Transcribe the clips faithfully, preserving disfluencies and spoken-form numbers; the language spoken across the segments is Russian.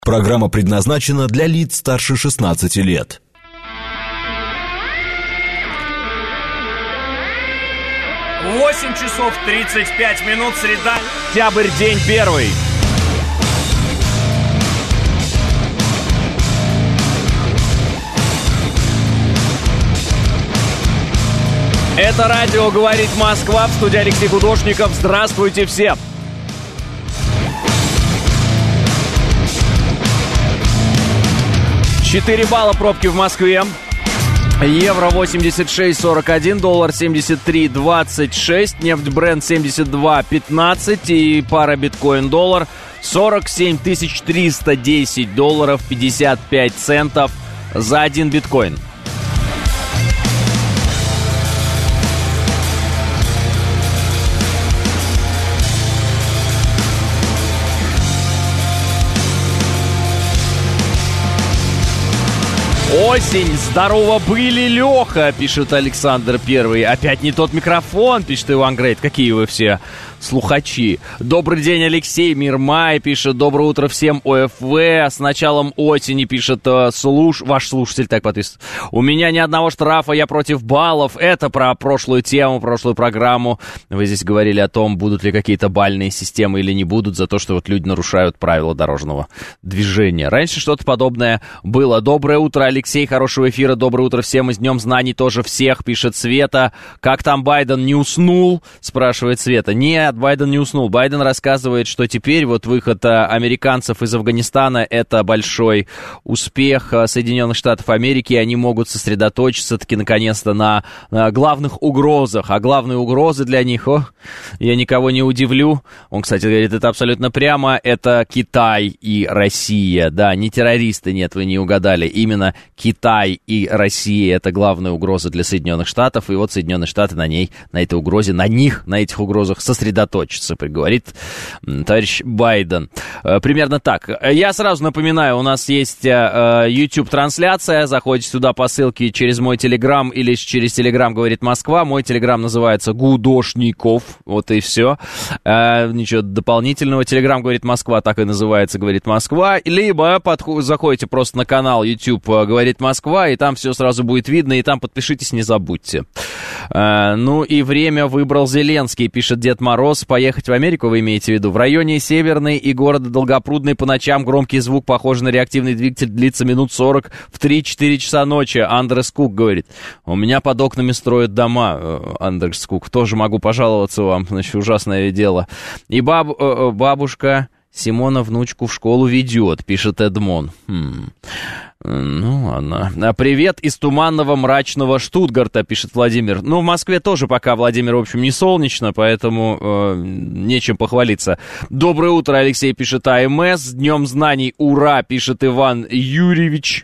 Программа предназначена для лиц старше шестнадцати лет. восемь часов тридцать пять минут, среда, октябрь, день первый. Это радио «Говорит Москва», в студии Алексей Гудошников. Здравствуйте всем! четыре балла пробки в Москве. Евро восемьдесят шесть сорок один, доллар семьдесят три двадцать шесть, нефть Brent семьдесят два пятнадцать и пара биткоин-доллар сорок семь тысяч триста десять долларов пятьдесят пять центов за один биткоин. Осень, здорово были, Леха, пишет Александр Первый. Опять не тот микрофон, пишет Иван Грейт. Какие вы все слухачи. Добрый день, Алексей, мир май, пишет. Доброе утро всем, ОФВ. С началом осени, пишет слуш... ваш слушатель, так подписывает. У меня ни одного штрафа, я против баллов. Это про прошлую тему, прошлую программу. Вы здесь говорили о том, будут ли какие-то бальные системы или не будут, за то, что вот люди нарушают правила дорожного движения. Раньше что-то подобное было. Доброе утро, Алексей, хорошего эфира. Доброе утро всем, и с Днем знаний тоже всех, пишет Света. Как там Байден не уснул, спрашивает Света. Нет, Байден не уснул. Байден рассказывает, что теперь вот выход американцев из Афганистана — это большой успех Соединенных Штатов Америки, и они могут сосредоточиться таки наконец-то на, на главных угрозах. А главные угрозы для них, о, я никого не удивлю, он, кстати, говорит это абсолютно прямо, это Китай и Россия. Да, не террористы, нет, вы не угадали. Именно Китай и Россия — это главная угроза для Соединенных Штатов, и вот Соединенные Штаты на ней, на этой угрозе, на них, на этих угрозах сосредоточатся, говорит товарищ Байден. Примерно так. Я сразу напоминаю, у нас есть YouTube-трансляция, заходите туда по ссылке через мой Телеграм или через Телеграм «Говорит Москва». Мой Телеграм называется Гудошников, вот и все. Ничего дополнительного. Телеграм «Говорит Москва» так и называется «Говорит Москва». Либо подход, заходите просто на канал YouTube «Говорит Москва», и там все сразу будет видно, и там подпишитесь, не забудьте. Ну и время выбрал Зеленский, пишет Дед Мороз. Поехать в Америку, вы имеете в виду? В районе Северной и города Долгопрудный по ночам громкий звук, похожий на реактивный двигатель, длится минут сорок в три-четыре часа ночи. Андрес Кук говорит. У меня под окнами строят дома, Андрес Кук. Тоже могу пожаловаться вам, значит, ужасное дело. И баб, бабушка Симона внучку в школу ведет, пишет Эдмон. Хм... Ну, ладно. Привет из туманного мрачного Штутгарта, пишет Владимир. Ну, в Москве тоже пока, Владимир, в общем, не солнечно, поэтому э, нечем похвалиться. Доброе утро, Алексей, пишет АМС. С Днем знаний, ура, пишет Иван Юрьевич.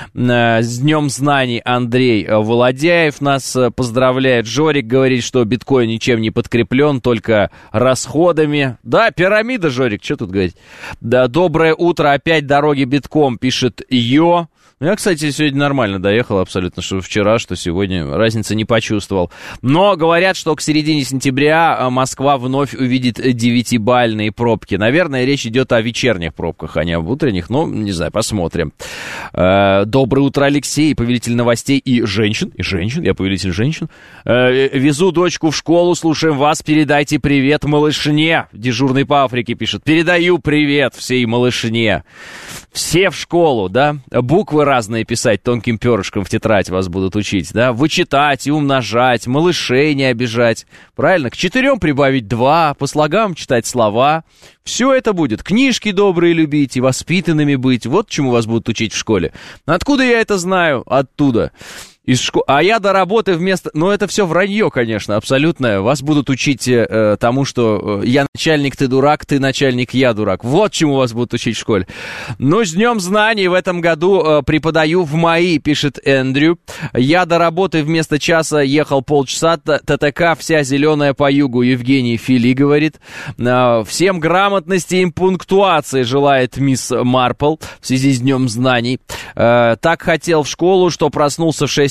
С Днем знаний Андрей Володяев нас поздравляет. Жорик говорит, что биткоин ничем не подкреплен, только расходами. Да, пирамида, Жорик, что тут говорить? Да, доброе утро, опять дороги битком, пишет Йо. Я, кстати, сегодня нормально доехал абсолютно, что вчера, что сегодня, разницы не почувствовал. Но говорят, что к середине сентября Москва вновь увидит девятибальные пробки. Наверное, речь идет о вечерних пробках, а не об утренних. Ну, не знаю, посмотрим. Доброе утро, Алексей, повелитель новостей и женщин. И женщин, я повелитель женщин. Везу дочку в школу, слушаем вас, передайте привет малышне. Дежурный по Африке пишет. Передаю привет всей малышне. Все в школу, да? Буквы разные писать тонким перышком в тетрадь вас будут учить, да? Вычитать и умножать, малышей не обижать. Правильно? К четырем прибавить два, по слогам читать слова. Все это будет. Книжки добрые любить и воспитанными быть. Вот чему вас будут учить в школе. Откуда я это знаю? Оттуда. Из школы. А я до работы вместо... Ну, это все вранье, конечно, абсолютное. Вас будут учить э, тому, что э, я начальник, ты дурак, ты начальник, я дурак. Вот чему вас будут учить в школе. Ну, с Днем знаний в этом году э, преподаю в МАИ, пишет Эндрю. Я до работы вместо часа ехал полчаса. ТТК вся зеленая по югу. Евгений Фили говорит. Э, всем грамотности и пунктуации желает мисс Марпл в связи с Днем знаний. Э, так хотел в школу, что проснулся в шесть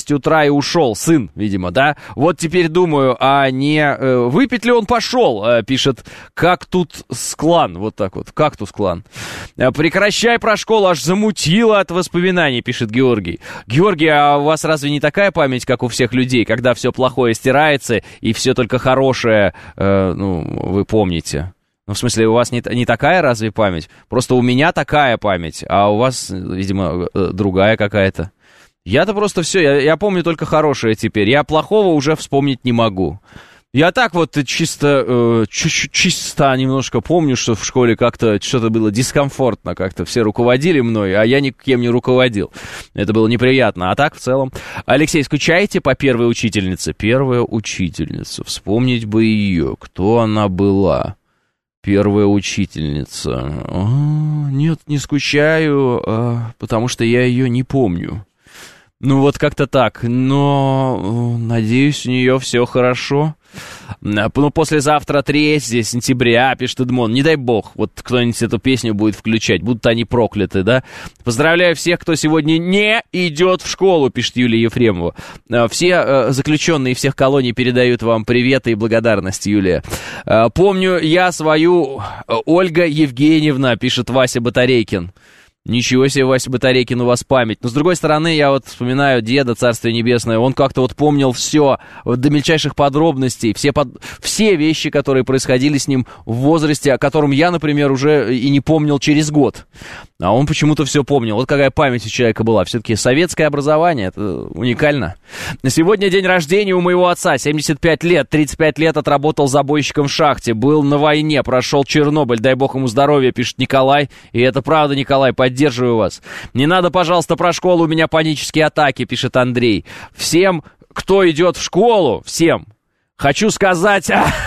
шесть утра и ушел. Сын, видимо, да? Вот теперь думаю, а не э, выпить ли он пошел, э, пишет Кактус-клан. Вот так вот, Кактус-клан. Прекращай про школу, аж замутило от воспоминаний, пишет Георгий. Георгий, а у вас разве не такая память, как у всех людей, когда все плохое стирается и все только хорошее, э, ну, вы помните? Ну, в смысле, у вас не, не такая разве память? Просто у меня такая память, а у вас, видимо, другая какая-то. Я-то просто все, я, я помню только хорошее теперь. Я плохого уже вспомнить не могу. Я так вот чисто, э, чуть-чуть, чисто немножко помню, что в школе как-то что-то было дискомфортно, как-то все руководили мной, а я никем не руководил. Это было неприятно. А так, в целом... Алексей, скучаете по первой учительнице? Первая учительница. Вспомнить бы ее. Кто она была? Первая учительница. А, нет, не скучаю, а, потому что я ее не помню. Ну, вот как-то так. Но, надеюсь, у нее все хорошо. Ну, послезавтра, третьего сентября, пишет Эдмон. Не дай бог, вот кто-нибудь эту песню будет включать. Будут они прокляты, да? Поздравляю всех, кто сегодня не идет в школу, пишет Юлия Ефремова. Все э, заключенные всех колоний передают вам приветы и благодарность, Юлия. Э, помню я свою Ольга Евгеньевна, пишет Вася Батарейкин. Ничего себе, Вася Батарейкин, у вас память. Но, с другой стороны, я вот вспоминаю деда, Царствие Небесное, он как-то вот помнил все, вот до мельчайших подробностей, все, под... все вещи, которые происходили с ним в возрасте, о котором я, например, уже и не помнил через год. А он почему-то все помнил. Вот какая память у человека была. Все-таки советское образование, это уникально. Сегодня день рождения у моего отца, семьдесят пять лет, тридцать пять лет отработал забойщиком в шахте, был на войне, прошел Чернобыль, дай бог ему здоровья, пишет Николай. И это правда, Николай, поддерживаю вас. Не надо, пожалуйста, про школу, у меня панические атаки, пишет Андрей. Всем, кто идет в школу, всем, хочу сказать...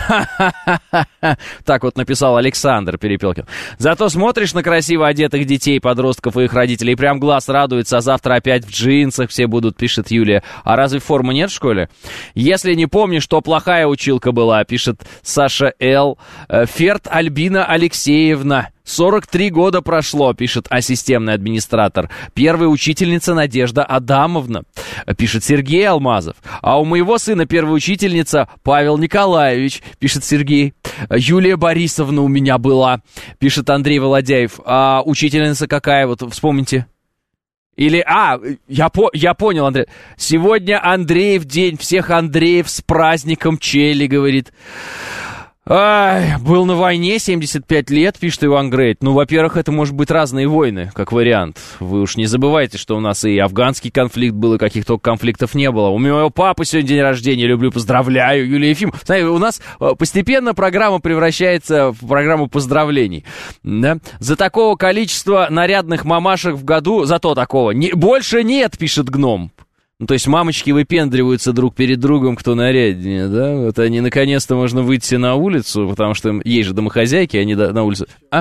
Так вот написал Александр Перепелкин. Зато смотришь на красиво одетых детей, подростков и их родителей, и прям глаз радуется, а завтра опять в джинсах все будут, пишет Юлия. А разве формы нет в школе? Если не помнишь, то плохая училка была, пишет Саша Л. Ферт Альбина Алексеевна. сорок три года прошло, пишет асистемный администратор. Первая учительница Надежда Адамовна, пишет Сергей Алмазов. А у моего сына первая учительница Павел Николаевич, пишет Сергей. Юлия Борисовна у меня была, пишет Андрей Володяев. А учительница какая, вот вспомните. Или, а, я, по, я понял, Андрей. Сегодня Андреев день, всех Андреев с праздником, Челли, говорит. Ай, был на войне, семьдесят пять лет, пишет Иван Грейт. Ну, во-первых, это может быть разные войны, как вариант. Вы уж не забывайте, что у нас и афганский конфликт был, и каких только конфликтов не было. У моего папы сегодня день рождения, люблю, поздравляю, Юлия Ефимовна. Знаете, у нас постепенно программа превращается в программу поздравлений. Да? За такого количества нарядных мамашек в году, зато такого, не, больше нет, пишет Гном. Ну, то есть мамочки выпендриваются друг перед другом, кто наряднее, да? Вот они, наконец-то, можно выйти на улицу, потому что есть же домохозяйки, они на улицу... А?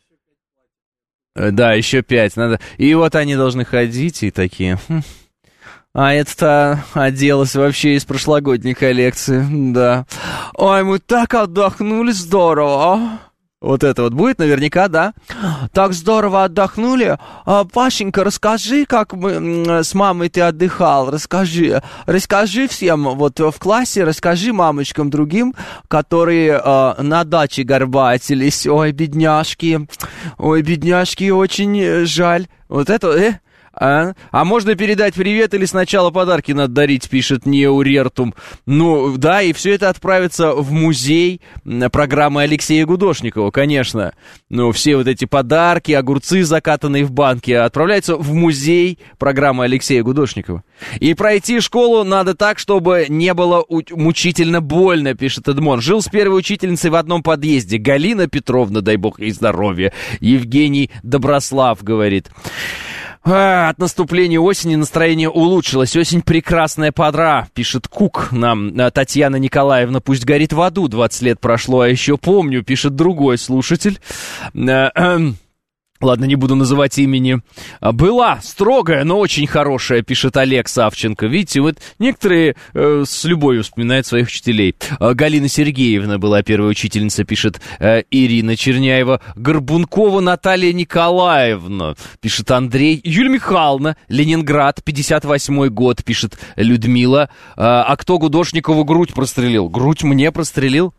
Да, еще пять надо. И вот они должны ходить и такие... Хм. А это-то оделась вообще из прошлогодней коллекции, да. Ой, мы так отдохнули, здорово, а? Вот это вот будет наверняка, да? Так здорово отдохнули. А, Пашенька, расскажи, как мы, с мамой ты отдыхал. Расскажи. Расскажи всем, вот в классе, расскажи мамочкам другим, которые а, на даче горбатились. Ой, бедняжки. Ой, бедняжки, очень жаль. Вот это... Э? А? а можно передать привет или сначала подарки надо дарить, пишет Неурертум. Ну, да, и все это отправится в музей программы Алексея Гудошникова, конечно. Ну, все вот эти подарки, огурцы, закатанные в банке, отправляются в музей программы Алексея Гудошникова. И пройти школу надо так, чтобы не было мучительно больно, пишет Эдмон. Жил с первой учительницей в одном подъезде. Галина Петровна, дай бог ей здоровья. Евгений Доброслав говорит... А, от наступления осени настроение улучшилось. Осень прекрасная пора, пишет Кук нам. Татьяна Николаевна, пусть горит в аду. двадцать лет прошло, а еще помню, пишет другой слушатель. ладно, не буду называть имени, была строгая, но очень хорошая, пишет Олег Савченко. Видите, вот некоторые э, с любовью вспоминают своих учителей. Э, Галина Сергеевна была первая учительница, пишет э, Ирина Черняева. Горбункова Наталья Николаевна, пишет Андрей. Юлия Михайловна, Ленинград, пятьдесят восьмой год, пишет Людмила. Э, а кто Гудошникову грудь прострелил? Грудь мне прострелил?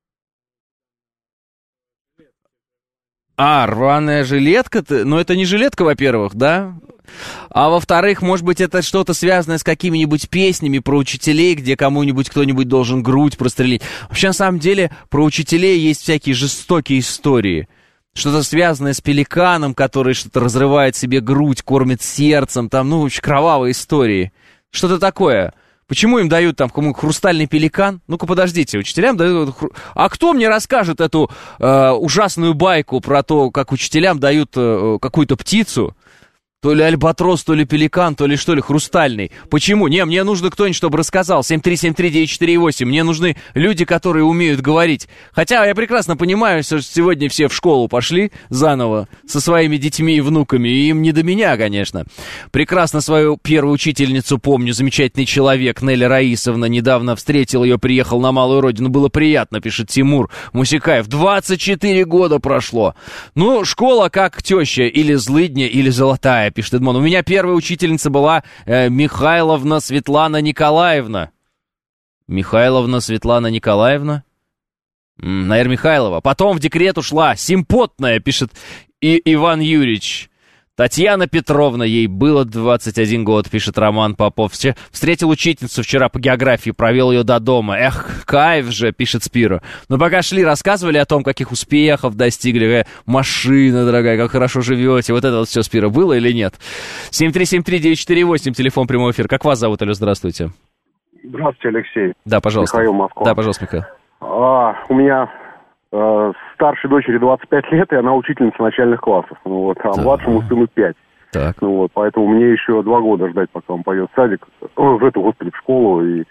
А, рваная жилетка-то? Ну, это не жилетка, во-первых, да? А во-вторых, может быть, это что-то связанное с какими-нибудь песнями про учителей, где кому-нибудь кто-нибудь должен грудь прострелить. Вообще, на самом деле, про учителей есть всякие жестокие истории. Что-то связанное с пеликаном, который что-то разрывает себе грудь, кормит сердцем. Там, ну, очень кровавые истории. Что-то такое. Почему им дают там кому-то хрустальный пеликан? Ну-ка, подождите, учителям дают... А кто мне расскажет эту э, ужасную байку про то, как учителям дают э, какую-то птицу? То ли альбатрос, то ли пеликан, то ли что ли, хрустальный. Почему? Не, мне нужно кто-нибудь, чтобы рассказал. семь три семь три девять четыре восемь. Мне нужны люди, которые умеют говорить. Хотя я прекрасно понимаю, что сегодня все в школу пошли заново со своими детьми и внуками. И им не до меня, конечно. Прекрасно свою первую учительницу помню. Замечательный человек, Неля Раисовна. Недавно встретил ее, приехал на малую родину. Было приятно, пишет Тимур Мусикаев. двадцать четыре года прошло. Ну, школа как теща. Или злыдня, или золотая, пишет Эдмон. У меня первая учительница была э, Михайловна Светлана Николаевна. Михайловна Светлана Николаевна? М, наверное, Михайлова. Потом в декрет ушла. Симпотная, пишет и Иван Юрьевич. Татьяна Петровна, ей было двадцать один год, пишет Роман Попов. Встретил учительницу вчера по географии, провел ее до дома. Эх, кайф же, пишет Спиро. Но пока шли, рассказывали о том, каких успехов достигли, какая машина дорогая, как хорошо живете. Вот это вот все, Спиро, было или нет? семь три семь три девять четыре восемь, телефон прямой эфир. Как вас зовут, алло, здравствуйте. Здравствуйте, Алексей. Да, пожалуйста. Михаил, Москва. Да, пожалуйста, Михаил. А, у меня э, старшей дочери двадцать пять лет, и она учительница начальных классов. Ну, вот, а так. младшему сыну пять. Так. Ну, вот, поэтому мне еще два года ждать, пока он пойдет в садик, о, в эту, господи, в школу. И,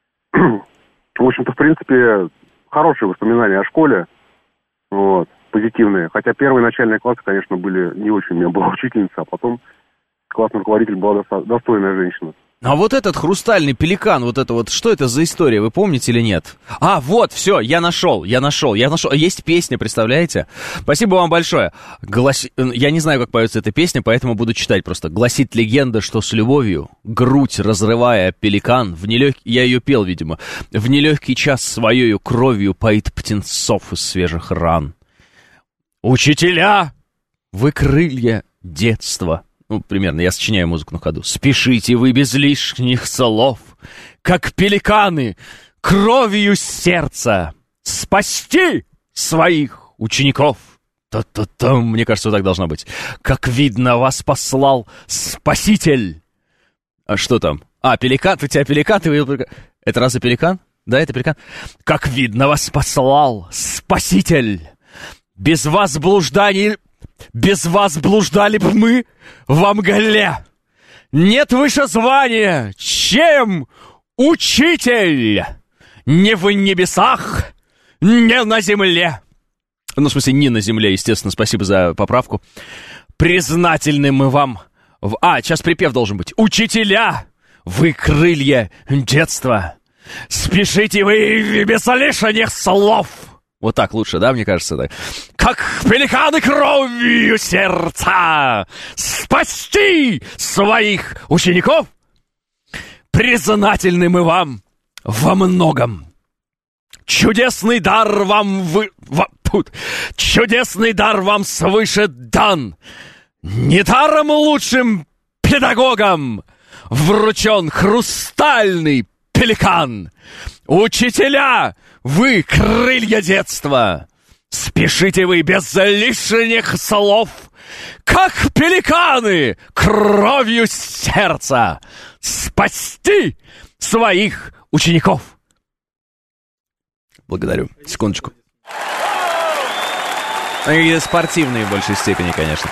в общем-то, в принципе, хорошие воспоминания о школе, вот, позитивные. Хотя первые начальные классы, конечно, были не очень. У меня была учительница, а потом классный руководитель была доста- достойная женщина. А вот этот хрустальный пеликан, вот это вот, что это за история, вы помните или нет? А, вот, все, я нашел, я нашел, я нашел. Есть песня, представляете? Спасибо вам большое. Гласи... Я не знаю, как поется эта песня, поэтому буду читать просто. Гласит легенда, что с любовью, грудь разрывая пеликан, в нелег... я ее пел, видимо, в нелегкий час своею кровью поит птенцов из свежих ран. Учителя, вы крылья детства. Ну, примерно, я сочиняю музыку на ходу. Спешите вы без лишних слов, как пеликаны, кровью сердца спасти своих учеников. Та-та-та, мне кажется, вот так должно быть. Как видно, вас послал Спаситель. А что там? А, пеликан, у тебя пеликан, ты увидел... Это разве пеликан? Да, это пеликан. Как видно, вас послал Спаситель. Без вас блужданий... Без вас блуждали бы мы во мгле. Нет выше звания, чем учитель. Не в небесах, не на земле. Ну, в смысле, не на земле, естественно, спасибо за поправку. Признательны мы вам. В... А, сейчас припев должен быть. Учителя, вы крылья детства. Спешите вы без лишних слов. Вот так лучше, да, мне кажется, да? Как пеликаны кровью сердца спасти своих учеников, признательны мы вам во многом. Чудесный дар вам вы... Во... Тут. Чудесный дар вам свыше дан. Недаром лучшим педагогам вручен хрустальный пеликан. Учителя, вы крылья детства. Спешите вы без лишних слов, как пеликаны, кровью сердца спасти своих учеников. Благодарю. Секундочку. Какие-то спортивные в большей степени, конечно.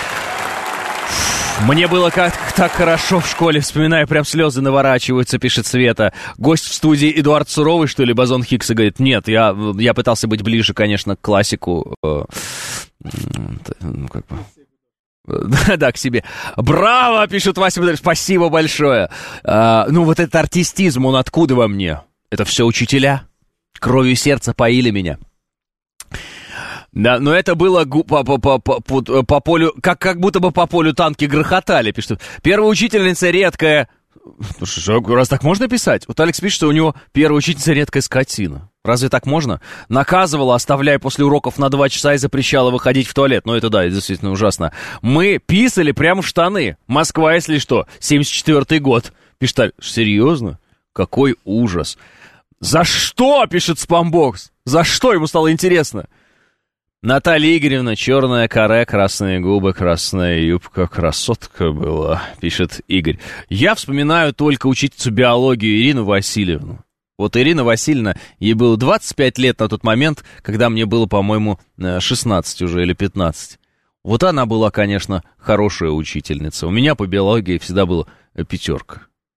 Мне было как так хорошо в школе, вспоминаю, прям слезы наворачиваются, пишет Света. Гость в студии Эдуард Суровый, что ли, Бозон Хиггса, говорит, нет, я, я пытался быть ближе, конечно, к классику. Ну, как бы, Да-да, к себе. Браво, пишет Вася, спасибо большое. А, ну, вот этот артистизм, он откуда во мне? Это все учителя. Кровью сердца поили меня. Да, но это было гу- по, по, по, по, по полю, как, как будто бы по полю танки грохотали, пишет. Первая учительница редкая. Ну, что, раз так можно писать? Вот Алекс пишет, что у него первая учительница редкая скотина. Разве так можно? Наказывала, оставляя после уроков на два часа и запрещала выходить в туалет. Ну, это да, это действительно ужасно. Мы писали прямо в штаны. Москва, если что, семьдесят четвёртый год. Пишет Алекс. Серьезно? Какой ужас. За что, пишет Спамбокс? За что ему стало интересно? Наталья Игоревна, черная каре, красные губы, красная юбка, красотка была, пишет Игорь. Я вспоминаю только учительницу биологии Ирину Васильевну. Вот Ирина Васильевна, ей было двадцать пять лет на тот момент, когда мне было, по-моему, шестнадцать уже или пятнадцать. Вот она была, конечно, хорошая учительница. У меня по биологии всегда была пятерка.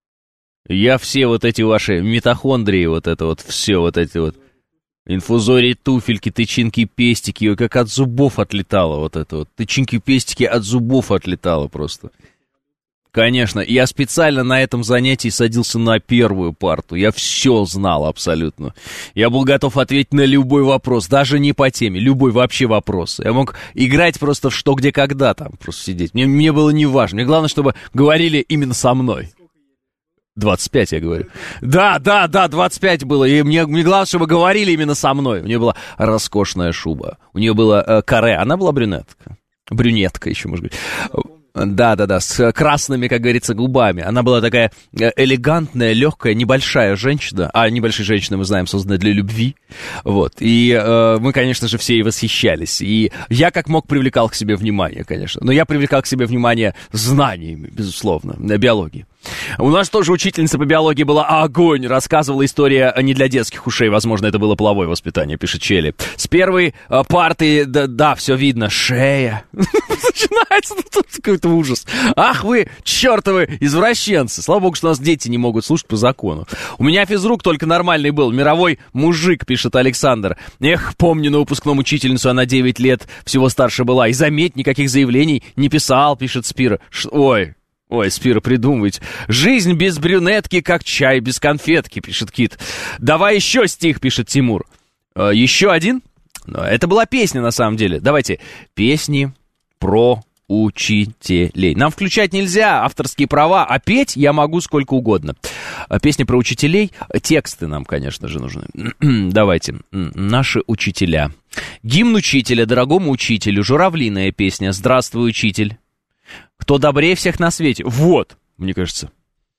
Я все вот эти ваши митохондрии, вот это вот, все вот эти вот, инфузории, туфельки, тычинки, пестики, как от зубов отлетало вот это вот. Тычинки, пестики от зубов отлетало просто. Конечно, я специально на этом занятии садился на первую парту. Я все знал абсолютно. Я был готов ответить на любой вопрос, даже не по теме, любой вообще вопрос. Я мог играть просто в что, где, когда там, просто сидеть. Мне, мне было не важно. Мне главное, чтобы говорили именно со мной. двадцать пять, я говорю. Да, да, да, двадцать пять было. И мне, мне главное, чтобы говорили именно со мной. У нее была роскошная шуба. У нее было э, каре. Она была брюнетка. Брюнетка еще, может быть. Да-да-да, с красными, как говорится, губами. Она была такая элегантная, легкая, небольшая женщина. А небольшие женщины, мы знаем, созданы для любви. Вот. И э, мы, конечно же, все ей восхищались. И я как мог привлекал к себе внимание, конечно. Но я привлекал к себе внимание знаниями, безусловно, на биологии. У нас тоже учительница по биологии была огонь. Рассказывала история не для детских ушей. Возможно, это было половое воспитание, пишет Челли. С первой э, парты, да, да, все видно, шея. Начинается тут какой-то ужас. Ах вы, чертовы извращенцы. Слава богу, что у нас дети не могут слушать по закону. У меня физрук только нормальный был. Мировой мужик, пишет Александр. Эх, помню на выпускном учительницу, она девять лет всего старше была. И заметь, никаких заявлений не писал, пишет Спира. Ш- ой. Ой, Спира, придумывать. Жизнь без брюнетки, как чай без конфетки, пишет Кит. Давай еще стих, пишет Тимур. Э, еще один? Это была песня, на самом деле. Давайте. Песни про учителей. Нам включать нельзя авторские права, а петь я могу сколько угодно. Песни про учителей. Тексты нам, конечно же, нужны. Давайте. Наши учителя. Гимн учителя, дорогому учителю. Журавлиная песня. Здравствуй, учитель. Кто добрее всех на свете. Вот, мне кажется.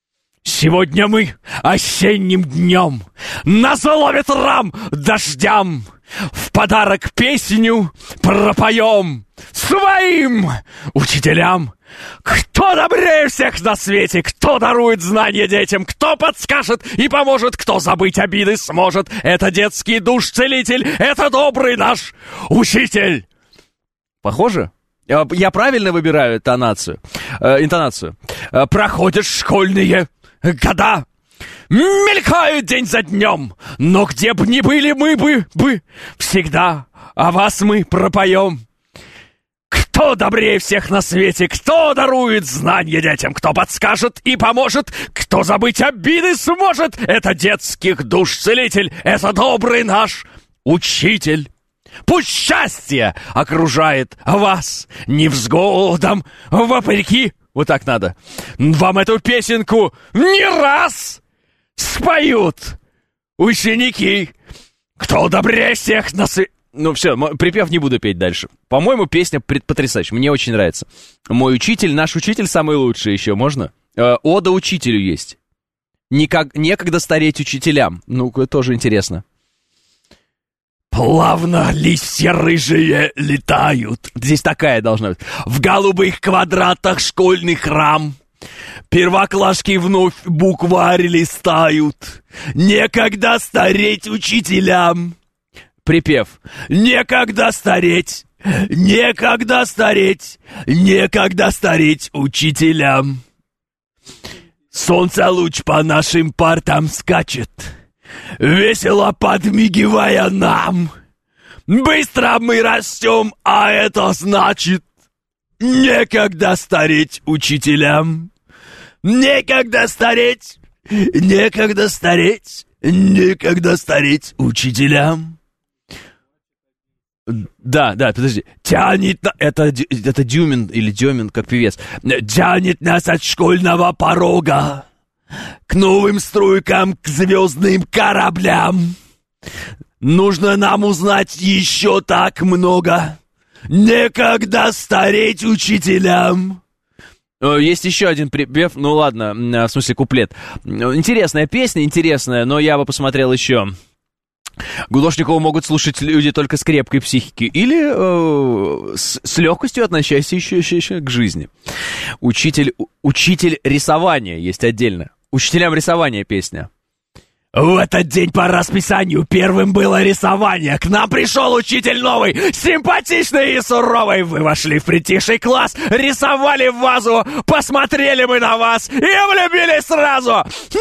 Сегодня мы осенним днем назло ветрам, дождям в подарок песню пропоем своим учителям. Кто добрее всех на свете, кто дарует знания детям, кто подскажет и поможет, кто забыть обиды сможет. Это детский душ-целитель, это добрый наш учитель. Похоже? Я правильно выбираю тонацию, э, интонацию. Проходят школьные года, мелькают день за днем, но где бы ни были мы бы, бы всегда о вас мы пропоем. Кто добрее всех на свете, кто дарует знания детям, кто подскажет и поможет, кто забыть обиды сможет. Это детских душ целитель, это добрый наш учитель. Пусть счастье окружает вас невзгодам вопреки. Вот так надо. Вам эту песенку не раз споют ученики. Кто добрее всех на свете. Ну все, припев не буду петь дальше. По-моему, песня потрясающая, мне очень нравится. Мой учитель, наш учитель самый лучший еще, можно? Ода учителю есть. Никак, некогда стареть учителям. Ну, тоже интересно. Плавно листья рыжие летают. Здесь такая должна быть. В голубых квадратах школьных рам первоклашки вновь букварь листают. Некогда стареть учителям. Припев. Некогда стареть, некогда стареть, некогда стареть учителям. Солнце луч по нашим партам скачет, весело подмигивая нам. Быстро мы растем, а это значит, Некогда стареть учителям. Некогда стареть. Некогда стареть. Некогда стареть учителям. Да, да, подожди. Тянет на... Это, это Дюмин или Дюмин, как певец. Тянет нас от школьного порога к новым струйкам, к звездным кораблям. Нужно нам узнать еще так много. Некогда стареть учителям. Есть еще один припев, ну ладно, в смысле куплет. Интересная песня, интересная, но я бы посмотрел еще. Гудошникову могут слушать люди только с крепкой психики или э, с, с легкостью относящиеся еще, еще, еще к жизни. Учитель, учитель рисования есть отдельно. Учителям рисования песня. В этот день по расписанию первым было рисование. К нам пришел учитель новый, симпатичный и суровый. Вы вошли в притихший класс, рисовали вазу, посмотрели мы на вас и влюбились сразу.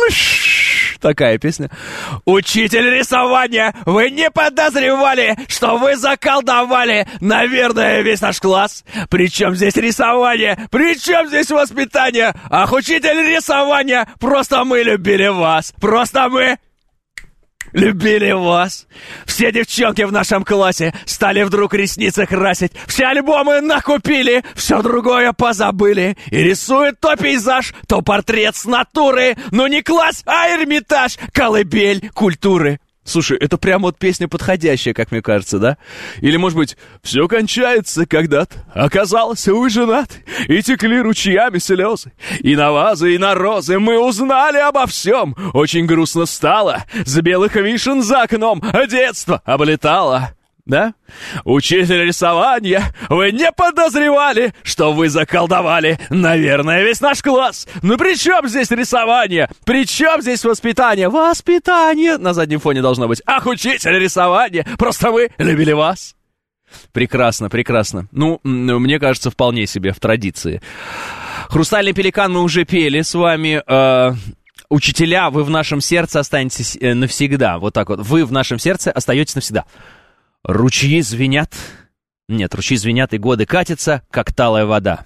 Такая песня. Учитель рисования, вы не подозревали, что вы заколдовали, наверное, весь наш класс. Причем здесь рисование, причем здесь воспитание. Ах, учитель рисования, просто мы любили вас, просто мы... любили вас. Все девчонки в нашем классе стали вдруг ресницы красить. Все альбомы накупили, все другое позабыли. И рисуют то пейзаж, то портрет с натуры. Но не класс, а Эрмитаж, колыбель культуры. Слушай, это прям вот песня подходящая, как мне кажется, да? Или, может быть, все кончается когда-то. Оказался вы женат, и текли ручьями слезы. И на вазы, и на розы мы узнали обо всем. Очень грустно стало, с белых вишен за окном детство облетало. Да? Учитель рисования, вы не подозревали, что вы заколдовали, наверное, весь наш класс. Ну при чем здесь рисование? При чем здесь воспитание? Воспитание на заднем фоне должно быть. Ах, учитель рисования, просто мы любили вас. Прекрасно, прекрасно. Ну, мне кажется, вполне себе в традиции. «Хрустальный пеликан» мы уже пели с вами. Э- Учителя, вы в нашем сердце останетесь навсегда. Вот так вот. Вы в нашем сердце остаетесь навсегда. Ручьи звенят. Нет, ручьи звенят, и годы катятся, как талая вода.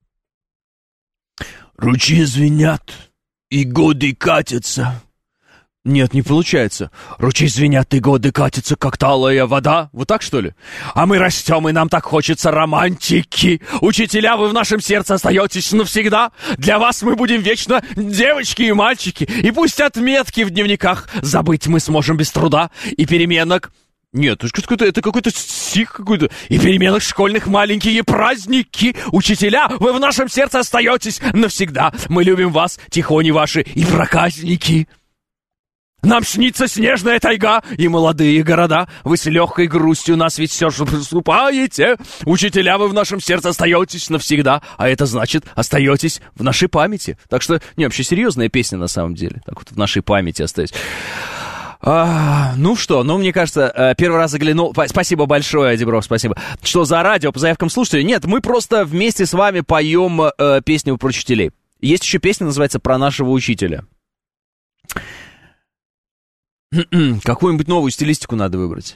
Ручьи звенят, и годы катятся. Нет, не получается. Ручьи звенят, и годы катятся, как талая вода. Вот так, что ли? А мы растем, и нам так хочется романтики. Учителя, вы в нашем сердце остаетесь навсегда. Для вас мы будем вечно девочки и мальчики. И пусть отметки в дневниках забыть мы сможем без труда. И переменок... Нет, это какой-то, это какой-то стих какой-то. И переменах школьных маленькие праздники. Учителя, вы в нашем сердце остаетесь навсегда. Мы любим вас, тихони ваши и проказники. Нам снится снежная тайга и молодые города. Вы с легкой грустью нас ведь все же приступаете. Учителя, вы в нашем сердце остаетесь навсегда. А это значит, остаетесь в нашей памяти. Так что, не, вообще серьезная песня на самом деле. Так вот, в нашей памяти остаюсь. А, ну что, ну мне кажется, первый раз заглянул. Спасибо большое, Дебров, спасибо. Что за радио по заявкам слушателей? Нет, мы просто вместе с вами поем э, песню про учителей. Есть еще песня, называется «Про нашего учителя». Какую-нибудь новую стилистику надо выбрать.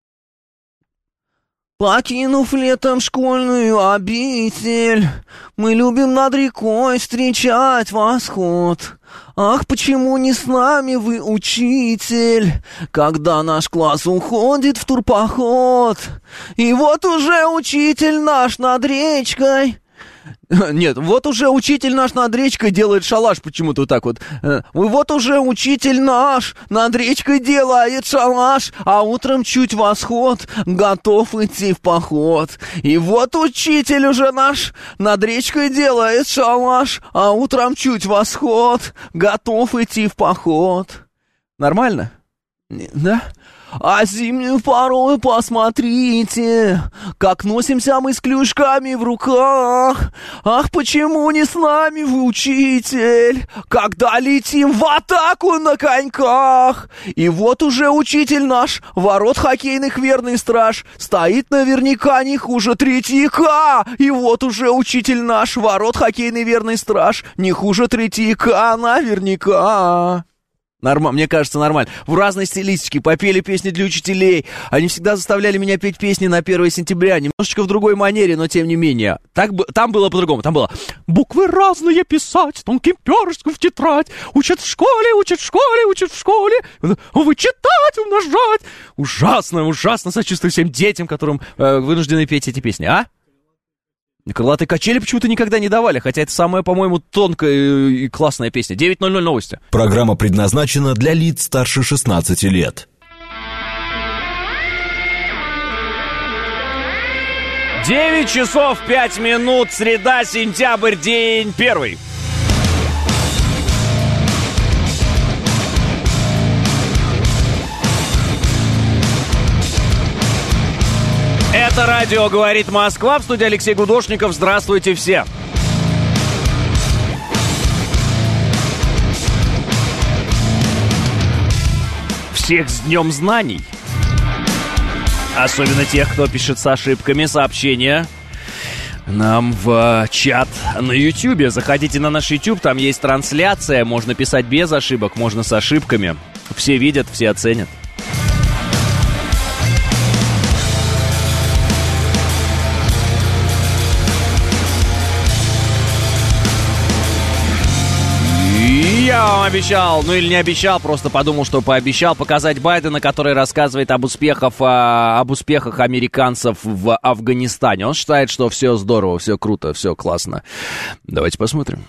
Покинув летом школьную обитель, мы любим над рекой встречать восход. Ах, почему не с нами вы, учитель, когда наш класс уходит в турпоход? И вот уже учитель наш над речкой... Нет, вот уже учитель наш над речкой делает шалаш почему-то вот так вот. Вот уже учитель наш над речкой делает шалаш, а утром чуть восход, готов идти в поход. И вот учитель уже наш над речкой делает шалаш, а утром чуть восход, готов идти в поход. Нормально? Да? А зимнюю порой посмотрите, как носимся мы с клюшками в руках. Ах, почему не с нами вы, учитель, когда летим в атаку на коньках? И вот уже учитель наш, ворот хоккейных верный страж, стоит наверняка не хуже третьяка. И вот уже учитель наш, ворот хоккейный верный страж, не хуже третьяка наверняка. Норм... Мне кажется, нормально. В разной стилистике попели песни для учителей. Они всегда заставляли меня петь песни на первое сентября. Немножечко в другой манере, но тем не менее. Так, там было по-другому. Там было: буквы разные писать, тонким перышком в тетрадь. Учат в школе, учат в школе, учат в школе. Вычитать, умножать. Ужасно, ужасно сочувствую всем детям, которым э, вынуждены петь эти песни. А? Крылатые качели почему-то никогда не давали, хотя это самая, по-моему, тонкая и классная песня. девять ноль ноль новости. Программа предназначена для лиц старше шестнадцати лет. девять часов пять минут, среда, сентябрь, день первый. Это радио «Говорит Москва», в студии Алексей Гудошников. Здравствуйте все. Всех с Днем Знаний. Особенно тех, кто пишет с ошибками сообщения нам в чат на Ютьюбе. Заходите на наш Ютьюб, там есть трансляция. Можно писать без ошибок, можно с ошибками. Все видят, все оценят. Я вам обещал, ну или не обещал, просто подумал, что пообещал показать Байдена, который рассказывает об успехах, а, об успехах американцев в Афганистане. Он считает, что все здорово, все круто, все классно. Давайте посмотрим.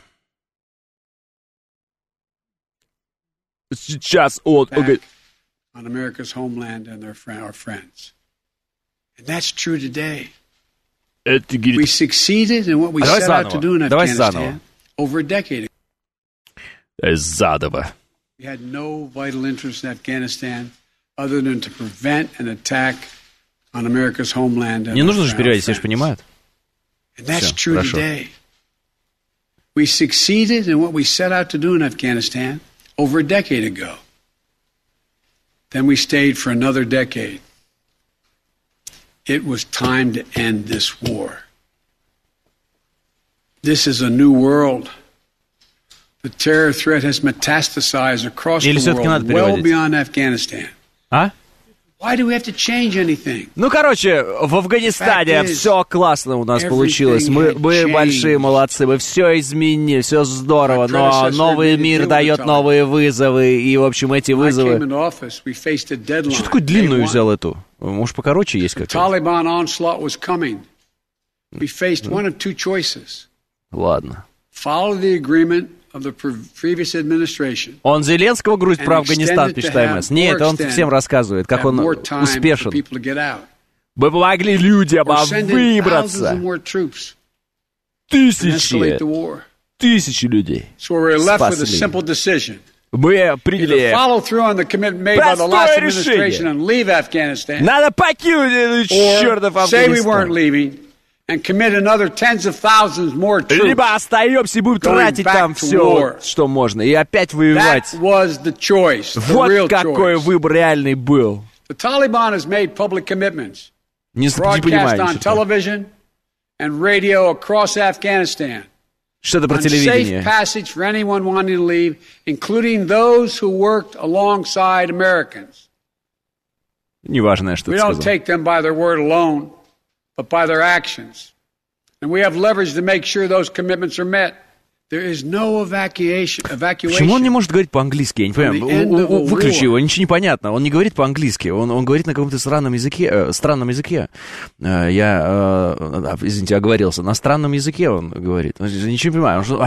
Сейчас он... On America's homeland and their friend, our friends. And that's true today. Это говорит... We succeeded in what we Давай set заново. out to do in Давай Afghanistan заново. over a decade ago. Задово. We had no vital interest in Afghanistan other than to prevent an attack on America's homeland. Не нужно же переводить, все же понимают. And that's Все, true хорошо. today. We succeeded in what we set out to do in Afghanistan over a decade ago. Then we stayed for another decade. It was time to end this war. This is a new world. The terror threat has metastasized across Или the все-таки надо world, well переводить? beyond Afghanistan. А? Why do we have to change anything? Ну, короче, в Афганистане Fact is, все классно у нас everything получилось. Мы, had мы changed. большие молодцы, мы все изменили, все здорово. My Но predecessor новый made a мир deal with дает Taliban. новые вызовы. И, в общем, эти When I вызовы... came into office, we faced a deadline. Что такую Day длинную one. взял эту? Может, покороче есть какая-то? Taliban onslaught was coming. We faced one of two choices. Ладно. Follow the agreement of the pre- previous administration. Он Зеленского грузит And про Афганистан, extend it пишет to have АМС. Нет, more он extend, всем рассказывает, как have он more time for успешен. people to get out. Мы помогли людям We're sending thousands of выбраться. more troops and escalate Тысячи, the war. тысячи людей. So we're left with a Спасли. simple decision. Мы Either приняли... follow through on the commitment made by the last Простое administration решение. and leave Afghanistan, Надо покинуть этот чертов or say we weren't Афганистан. leaving and commit another tens of thousands more troops. Либо остаемся и будем Going тратить back там to все, war. что можно, и опять воевать. That was the choice, the Вот real какой choice. выбор реальный был. The Taliban has made public commitments, Не, не broadcast понимаю on ничего. television and radio across Afghanistan. Что-то про On safe телевидение. passage for anyone wanting to leave, including those who worked alongside Americans. Неважно, я что We ты don't сказал. take them by their word alone, but by their actions. And we have leverage to make sure those commitments are met. There is no evacuation. Почему он не evacuation. может говорить по-английски? Я не понимаю. From the end У- of у- a Выключи war. его, ничего не понятно. Он не говорит по-английски. Он, он говорит на каком-то странном языке. э, странном языке. Э, я, э, извините, оговорился. На странном языке он говорит. Я ничего не понимаю. Он что...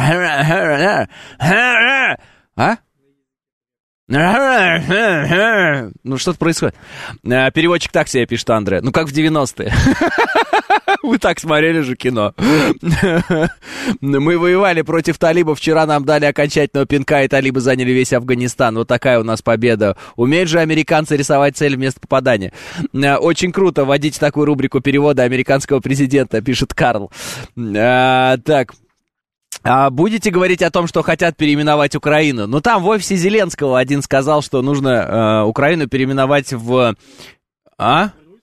А? Ну, что-то происходит. Э, Переводчик такси, пишет Андре. Ну, как в девяностые. Вы так смотрели же кино. Мы воевали против талибов. Вчера нам дали окончательного пинка, и талибы заняли весь Афганистан. Вот такая у нас победа. Умеют же американцы рисовать цель вместо попадания. Очень круто вводить такую рубрику перевода американского президента, пишет Карл. А, так... А будете говорить о том, что хотят переименовать Украину? Ну, там в офисе Зеленского один сказал, что нужно э, Украину переименовать в... А?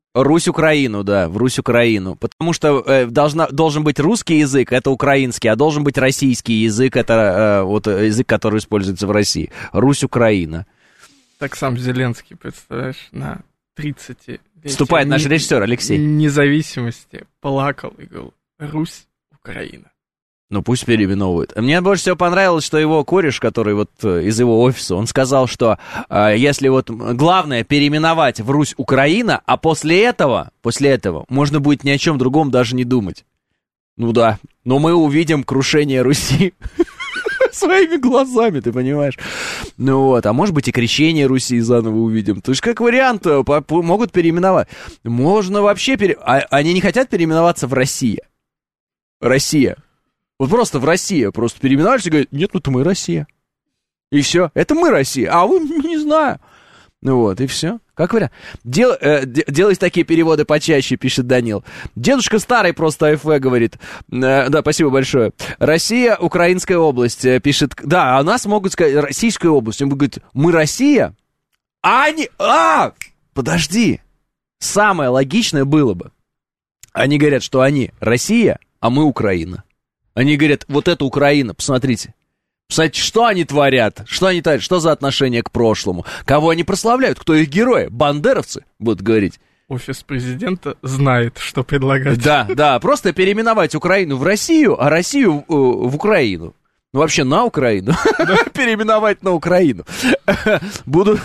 Русь-Украину, да, в Русь-Украину. Потому что э, должна, должен быть русский язык, это украинский, а должен быть российский язык, это э, вот язык, который используется в России. Русь-Украина. Так сам Зеленский, представляешь, на тридцатилетие Вступает наш режиссер Алексей. Независимости плакал и говорил: Русь-Украина. Ну, пусть переименовывают. Мне больше всего понравилось, что его кореш, который вот из его офиса, он сказал, что э, если вот главное переименовать в Русь Украина, а после этого, после этого можно будет ни о чем другом даже не думать. Ну да, но мы увидим крушение Руси своими глазами, ты понимаешь? Ну вот, а может быть и крещение Руси заново увидим. То есть как вариант могут переименовать. Можно вообще... Пере... А, они не хотят переименоваться в Россия. Россия. Вот просто в Россию просто переименовались и говорят: нет, ну это мы Россия. И все, это мы Россия, а вы, не знаю. Ну вот, и все. Как вариант. Дел, э, делать такие переводы почаще, пишет Данил. Дедушка старый просто АФВ говорит. Э, да, спасибо большое. Россия, Украинская область, э, пишет. Да, а нас могут сказать Российская область. Он говорит: мы Россия, а они... А! Подожди. Самое логичное было бы. Они говорят, что они Россия, а мы Украина. Они говорят: вот это Украина, посмотрите. Посмотрите, что они творят, что они творят, что за отношение к прошлому, кого они прославляют, кто их герои, бандеровцы, будут говорить. Офис президента знает, что предлагать. Да, да, просто переименовать Украину в Россию, а Россию в, в Украину. Ну, вообще, на Украину. Переименовать на Украину. Будут,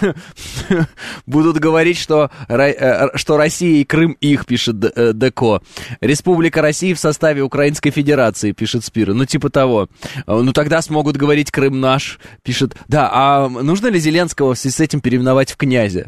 будут говорить, что, что Россия и Крым их, пишет Деко. Республика России в составе Украинской Федерации, пишет Спира. Ну, типа того. Ну, тогда смогут говорить Крым наш, пишет. Да, а нужно ли Зеленского в связи с этим переименовать в князя?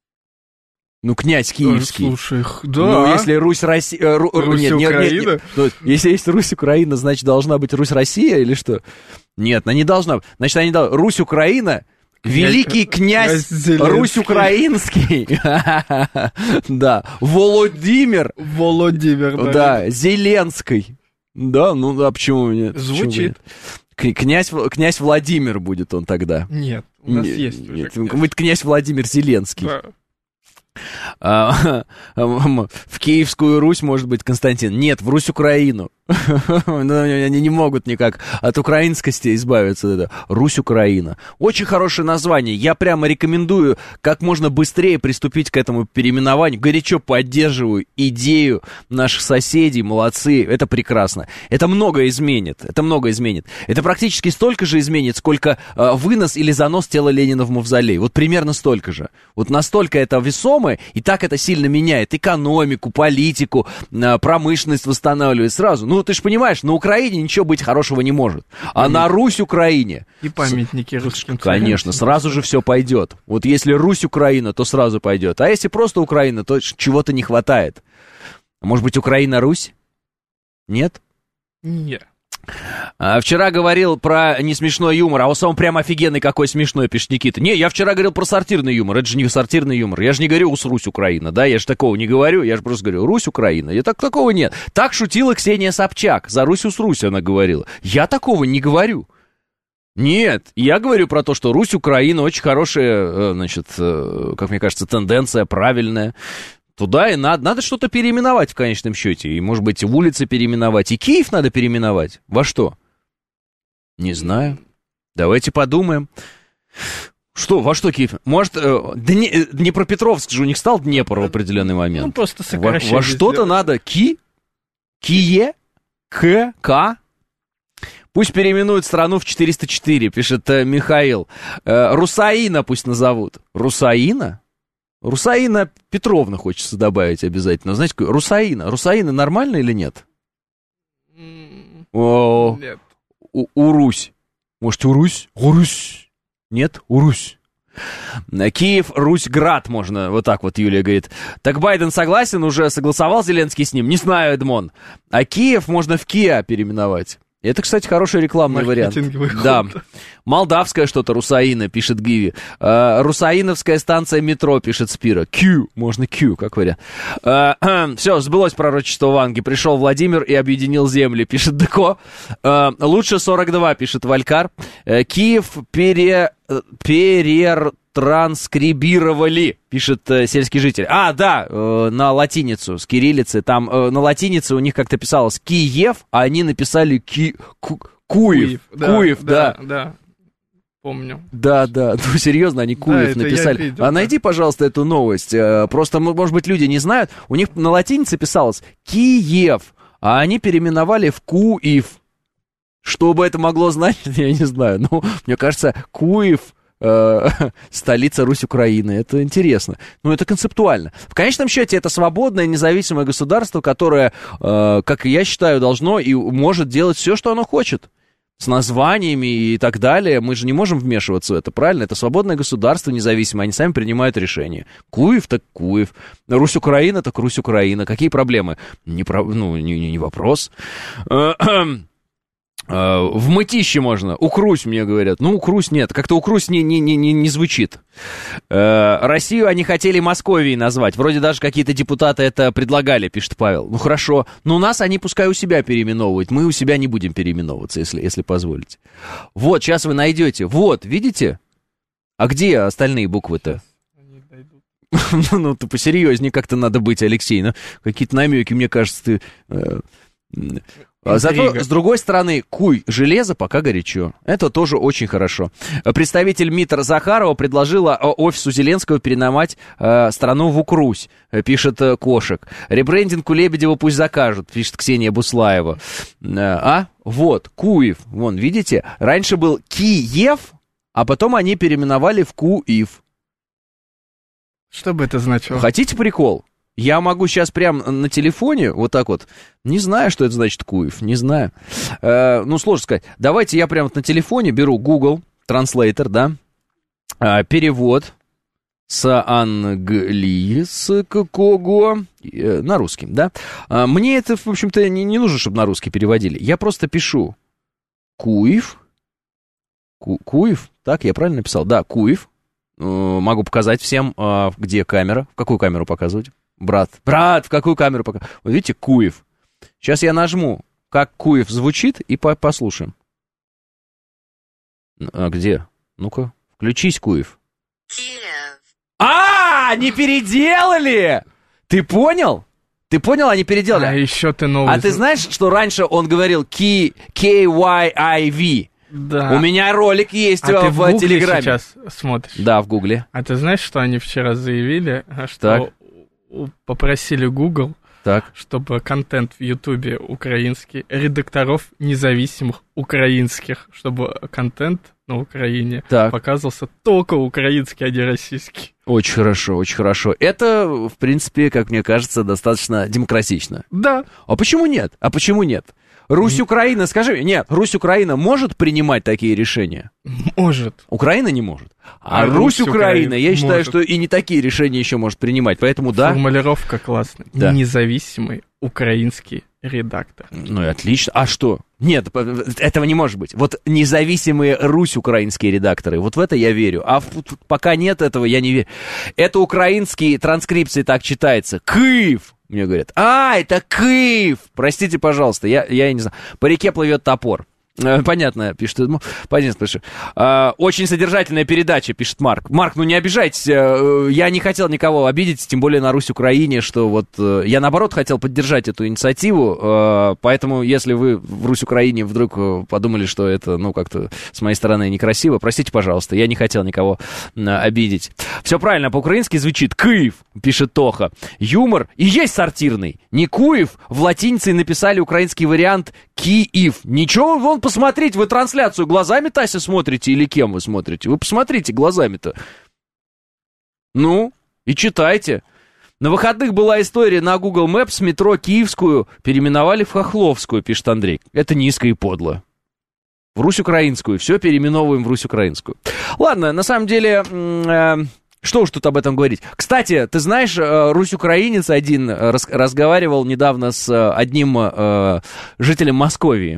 Ну, князь киевский. Слушай, да. Ну, если Русь, Россия... Э, Ру... Русь, нет, нет, Украина? Нет, нет. Ну, если есть Русь, Украина, значит, должна быть Русь, Россия или что? Нет, она не должна. Значит, они должны... Русь, Украина, великий князь, князь Русь украинский. Да. Владимир. Владимир, да. Зеленский. Да, ну, а почему нет? Звучит. Князь, князь Владимир будет он тогда. Нет, у нас нет, есть уже князь. Будет князь Владимир Зеленский. Да. В Киевскую Русь, может быть, Константин. Нет, в Русь-Украину. Они не могут никак от украинскости избавиться. Русь-Украина. Очень хорошее название. Я прямо рекомендую как можно быстрее приступить к этому переименованию. Горячо поддерживаю идею наших соседей. Молодцы. Это прекрасно. Это многое изменит. Это многое изменит. Это практически столько же изменит, сколько э, вынос или занос тела Ленина в мавзолей. Вот примерно столько же. Вот настолько это весомо, и так это сильно меняет экономику, политику, э, промышленность восстанавливает сразу. Ну, ты же понимаешь, на Украине ничего быть хорошего не может. А на Русь-Украине... И памятники русским царям. Конечно, сразу же все пойдет. Вот если Русь-Украина, то сразу пойдет. А если просто Украина, то чего-то не хватает. Может быть, Украина-Русь? Нет? Нет. А, вчера говорил про несмешной юмор, а он прям офигенный какой смешной, пишет Никита. Не, я вчера говорил про сортирный юмор, это же не сортирный юмор. Я же не говорю «Русь, Украина», да, я же такого не говорю, я же просто говорю «Русь, Украина». И так, такого нет. Так шутила Ксения Собчак, за Русь, Русь она говорила. Я такого не говорю. Нет, я говорю про то, что Русь, Украина очень хорошая, значит, как мне кажется, тенденция, правильная. Туда и надо. Надо что-то переименовать в конечном счете. И, может быть, улицы переименовать. И Киев надо переименовать. Во что? Не знаю. Давайте подумаем. Что, во что Киев? Может, э, Дне, Днепропетровск же у них стал Днепр в определенный момент. Ну, просто Во, во что-то надо Ки? Кие? К? К? Пусть переименуют страну в четыреста четыре, пишет э, Михаил. Э, Русаина пусть назовут. Русаина? Русаина Петровна хочется добавить обязательно. Знаете, Русаина. Русаина нормально или нет? О, нет. У, Урусь. Может, Урусь? Урусь. Нет? Урусь. Киев, Русь, Град можно. Вот так вот Юлия говорит. Так Байден согласен, уже согласовал Зеленский с ним? Не знаю, Эдмон. А Киев можно в Киа переименовать. Это, кстати, хороший рекламный вариант. Да. Молдавская что-то, Русаина, пишет Гиви. Uh, Русаиновская станция метро, пишет Спира. Q, можно Q, как вариант. Uh, все, сбылось пророчество Ванги. Пришел Владимир и объединил земли, пишет Деко. Uh, лучше сорок два, пишет Валькар. Uh, Киев пере... перер... транскрибировали, пишет э, сельский житель. А, да, э, на латиницу, с кириллицы. Там э, на латинице у них как-то писалось Киев, а они написали Ки... Ку... Куев. Куев, да, Куев, да. да. да. Помню. Да, да, ну серьезно, они Куев да, написали. Видел, а да. найди, пожалуйста, эту новость. Просто, может быть, люди не знают. У них на латинице писалось Киев, а они переименовали в Куев. Что бы это могло значить, я не знаю. Ну, мне кажется, Куев э, столица Русь-Украины. Это интересно. Ну, это концептуально. В конечном счете, это свободное, независимое государство, которое, э, как я считаю, должно и может делать все, что оно хочет. С названиями и так далее. Мы же не можем вмешиваться в это, правильно? Это свободное государство, независимое. Они сами принимают решения. Куев так Куев. Русь-Украина так Русь-Украина. Какие проблемы? Не, про... ну, не, не вопрос. В Мытище можно. Укрусь, мне говорят. Ну, Укрусь нет. Как-то Укрусь не, не, не, не звучит. Россию они хотели Московией назвать. Вроде даже какие-то депутаты это предлагали, пишет Павел. Ну, хорошо. Но нас они пускай у себя переименовывают. Мы у себя не будем переименовываться, если, если позволите. Вот, сейчас вы найдете. Вот, видите? А где остальные буквы-то? Ну, ты посерьезнее как-то надо быть, Алексей. Ну, какие-то намеки, мне кажется, ты... Зато, с другой стороны, куй железо, пока горячо. Это тоже очень хорошо. Представитель МИД Захарова предложила офису Зеленского переименовать э, страну в Укрусь, пишет э, Кошек. Ребрендинг у Лебедева пусть закажут, пишет Ксения Буслаева. Э, а? Вот, Куев. Вон, видите? Раньше был Киев, а потом они переименовали в Куев. Что бы это значило? Хотите прикол? Я могу сейчас прямо на телефоне, вот так вот, не знаю, что это значит Куев, не знаю. Э, ну, сложно сказать. Давайте я прямо на телефоне беру Google Translator, да, э, перевод с английского э, на русский, да. Э, мне это, в общем-то, не, не нужно, чтобы на русский переводили. Я просто пишу Куев, Ку, Куев, так, я правильно написал? Да, Куев. Э, могу показать всем, э, где камера, в какую камеру показывать. Брат, брат, в какую камеру пока? Вот видите, Куев. Сейчас я нажму, как Куев звучит, и по послушаем. А где? Ну-ка, включись, Куев. Киев. А, не переделали! Ты понял? Ты понял, они переделали. А еще ты новый. А ты знаешь, что раньше он говорил K Y I V? Да. У меня ролик есть а в, в, в Телеграме. сейчас смотришь? Да, в Гугле. А ты знаешь, что они вчера заявили, что так. попросили Google, так. чтобы контент в Ютубе украинский, редакторов независимых украинских, чтобы контент на Украине так. показывался только украинский, а не российский. Очень хорошо, очень хорошо. Это, в принципе, как мне кажется, достаточно демократично. Да. А почему нет? А почему нет? Русь-Украина, скажи, нет, Русь-Украина может принимать такие решения? Может. Украина не может. А, а Русь-Украина, я может. считаю, что и не такие решения еще может принимать, поэтому да. Формулировка классная. Да. Независимый украинский редактор. Ну и отлично. А что? Нет, этого не может быть. Вот независимые русь-украинские редакторы, вот в это я верю. А в, пока нет этого, я не верю. Это украинские транскрипции так читается. Киев! Мне говорят, а, это Киев! Простите, пожалуйста, я, я не знаю. По реке плывет топор. Понятно, пишет. Ну, понятно, пишет. А, очень содержательная передача, пишет Марк. Марк, ну не обижайтесь, я не хотел никого обидеть, тем более на Русь-Украине, что вот я, наоборот, хотел поддержать эту инициативу, поэтому, если вы в Русь-Украине вдруг подумали, что это, ну, как-то с моей стороны некрасиво, простите, пожалуйста, я не хотел никого обидеть. Все правильно, по-украински звучит Киев, пишет Тоха. Юмор и есть сортирный. Не Куев, в латинице написали украинский вариант Киев. Ничего, вон, посмотрите, вы трансляцию глазами, Тася, смотрите или кем вы смотрите? Вы посмотрите глазами-то. Ну, и читайте. На выходных была история на Google Maps, метро Киевскую переименовали в Хохловскую, пишет Андрей. Это низко и подло. В Русь-Украинскую. Все переименовываем в Русь-Украинскую. Ладно, на самом деле... Э- Что уж тут об этом говорить. Кстати, ты знаешь, русь-украинец один рас- разговаривал недавно с одним э, жителем Московии.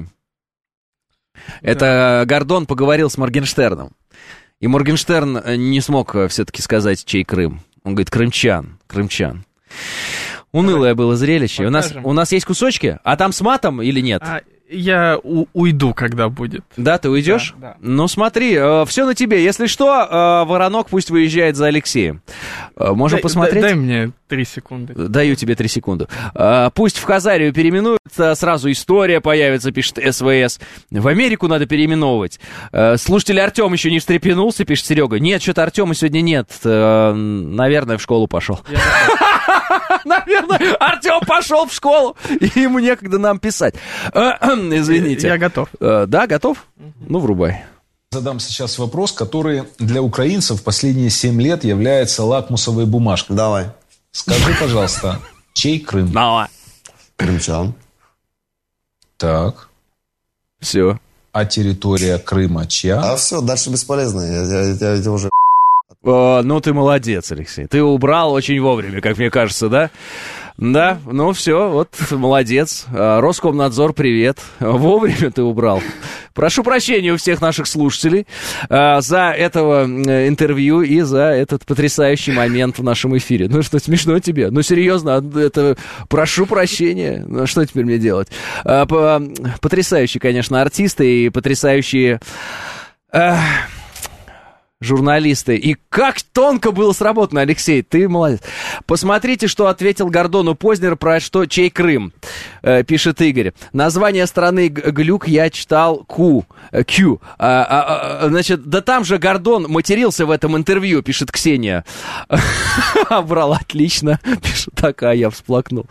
Да. Это Гордон поговорил с Моргенштерном. И Моргенштерн не смог все-таки сказать, чей Крым. Он говорит, крымчан, крымчан. Унылое было зрелище. У нас, у нас есть кусочки, а там с матом или нет? А, Я у- уйду, когда будет. Да, ты уйдешь? Да, да. Ну, смотри, э, все на тебе. Если что, э, Воронок пусть выезжает за Алексеем. Э, можем Дай- посмотреть? Дай, дай мне три секунды. Даю тебе три секунды. Э, пусть в Хазарию переименуется, сразу история появится, пишет СВС. В Америку надо переименовывать. Э, слушатель Артем еще не встрепенулся, пишет Серега. Нет, что-то Артема сегодня нет. Э, наверное, в школу пошел. Наверное, Артем пошел в школу, и ему некогда нам писать. Извините. Я готов. Да, готов? Ну, врубай. Задам сейчас вопрос, который для украинцев последние семь лет является лакмусовой бумажкой. Давай. Скажи, пожалуйста, чей Крым? Давай. Крымчан. Так. Все. А территория Крыма чья? А все, дальше бесполезно. Я, я, я, я уже... О, ну, ты молодец, Алексей. Ты убрал очень вовремя, как мне кажется, да? Да, ну все, вот, молодец. А, Роскомнадзор, привет. Вовремя ты убрал. Прошу прощения у всех наших слушателей а, за этого интервью и за этот потрясающий момент в нашем эфире. Ну что, смешно тебе? Ну серьезно, это прошу прощения. Ну что теперь мне делать? А, по, потрясающие, конечно, артисты и потрясающие... А, журналисты. И как тонко было сработано, Алексей, ты молодец. Посмотрите, что ответил Гордону Познер про что, чей Крым, э, пишет Игорь. Название страны Глюк я читал Q. Q. А, а, а, значит, да там же Гордон матерился в этом интервью, пишет Ксения. Брал, отлично. Пишет, так, а я всплакнул.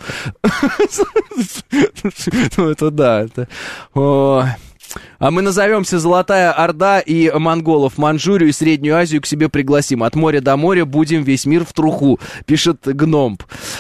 Ну, это да, это... А мы назовемся «Золотая Орда» и монголов Манчжурию и Среднюю Азию к себе пригласим. От моря до моря будем весь мир в труху, пишет Гномб.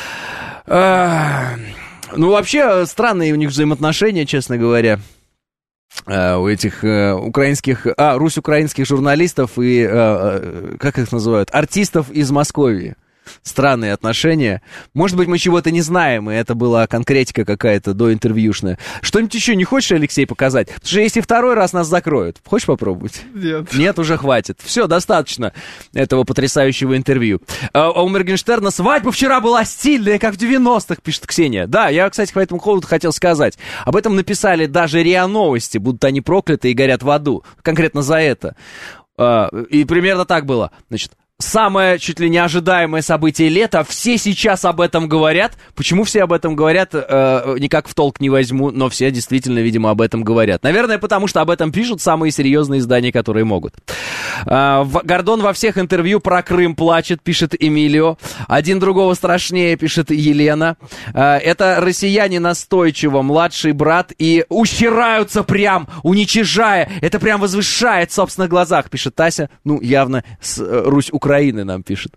А, ну, вообще, странные у них взаимоотношения, честно говоря. Uh, у этих uh, украинских, а, русь-украинских журналистов и, uh, как их называют, артистов из Московии. Странные отношения. Может быть, мы чего-то не знаем, и это была конкретика какая-то доинтервьюшная. Что-нибудь еще не хочешь, Алексей, показать? Потому что если второй раз нас закроют, хочешь попробовать? Нет. Нет, уже хватит. Все, достаточно этого потрясающего интервью. А у Моргенштерна свадьба вчера была стильная, как в девяностых, пишет Ксения. Да, я, кстати, по этому поводу хотел сказать. Об этом написали даже РИА Новости, будут они прокляты и горят в аду. Конкретно за это. И примерно так было. Значит, самое чуть ли не ожидаемое событие лета. Все сейчас об этом говорят. Почему все об этом говорят, э, никак в толк не возьму, но все действительно, видимо, об этом говорят. Наверное, потому что об этом пишут самые серьезные издания, которые могут. Э, Гордон во всех интервью про Крым плачет, пишет Эмилио. Один другого страшнее, пишет Елена. Э, это россияне настойчиво, младший брат, и ущираются прям, уничижая. Это прям возвышает в собственных глазах, пишет Тася. Ну, явно с э, Русь Украины нам пишет.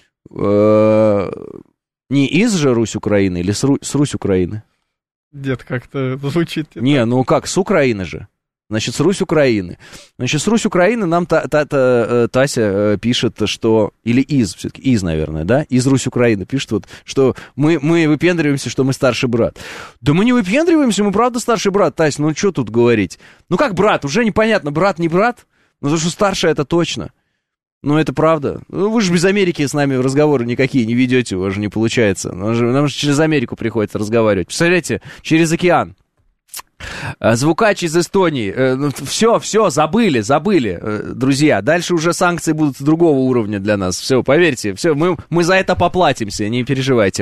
Э-э- не из же Русь Украины или с, Ру- с Русь Украины? Дед, как-то звучит. Не, ну как, с Украины же. Значит, с Русь Украины. Значит, с Русь Украины нам та, та, та, Тася пишет, что... Или из, все-таки из, наверное, да? Из Русь Украины пишет, вот, что мы, мы выпендриваемся, что мы старший брат. Да мы не выпендриваемся, мы правда старший брат, Тася, ну что тут говорить? Ну как брат? Уже непонятно, брат, не брат? Ну потому что старший это точно. Ну, это правда. Ну, вы же без Америки с нами разговоры никакие не ведете, у вас же не получается. Нам же, нам же через Америку приходится разговаривать. Представляете, через океан. Звукач из Эстонии. Все, все, забыли, забыли, друзья. Дальше уже санкции будут с другого уровня для нас. Все, поверьте, все, мы, мы за это поплатимся, не переживайте.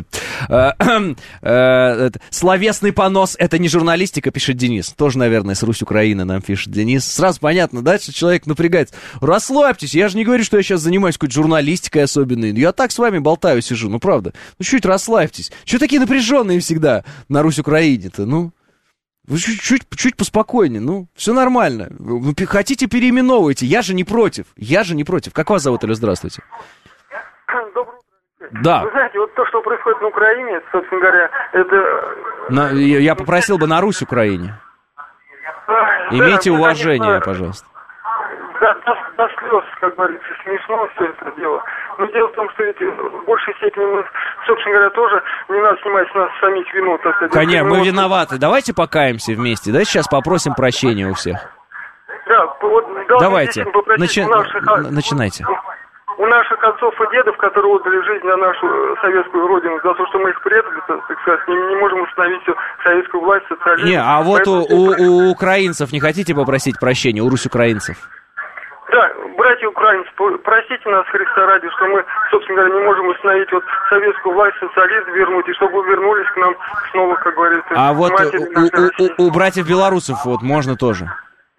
Словесный понос — это не журналистика, пишет Денис. Тоже, наверное, с Русь Украины нам пишет Денис. Сразу понятно, да, что человек напрягается. Расслабьтесь, я же не говорю, что я сейчас занимаюсь какой-то журналистикой особенной. Я так с вами болтаю, сижу, ну правда. Ну чуть расслабьтесь. Чего такие напряженные всегда на Русь Украине-то, ну? Вы чуть-чуть чуть поспокойнее, ну, все нормально. Вы хотите, переименовывайте, я же не против, я же не против. Как вас зовут, или здравствуйте? Доброе утро. Да. Вы знаете, вот то, что происходит на Украине, собственно говоря, это... На, я, я попросил бы на Русь Украине. Имейте да, уважение, конечно, пожалуйста. Да, до, до слез, как говорится, смешно все это дело. Но дело в том, что ведь в большей степени мы, собственно говоря, тоже не надо снимать с нас самих вину. Так сказать. Конечно, мы вот... виноваты. Давайте покаемся вместе. Давайте сейчас попросим прощения у всех. Да, вот, давайте, Начи... наших... начинайте. у наших отцов и дедов, которые отдали жизнь на нашу советскую родину, за то, что мы их предали, так сказать, не, не можем установить советскую власть, социализм. Не, а вот Поэтому... у, у, у украинцев не хотите попросить прощения, у русь-украинцев? Да, братья украинцы, простите нас, Христа ради, что мы, собственно говоря, не можем установить вот советскую власть, социализм вернуть, и чтобы вернулись к нам снова, как говорится, а вот матери у, нашей России. у, у, у братьев белорусов вот можно тоже?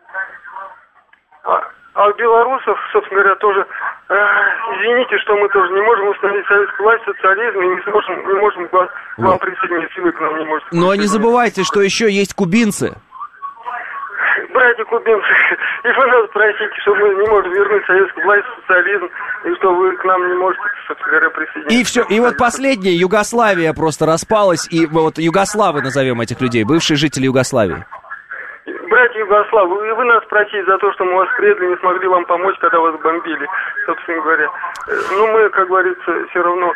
А, а у белорусов, собственно говоря, тоже, э, извините, что мы тоже не можем установить советскую власть, социализм, и не сможем, не можем к вам, к вам присоединиться, и вы к нам не можете. Но не забывайте, что еще есть кубинцы. Братья кубинцы, и вы нас просите, что мы не можем вернуть советскую власть, социализм, и что вы к нам не можете, собственно говоря, присоединиться. И все, и вот последнее, Югославия просто распалась, и вот югославы назовем этих людей, бывшие жители Югославии. Братья Югославы, и вы нас просите за то, что мы вас предали, не смогли вам помочь, когда вас бомбили, собственно говоря. Ну, мы, как говорится, все равно...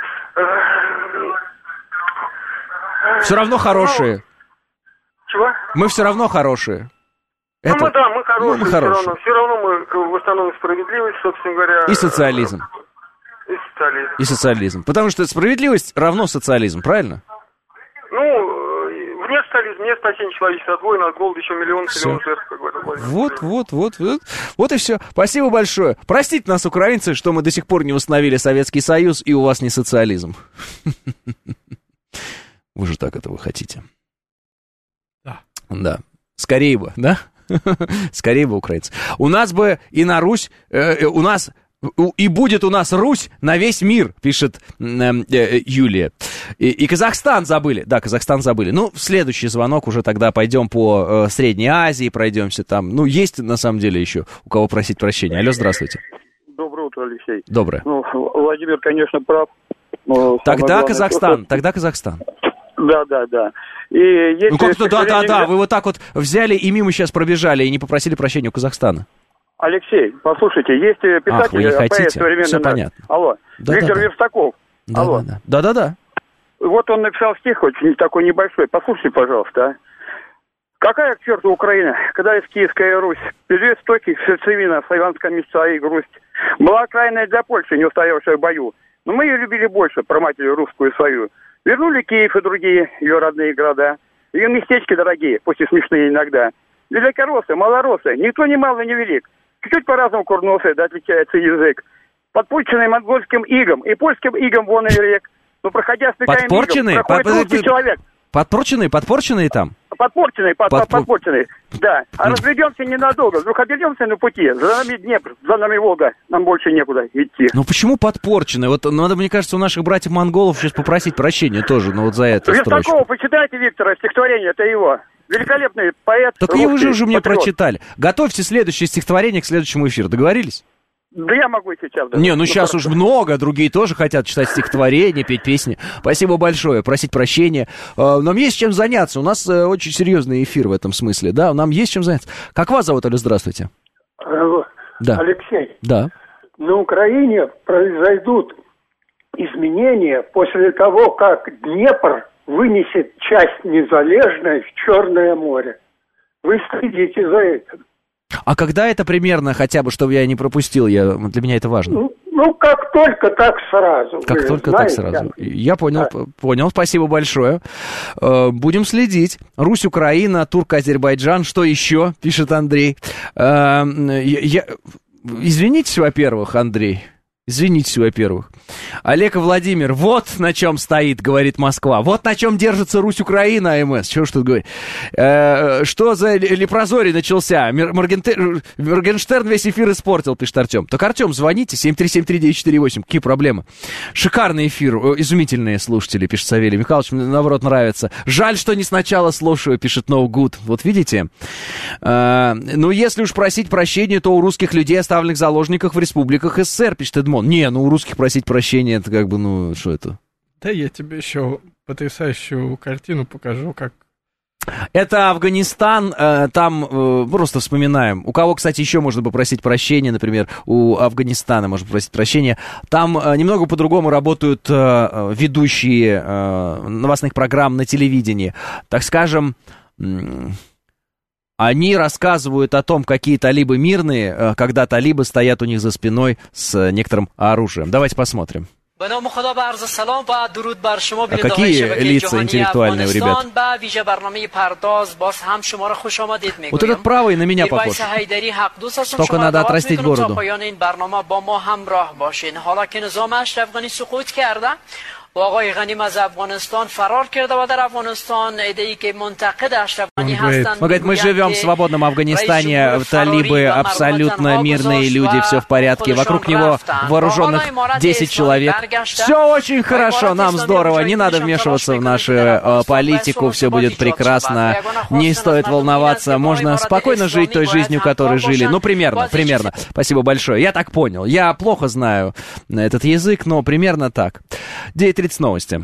Все равно хорошие. Чего? Мы все равно хорошие. Ну, Это... мы, да, мы хорошие, ну, мы все хорошие. равно. Все равно мы восстановим справедливость, собственно говоря. И социализм. И социализм. И социализм. Потому что справедливость равно социализм, правильно? Ну, вне социализма, нет спасения человечества от войн, от голода, еще миллион, миллион жертв, как говорят. Вот, вот, вот, вот. Вот и все. Спасибо большое. Простите нас, украинцы, что мы до сих пор не восстановили Советский Союз, и у вас не социализм. Вы же так этого хотите. Да. Да. Скорее бы, да? Скорее бы, украинцы. У нас бы и на Русь, э, у нас, и будет у нас Русь на весь мир, пишет э, э, Юлия. И, и Казахстан забыли. Да, Казахстан забыли. Ну, в следующий звонок уже тогда пойдем по э, Средней Азии, пройдемся там. Ну, есть на самом деле еще у кого просить прощения. Алло, здравствуйте. Доброе утро, Алексей. Доброе. Ну, Владимир, конечно, прав. Тогда главное, Казахстан, что... тогда Казахстан. Да, да, да. И если, ну как-то да, да, да, нельзя... вы вот так вот взяли и мимо сейчас пробежали и не попросили прощения у Казахстана. Алексей, послушайте, есть писатель, Ах, вы не поэт хотите? современный. Все наш. понятно. Алло, да, Виктор да, да. Верстаков. Да, Алло. да, да, да, да. Вот он написал стих очень такой небольшой. Послушайте, пожалуйста. А? Какая к черту Украина, когда есть Киевская Русь, перед стойких сердцевина, славянская мечта и грусть. Была окраина для Польши, не устоявшая в бою. Но мы ее любили больше, проматерь русскую свою. Вернули Киев и другие ее родные города. Ее местечки дорогие, пусть и смешные иногда. Великороссы, малороссы, никто не мал и не велик. Чуть-чуть по-разному курносы, да отличается язык. Подпорченный монгольским игом и польским игом вон и рек. Но проходя стыкаем подпорченные? игом, проходит Под... русский человек. Подпорченные, подпорченные там? Подпорченные, под, Подпор... подпорченные, да. А mm. разведемся ненадолго, вдруг обернемся на пути. За нами Днепр, за нами Волга, нам больше некуда идти. Ну почему подпорченные? Вот надо, мне кажется, у наших братьев-монголов сейчас попросить прощения тоже, ну вот за это строчку. Верстакова, почитайте Виктора, стихотворение, это его. Великолепный поэт. Так русский, вы же уже мне патриот. прочитали. Готовьте следующее стихотворение к следующему эфиру. Договорились? Да я могу сейчас. Да. Не, ну, ну сейчас хорошо. уж много, другие тоже хотят читать стихотворения, петь песни. Спасибо большое, просить прощения. Нам есть чем заняться, у нас очень серьезный эфир в этом смысле, да, нам есть чем заняться. Как вас зовут, Алло, здравствуйте? Алло, да. Алексей. Да. На Украине произойдут изменения после того, как Днепр вынесет часть Незалежной в Черное море. Вы следите за этим. А когда это примерно, хотя бы, чтобы я не пропустил, я, для меня это важно. Ну, ну как только, так сразу. Как только, знаете, так сразу. Я, я понял, да. понял, спасибо большое. Будем следить. Русь, Украина, Турк, Азербайджан, что еще, пишет Андрей. Я... Извинитесь, во-первых, Андрей. Извинитесь, во-первых. Олег и Владимир, вот на чем стоит, говорит Москва. Вот на чем держится Русь-Украина, АМС. Чего ж тут говорить? Э, что за лепрозорий начался? Моргенте... Моргенштерн весь эфир испортил, пишет Артем. Так, Артем, звоните, семь три семь три девять четыре восемь. Какие проблемы? Шикарный эфир, изумительные слушатели, пишет Савелий Михайлович. Мне, наоборот, нравится. Жаль, что не сначала слушаю, пишет No Good. Вот видите? Э, ну, если уж просить прощения, то у русских людей, оставленных заложниках в республиках СССР, пишет Эдмон. Не, ну у русских просить прощения, это как бы, ну, что это? Да я тебе еще потрясающую картину покажу, как... Это Афганистан, э, там э, просто вспоминаем. У кого, кстати, еще можно попросить прощения, например, у Афганистана можно попросить прощения. Там э, немного по-другому работают э, ведущие э, новостных программ на телевидении. Так скажем... Э, Они рассказывают о том, какие талибы мирные, когда талибы стоят у них за спиной с некоторым оружием. Давайте посмотрим. А какие лица интеллектуальные у ребят? Вот этот правый на меня похож. Только надо отрастить бороду. و آقای غنیم از افغانستان فرار کرده و در افغانستان ایده‌ای که منتقد اشرف غنی هستند. Он говорит, мы живем в свободном Афганистане, талибы абсолютно мирные люди, все в порядке. Вокруг него вооруженных десять человек. Все очень хорошо, нам здорово, не надо вмешиваться в нашу э, политику, все будет прекрасно, не стоит волноваться, можно спокойно жить той жизнью, которой жили. Ну, примерно, примерно. Спасибо большое. Я так понял. Я плохо знаю этот язык, но примерно так. девять тридцать новости.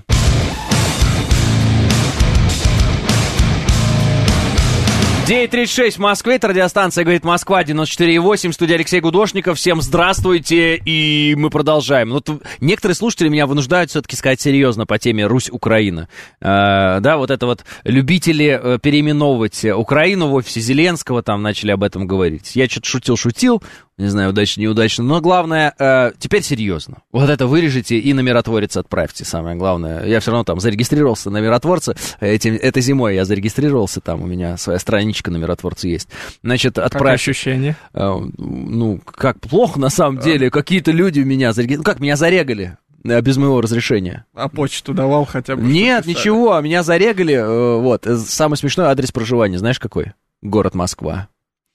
девять тридцать шесть в Москве, это радиостанция «Говорит Москва», девяносто четыре и восемь, студия Алексей Гудошников. Всем здравствуйте, и мы продолжаем. Вот некоторые слушатели меня вынуждают все-таки сказать серьезно по теме Русь-Украина. Э, да, вот это вот любители переименовывать Украину в офисе Зеленского, там начали об этом говорить. Я что-то шутил-шутил, не знаю, удачно, неудачно, но главное, э, теперь серьезно. Вот это вырежете и на миротворец отправьте, самое главное. Я все равно там зарегистрировался на миротворце, этим, этой зимой я зарегистрировался, там у меня своя страничка на миротворце есть. Значит, отправь... Как ощущение? Э, ну, как плохо на самом деле, какие-то люди меня зарегистрировали, ну как, меня зарегали. Без моего разрешения. А почту давал хотя бы? Нет, ничего, меня зарегали, э, вот, самый смешной адрес проживания, знаешь какой? Город Москва.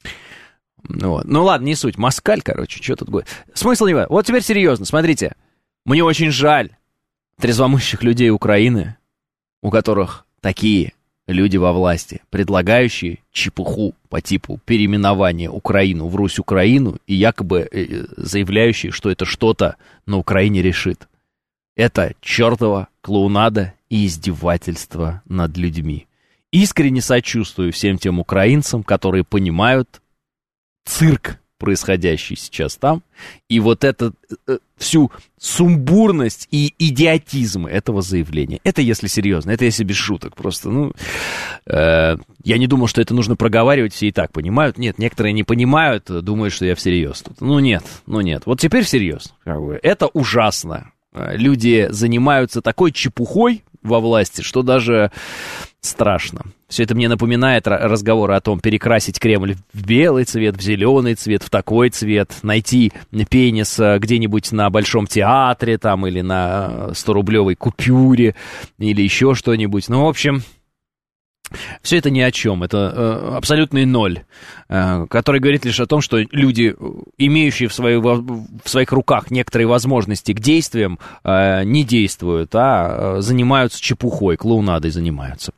Вот. Ну ладно, не суть. Москаль, короче, что тут будет. Смысл не в этом. Вот теперь серьезно, смотрите. Мне очень жаль трезвомыслящих людей Украины, у которых такие люди во власти, предлагающие чепуху по типу переименования Украину в Русь-Украину и якобы заявляющие, что это что-то на Украине решит. Это чертова клоунада и издевательство над людьми. Искренне сочувствую всем тем украинцам, которые понимают цирк, происходящий сейчас там, и вот эту э, всю сумбурность и идиотизм этого заявления. Это если серьезно, это если без шуток. Просто, ну, э, я не думал, что это нужно проговаривать, все и так понимают. Нет, некоторые не понимают, думают, что я всерьез тут. Ну нет, ну нет. Вот теперь всерьез. Как бы, это ужасно. Люди занимаются такой чепухой во власти, что даже страшно. Все это мне напоминает разговоры о том, перекрасить Кремль в белый цвет, в зеленый цвет, в такой цвет, найти пенис где-нибудь на Большом театре там, или на сто-рублевой купюре, или еще что-нибудь. Ну, в общем, все это ни о чем, это э, абсолютный ноль, э, который говорит лишь о том, что люди, имеющие в, своей, в своих руках некоторые возможности к действиям, э, не действуют, а э, занимаются чепухой, клоунадой занимаются.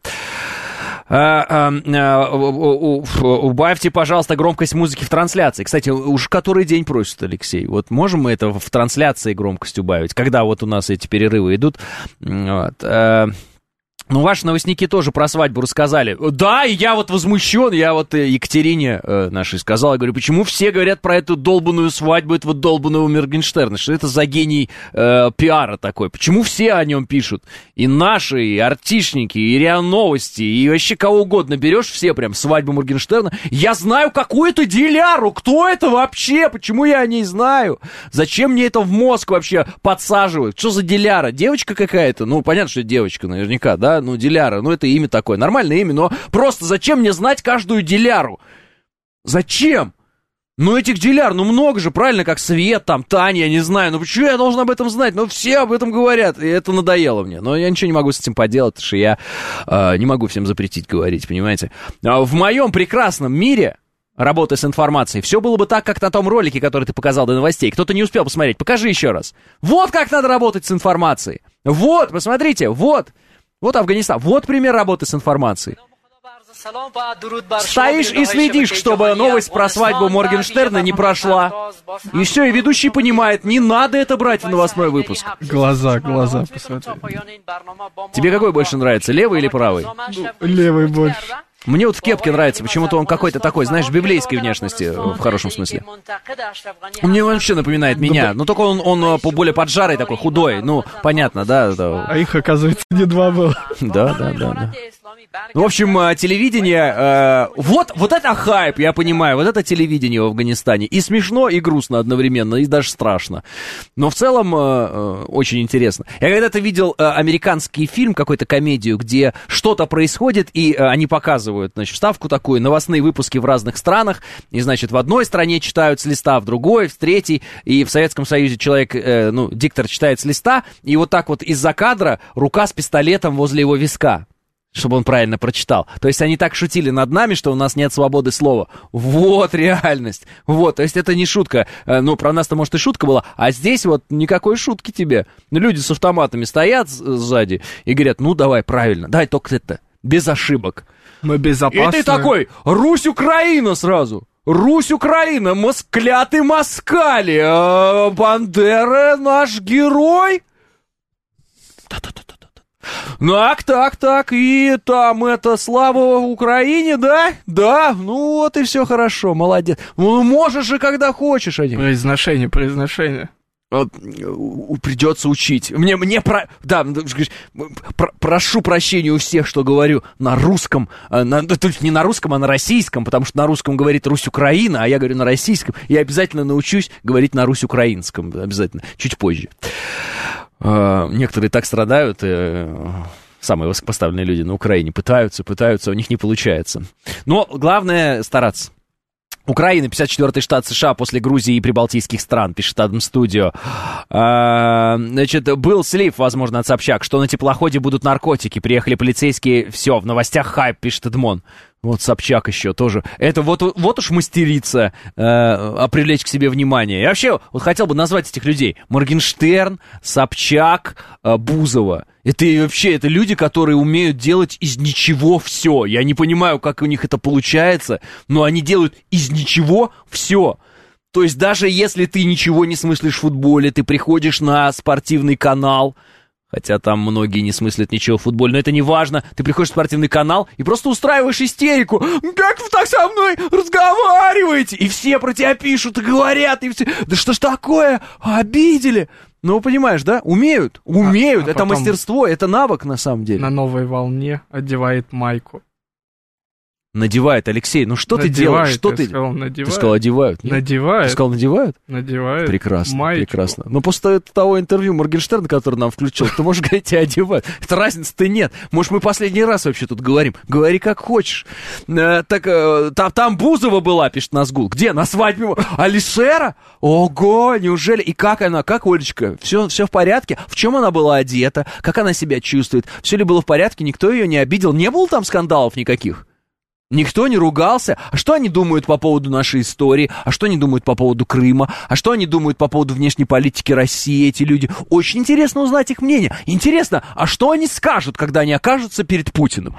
Убавьте, пожалуйста, громкость музыки в трансляции. Кстати, уж который день просит Алексей. Вот можем мы это в трансляции громкость убавить, когда вот у нас эти перерывы идут? Вот. Ну, ваши новостники тоже про свадьбу рассказали. Да, и я вот возмущен, я вот Екатерине э, нашей сказал, я говорю, почему все говорят про эту долбанную свадьбу этого долбанного Моргенштерна, что это за гений э, пиара такой, почему все о нем пишут? И наши, и артишники, и РИА Новости, и вообще кого угодно берешь, все прям свадьбу Моргенштерна. Я знаю какую-то диляру, кто это вообще, почему я о ней знаю? Зачем мне это в мозг вообще подсаживают? Что за диляра? Девочка какая-то? Ну, понятно, что это девочка наверняка, да? Ну, Диляра, ну, это имя такое, нормальное имя, но просто зачем мне знать каждую Диляру? Зачем? Ну, этих Диляр, ну, много же, правильно, как Свет, там, Таня, я не знаю, ну, почему я должен об этом знать? Ну, все об этом говорят, и это надоело мне, но я ничего не могу с этим поделать, потому что я э, не могу всем запретить говорить, понимаете? В моем прекрасном мире, работая с информацией, все было бы так, как на том ролике, который ты показал до новостей. Кто-то не успел посмотреть, покажи еще раз. Вот как надо работать с информацией. Вот, посмотрите, вот. Вот Афганистан. Вот пример работы с информацией. Стоишь и следишь, чтобы новость про свадьбу Моргенштерна не прошла. И все, и ведущий понимает, не надо это брать в новостной выпуск. Глаза, глаза, посмотри. Тебе какой больше нравится, левый или правый? Ну, левый больше. Мне вот в кепке нравится, почему-то он какой-то такой, знаешь, библейской внешности, в хорошем смысле. Он мне вообще напоминает меня, но только он, он более поджарый такой, худой, ну, понятно, да? да. А их, оказывается, не два было. Да, да, да, да. В общем, телевидение, э, вот, вот это хайп, я понимаю, вот это телевидение в Афганистане. И смешно, и грустно одновременно, и даже страшно. Но в целом э, очень интересно. Я когда-то видел э, американский фильм, какую-то комедию, где что-то происходит, и э, они показывают, значит, вставку такую, новостные выпуски в разных странах, и, значит, в одной стране читают с листа, в другой, в третьей, и в Советском Союзе человек, э, ну, диктор читает с листа, и вот так вот из-за кадра рука с пистолетом возле его виска, чтобы он правильно прочитал. То есть они так шутили над нами, что у нас нет свободы слова. Вот реальность. Вот, то есть это не шутка. Ну, про нас-то, может, и шутка была, а здесь вот никакой шутки тебе. Люди с автоматами стоят сзади и говорят, ну, давай, правильно, давай только это, без ошибок. Мы безопасны. И ты такой, Русь-Украина сразу. Русь-Украина, москляты москали, а Бандера наш герой. Так, так, так, и там это, слава Украине, да? Да, ну вот и все хорошо, молодец. Ну, можешь же, когда хочешь, один. Произношение, произношение. Придется учить. Мне, мне про... Да, про, прошу прощения у всех, что говорю на русском. На, то есть не на русском, а на российском, потому что на русском говорит Русь-Украина, а я говорю на российском. Я обязательно научусь говорить на Русь-Украинском, обязательно, чуть позже. Некоторые так страдают, самые высокопоставленные люди на Украине пытаются, пытаются, у них не получается. Но главное стараться. Украина, пятьдесят четвёртый штат США после Грузии и прибалтийских стран, пишет Адам Студио. А, значит, был слив, возможно, от Собчак, что на теплоходе будут наркотики. Приехали полицейские, все, в новостях хайп, пишет Эдмон. Вот Собчак еще тоже. Это вот, вот уж мастерица э, а привлечь к себе внимание. Я вообще вот хотел бы назвать этих людей. Моргенштерн, Собчак, э, Бузова. Это вообще, это люди, которые умеют делать из ничего все. Я не понимаю, как у них это получается, но они делают из ничего все. То есть даже если ты ничего не смыслишь в футболе, ты приходишь на спортивный канал, хотя там многие не смыслят ничего в футболе, но это не важно. Ты приходишь в спортивный канал и просто устраиваешь истерику. Как вы так со мной разговариваете? И все про тебя пишут и говорят, и все. Да что ж такое? Обидели. Ну, понимаешь, да? Умеют, умеют. А, а это мастерство, это навык на самом деле. На новой волне одевает майку. Надевает, Алексей, ну что надевает, ты делаешь? Что я ты... сказал, надевает. Ты сказал, одевают? Нет? Надевает. Ты сказал, надевают? Надевает. Прекрасно, маечку. Прекрасно. Но после того интервью Моргенштерна, который нам включил, ты можешь говорить, тебя одевают. Это разницы-то нет. Может, мы последний раз вообще тут говорим. Говори как хочешь. Э, так, э, там, там Бузова была, пишет Назгул. Где? На свадьбе Алишера? Ого, неужели? И как она? Как Олечка? Все, все в порядке? В чем она была одета? Как она себя чувствует? Все ли было в порядке? Никто ее не обидел? Не было там скандалов никаких? Никто не ругался. А что они думают по поводу нашей истории? А что они думают по поводу Крыма? А что они думают по поводу внешней политики России, эти люди? Очень интересно узнать их мнение. Интересно, а что они скажут, когда они окажутся перед Путиным?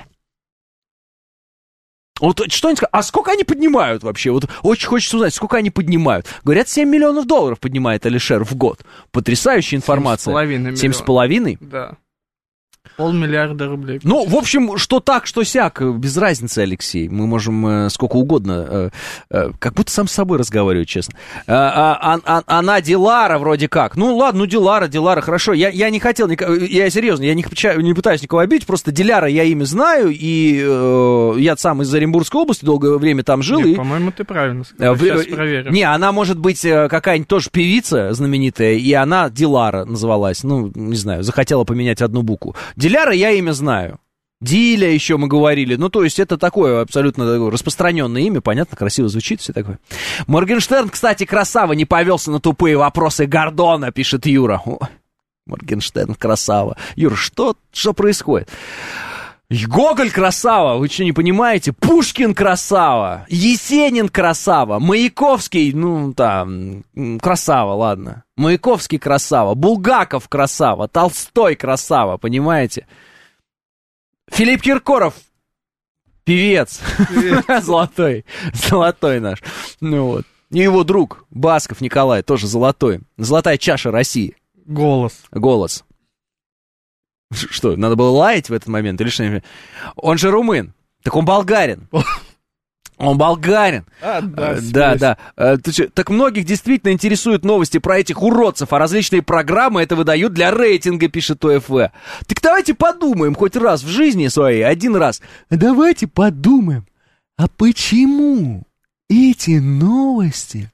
Вот что они скажут? А сколько они поднимают вообще? Вот очень хочется узнать, сколько они поднимают. Говорят, семь миллионов долларов поднимает Алишер в год. Потрясающая информация. семь с половиной? Да. Полмиллиарда рублей. Ну, в общем, что так, что сяк, без разницы, Алексей. Мы можем э, сколько угодно, э, э, как будто сам с собой разговариваю, честно. Э, а, а, она Дилара вроде как. Ну, ладно, ну, Дилара, Дилара, хорошо. Я, я не хотел, я серьезно, я не, не пытаюсь никого обидеть, просто Диляра я имя знаю, и э, я сам из Оренбургской области долгое время там жил. Нет, и... по-моему, ты правильно сказал, сейчас проверим. Не, она может быть какая-нибудь тоже певица знаменитая, и она Дилара называлась. Ну, не знаю, захотела поменять одну букву. Диляра я имя знаю. Диля еще мы говорили. Ну, то есть это такое абсолютно такое распространенное имя. Понятно, красиво звучит, все такое. Моргенштерн, кстати, красава, не повелся на тупые вопросы Гордона, пишет Юра. О, Моргенштерн, красава. Юра, что, что происходит? Гоголь красава, вы что, не понимаете? Пушкин красава, Есенин красава, Маяковский, ну, там, красава, ладно. Маяковский красава, Булгаков красава, Толстой красава, понимаете? Филипп Киркоров, певец, золотой, золотой наш. Ну вот. И его друг Басков Николай, тоже золотой. Золотая чаша России. Голос. Голос. Что, надо было лаять в этот момент или что-нибудь? Он же румын, так он болгарин. Он болгарин. А, да, да, да. А, ты чё, так многих действительно интересуют новости про этих уродцев, а различные программы это выдают для рейтинга, пишет ОФ. Так давайте подумаем хоть раз в жизни своей, один раз. Давайте подумаем, а почему эти новости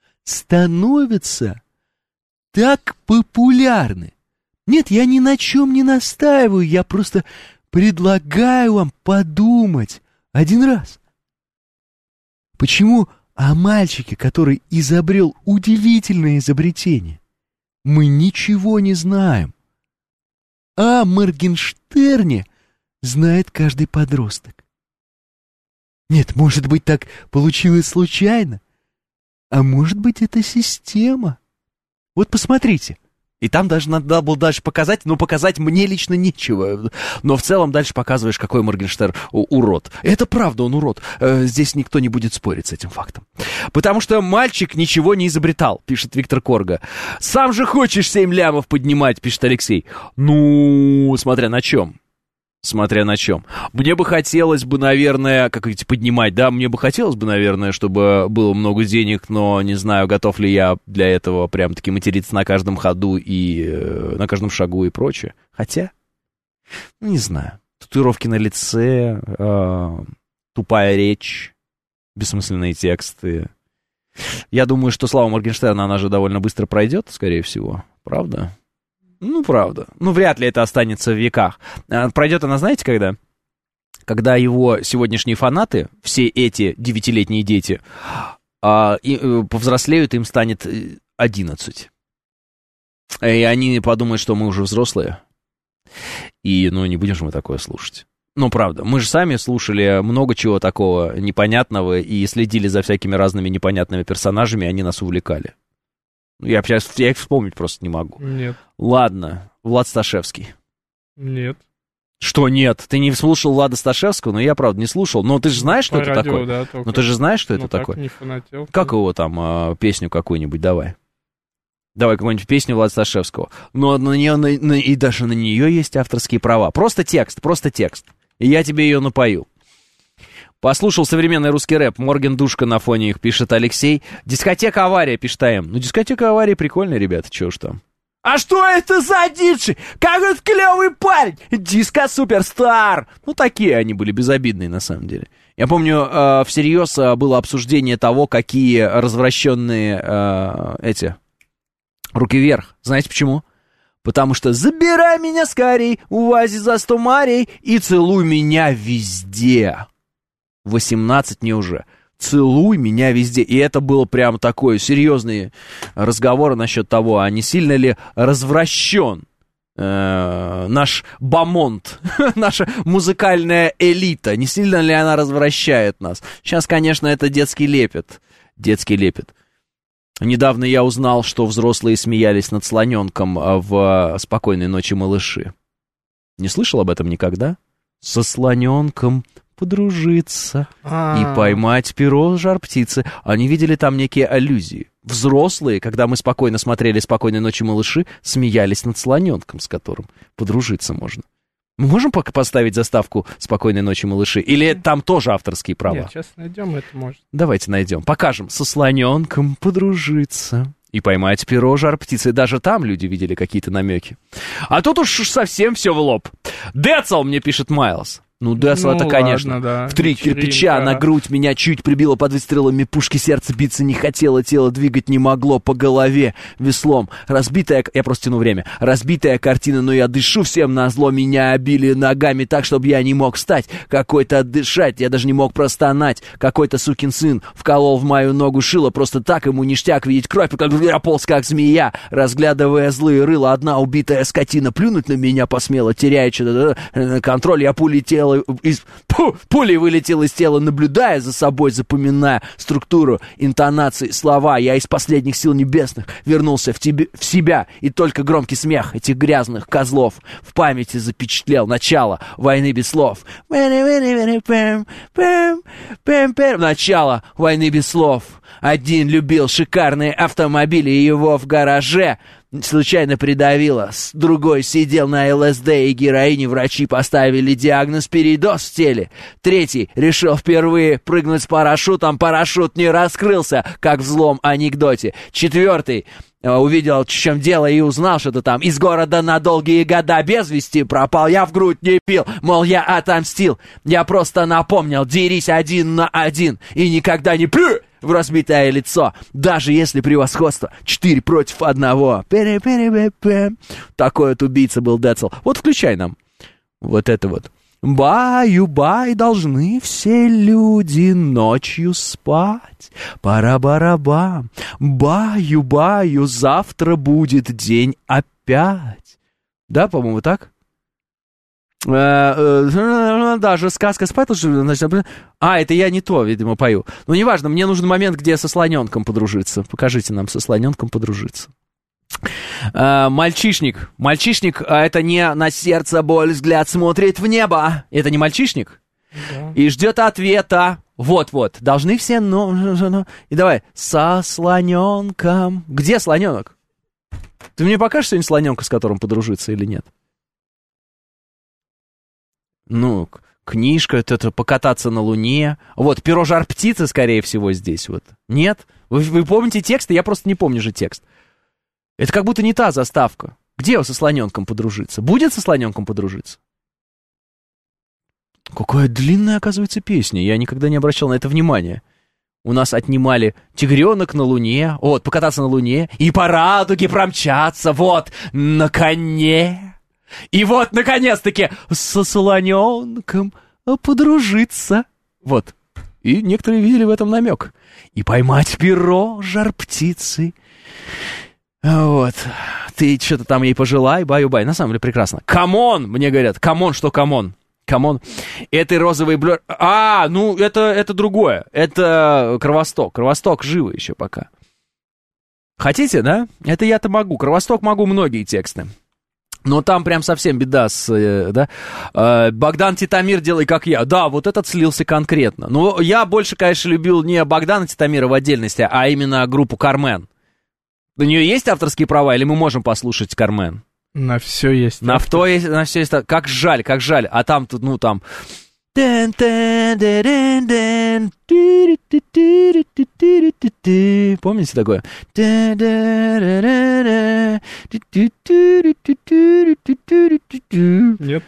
становятся так популярны? Нет, я ни на чем не настаиваю, я просто предлагаю вам подумать один раз. Почему о мальчике, который изобрел удивительное изобретение, мы ничего не знаем, а о Моргенштерне знает каждый подросток? Нет, может быть, так получилось случайно, а может быть, это система. Вот посмотрите. И там даже надо было дальше показать, но показать мне лично нечего. Но в целом дальше показываешь, какой Моргенштерн урод. Это правда, он урод. Здесь никто не будет спорить с этим фактом. Потому что мальчик ничего не изобретал, пишет Виктор Корга. Сам же хочешь семь лямов поднимать, пишет Алексей. Ну, смотря на чем. Смотря на чем. Мне бы хотелось бы, наверное, как эти поднимать, да, мне бы хотелось бы, наверное, чтобы было много денег, но не знаю, готов ли я для этого прям-таки материться на каждом ходу и э, на каждом шагу и прочее. Хотя, ну, не знаю, татуировки на лице, э, тупая речь, бессмысленные тексты. Я думаю, что слава Моргенштерна, она же довольно быстро пройдет, скорее всего, правда? Ну, правда. Ну, вряд ли это останется в веках. Пройдет она, знаете, когда? Когда его сегодняшние фанаты, все эти девятилетние дети, а, и, повзрослеют, им станет одиннадцать. И они подумают, что мы уже взрослые. И, ну, не будем же мы такое слушать. Ну, правда, мы же сами слушали много чего такого непонятного и следили за всякими разными непонятными персонажами, они нас увлекали. Я сейчас я их вспомнить просто не могу. Нет. Ладно, Влад Сташевский. Нет. Что нет? Ты не слушал Влада Сташевского? Ну, я, правда, не слушал. Но ты же знаешь, что По это радио, такое? Да, только. Ну, ты же знаешь, что ну, это так такое? Не фанател. Как его там, э, песню какую-нибудь, давай. Давай какую-нибудь песню Влада Сташевского. Но на нее, на, на, и даже на нее есть авторские права. Просто текст, просто текст. И я тебе ее напою. Послушал современный русский рэп, Моргендушка на фоне их, пишет Алексей. Дискотека авария, пишет АМ. Ну, дискотека авария прикольная, ребята, чё уж там. А что это за диджей? Какой клевый парень! Диско Суперстар! Ну, такие они были, безобидные, на самом деле. Я помню, э, всерьез э, было обсуждение того, какие развращенные э, эти руки вверх. Знаете почему? Потому что забирай меня скорей, увази за сто марей и целуй меня везде. восемнадцать мне уже. Целуй меня везде. И это было прям такой серьезный разговор насчет того, а не сильно ли развращен э, наш бомонд, наша музыкальная элита, не сильно ли она развращает нас. Сейчас, конечно, это детский лепет. Детский лепет. Недавно я узнал, что взрослые смеялись над слоненком в «Спокойной ночи, малыши». Не слышал об этом никогда? Со слоненком подружиться А-а-а. и поймать перо жар-птицы. Они видели там некие аллюзии. Взрослые, когда мы спокойно смотрели «Спокойной ночи, малыши», смеялись над слоненком, с которым подружиться можно. Мы можем пока поставить заставку «Спокойной ночи, малыши»? Или там тоже авторские права? Нет, сейчас найдем, это может. Давайте найдем. Покажем. Со слоненком подружиться и поймать перо жар-птицы. Даже там люди видели какие-то намеки. А тут уж совсем все в лоб. Децл, мне пишет Майлз. Ну, Десл, ну, это, конечно. ладно, да. В три Вечеринка. кирпича на грудь меня чуть прибило под выстрелами пушки, сердце биться не хотело, тело двигать не могло, по голове веслом. Разбитая, я просто тяну время, разбитая картина, но я дышу всем назло, меня обили ногами так, чтобы я не мог встать, какой-то отдышать, я даже не мог простонать, какой-то сукин сын вколол в мою ногу шило, просто так ему ништяк видеть кровь, как я полз как змея, разглядывая злые рыла, одна убитая скотина плюнуть на меня посмела, теряя что-то контроль, я полетел из... Пу, пулей вылетел из тела, наблюдая за собой, запоминая структуру, интонации, слова. Я из последних сил небесных вернулся в, тебе, в себя, и только громкий смех этих грязных козлов в памяти запечатлел начало войны без слов. Начало войны без слов. Один любил шикарные автомобили, и его в гараже случайно придавило. Другой сидел на ЛСД и героине, врачи поставили диагноз передоз в теле. Третий решил впервые прыгнуть с парашютом, парашют не раскрылся, как в злом анекдоте. Четвертый увидел, в чем дело, и узнал, что ты там из города на долгие года без вести пропал. Я в грудь не пил, мол, я отомстил. Я просто напомнил, дерись один на один и никогда не плюй в разбитое лицо, даже если превосходство четыре против одного. Такой вот убийца был Децл. Вот включай нам вот это вот. Баю-бай, должны все люди ночью спать. Пара-барабам. Баю-баю, завтра будет день опять. Да, по-моему, так? Даже сказка спать лучше. А, это я не то, видимо, пою. Ну, неважно, мне нужен момент, где со слоненком подружиться. Покажите нам со слоненком подружиться. А, мальчишник. Мальчишник, а это не на сердце боль, взгляд смотрит в небо. Это не мальчишник? Да. И ждет ответа. Вот-вот. Должны все... Ну, ну, и давай. Со слоненком. Где слоненок? Ты мне покажешь сегодня слоненка, с которым подружиться или нет? Ну, книжка, это покататься на Луне. Вот, перо жар-птицы, скорее всего, здесь вот. Нет? Вы, вы помните текст? Я просто не помню же текст. Это как будто не та заставка. Где со слоненком подружиться? Будет со слоненком подружиться? Какая длинная, оказывается, песня. Я никогда не обращал на это внимания. У нас отнимали тигренок на Луне, вот, покататься на Луне, и по радуге промчаться, вот, на коне. И вот, наконец-таки, со слоненком подружиться. Вот. И некоторые видели в этом намек. И поймать перо жар-птицы. Вот. Ты что-то там ей пожелай, баю-бай. На самом деле прекрасно. Камон, мне говорят. Камон, что камон? Камон. Это розовый блер... А, ну, это, это другое. Это Кровосток. Кровосток живы еще пока. Хотите, да? Это я-то могу. Кровосток могу многие тексты. Но там прям совсем беда с, да, Богдан Титамир, делай как я. Да, вот этот слился конкретно. Но я больше, конечно, любил не Богдана Титамира в отдельности, а именно группу Кармен. У нее есть авторские права, или мы можем послушать Кармен? На все есть. На, авто есть, на все есть. Как жаль, как жаль. А там тут, ну, там... Помните такое? Нет.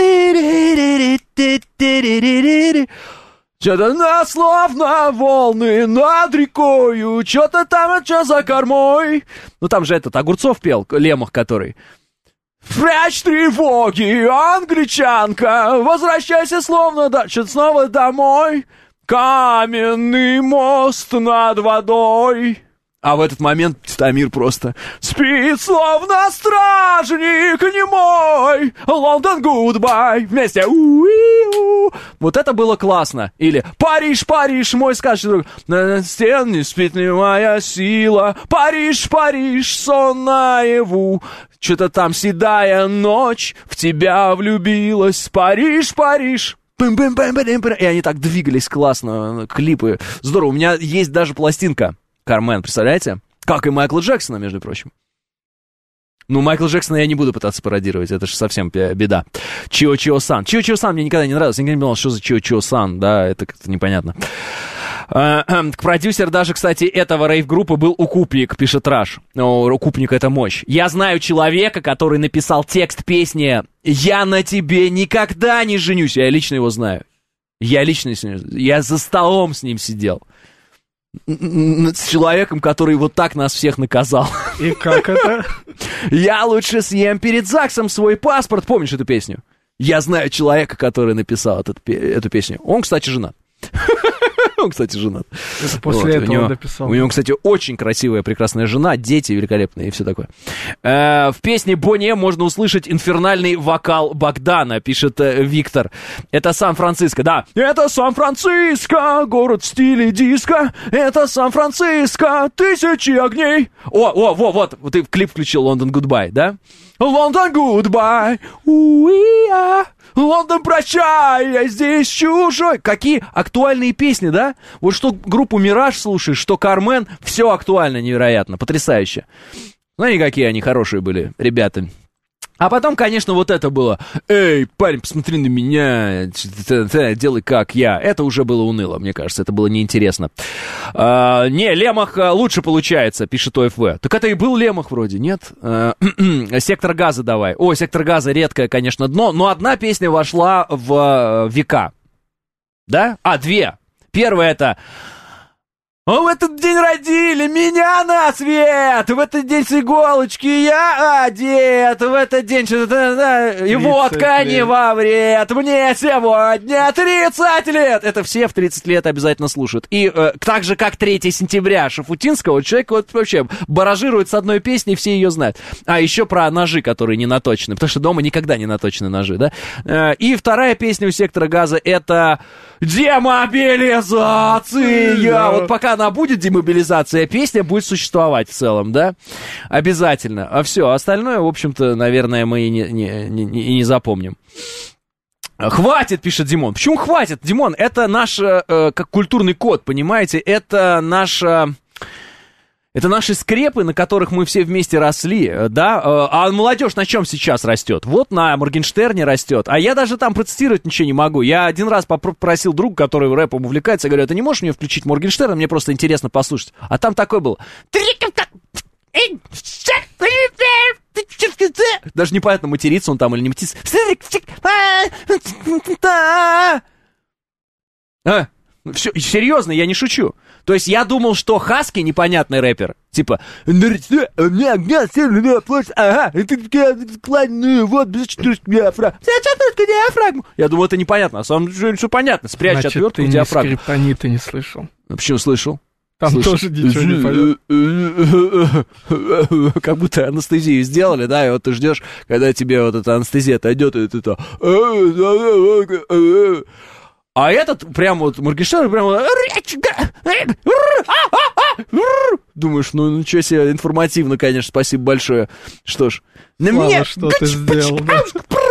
Что-то на словно волны над рекою, что-то там, что за кормой. Ну там же этот Огурцов пел, Лемах который. Прячь тревоги, англичанка, возвращайся словно да, что-то снова домой. Каменный мост над водой. А в этот момент Титамир просто спит, словно стражник немой. Лондон, гудбай. Вместе. У-у-у. Вот это было классно. Или Париж, Париж, мой сказочный друг. На стен не спит ли моя сила. Париж, Париж, сон наяву. Что-то там седая ночь в тебя влюбилась. Париж, Париж. И они так двигались классно. Клипы. Здорово. У меня есть даже пластинка Кармен, представляете? Как и Майкла Джексона, между прочим. Ну, Майкла Джексона я не буду пытаться пародировать, это же совсем беда. Чио-Чио-сан. Чио-Чио-сан мне никогда не нравился, я никогда не понимал, что за Чио-Чио-сан, да, это как-то непонятно. Продюсер даже, кстати, этого рейв-группы был Укупник, пишет Раш. О, Укупник — это мощь. Я знаю человека, который написал текст песни «Я на тебе никогда не женюсь». Я лично его знаю. Я лично с ним, я за столом с ним сидел. С человеком, который вот так нас всех наказал. И как это? Я лучше съем перед ЗАГСом свой паспорт. Помнишь эту песню? Я знаю человека, который написал этот, эту песню. Он, кстати, женат. Он, кстати, женат. Это после вот, этого у него, дописал. У него, кстати, очень красивая, прекрасная жена, дети великолепные и все такое. Э, в песне Бонни Эм можно услышать инфернальный вокал Богдана, пишет э, Виктор. Это Сан-Франциско, да. Это Сан-Франциско, город в стиле диско. Это Сан-Франциско, тысячи огней. О, о, во, вот, вот ты клип включил «Лондон, гудбай», да? «Лондон, гудбай, уи-а». Лондон, прощай, я здесь чужой. Какие актуальные песни, да? Вот что группу «Мираж» слушаешь, что «Кармен», все актуально невероятно, потрясающе. Знаете, какие они хорошие были, ребята. А потом, конечно, вот это было: «Эй, парень, посмотри на меня, делай как я». Это уже было уныло, мне кажется, это было неинтересно. А, не, Лемах лучше получается, пишет ОФВ. Так это и был Лемах вроде, нет? А, «Сектор газа» давай. О, «Сектор газа» редкое, конечно, дно, но одна песня вошла в века. Да? А, две. Первая это... В этот день родили меня на свет, в этот день с иголочки я одет, в этот день что-то, и водка не во вред, мне сегодня тридцать лет. Это все в тридцать лет обязательно слушают. И э, так же, как третьего сентября Шафутинского, человек вот вообще баражирует с одной песней, все ее знают. А еще про ножи, которые не наточены, потому что дома никогда не наточены ножи, да? Э, и вторая песня у «Сектора газа» — это «Демобилизация». Вот пока она будет, демобилизация, песня будет существовать в целом, да? Обязательно. А все, остальное, в общем-то, наверное, мы и не, не, не, и не запомним. Хватит, пишет Димон. Почему хватит, Димон? Это наш, э, как культурный код, понимаете? Это наша... Это наши скрепы, на которых мы все вместе росли, да? А молодежь на чем сейчас растет? Вот на Моргенштерне растет. А я даже там процитировать ничего не могу. Я один раз попросил друга, который рэпом увлекается, я говорю: ты не можешь мне включить Моргенштерна? Мне просто интересно послушать. А там такое было. Даже непонятно, матерится он там или не матерится. А, все, серьезно, я не шучу. То есть я думал, что Хаски непонятный рэпер. Типа, ага, это такая, вот, диафрагма. Я думал, это непонятно. А самом деле, все понятно. Спрячь отвертку и диафрагму. Значит, ты скриптонита не слышал. Почему слышал? Там слышал. Тоже ничего не понятно. Как будто анестезию сделали, да, и вот ты ждешь, когда тебе вот эта анестезия отойдет, и ты то... А этот прям вот Моргенштерн прям... Думаешь, ну ничего себе, информативно, конечно, спасибо большое. Что ж, на Слава, меня... что ты сделал, да?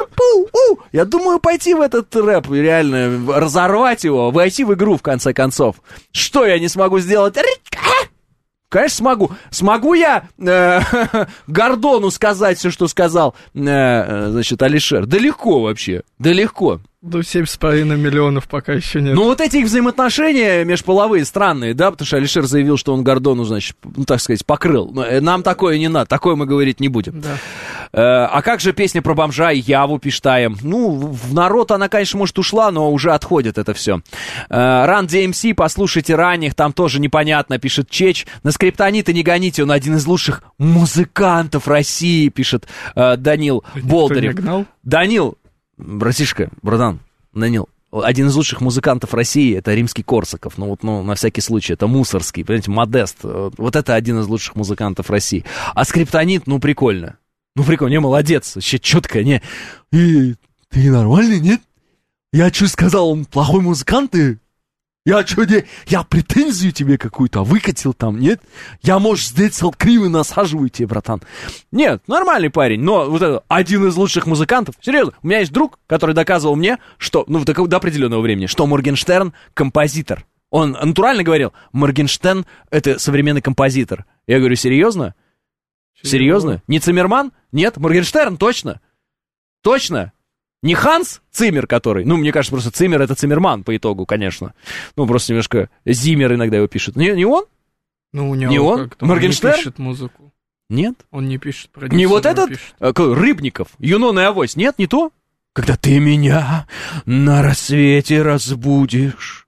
Я думаю пойти в этот рэп, реально разорвать его, войти в игру в конце концов. Что я не смогу сделать? Конечно, смогу. Смогу я э, Гордону сказать все, что сказал, э, значит, Алишер? Да легко вообще, да легко. Да семь с половиной миллионов пока еще нет. Ну, вот эти их взаимоотношения межполовые странные, да, потому что Алишер заявил, что он Гордону, значит, ну, так сказать, покрыл. Нам такое не надо, такое мы говорить не будем. Да. Э, а как же песня про бомжа и Яву пиштаем? Ну, в народ она, конечно, может, ушла, но уже отходит это все. Run ди эм си, послушайте ранних, там тоже непонятно, пишет Чеч. На скриптонита не гоните, он один из лучших музыкантов России, пишет э, Данил Болдырев. Данил, братишка, братан, Данил, один из лучших музыкантов России — это Римский Корсаков. Ну вот, ну, на всякий случай, это Мусорский, понимаете, Модест. Вот это один из лучших музыкантов России. А скриптонит, ну, прикольно. Ну, прикольно, не, молодец, вообще четко, не. И, ты нормальный, нет? Я что сказал, он плохой музыкант, ты? Я что, не, я претензию тебе какую-то выкатил там, нет? Я, может, здесь криво насаживаю тебе, братан. Нет, нормальный парень, но вот это один из лучших музыкантов. Серьезно, у меня есть друг, который доказывал мне, что, ну, до, до определенного времени, что Моргенштерн композитор. Он натурально говорил: Моргенштерн — это современный композитор. Я говорю: серьезно? Серьезно? Не Циммерман? Нет, Моргенштерн, точно. Точно. Не Ханс Циммер, который... Ну, мне кажется, просто Циммер — это Циммерман по итогу, конечно. Ну, просто немножко Зиммер иногда его пишет. Не, не он? Ну, у него не он? Моргенштерн? Он не пишет музыку. Нет? Он не пишет. Продюсер не вот этот? Пишет. Рыбников, Юнона и Авось. Нет, не то? Когда ты меня на рассвете разбудишь,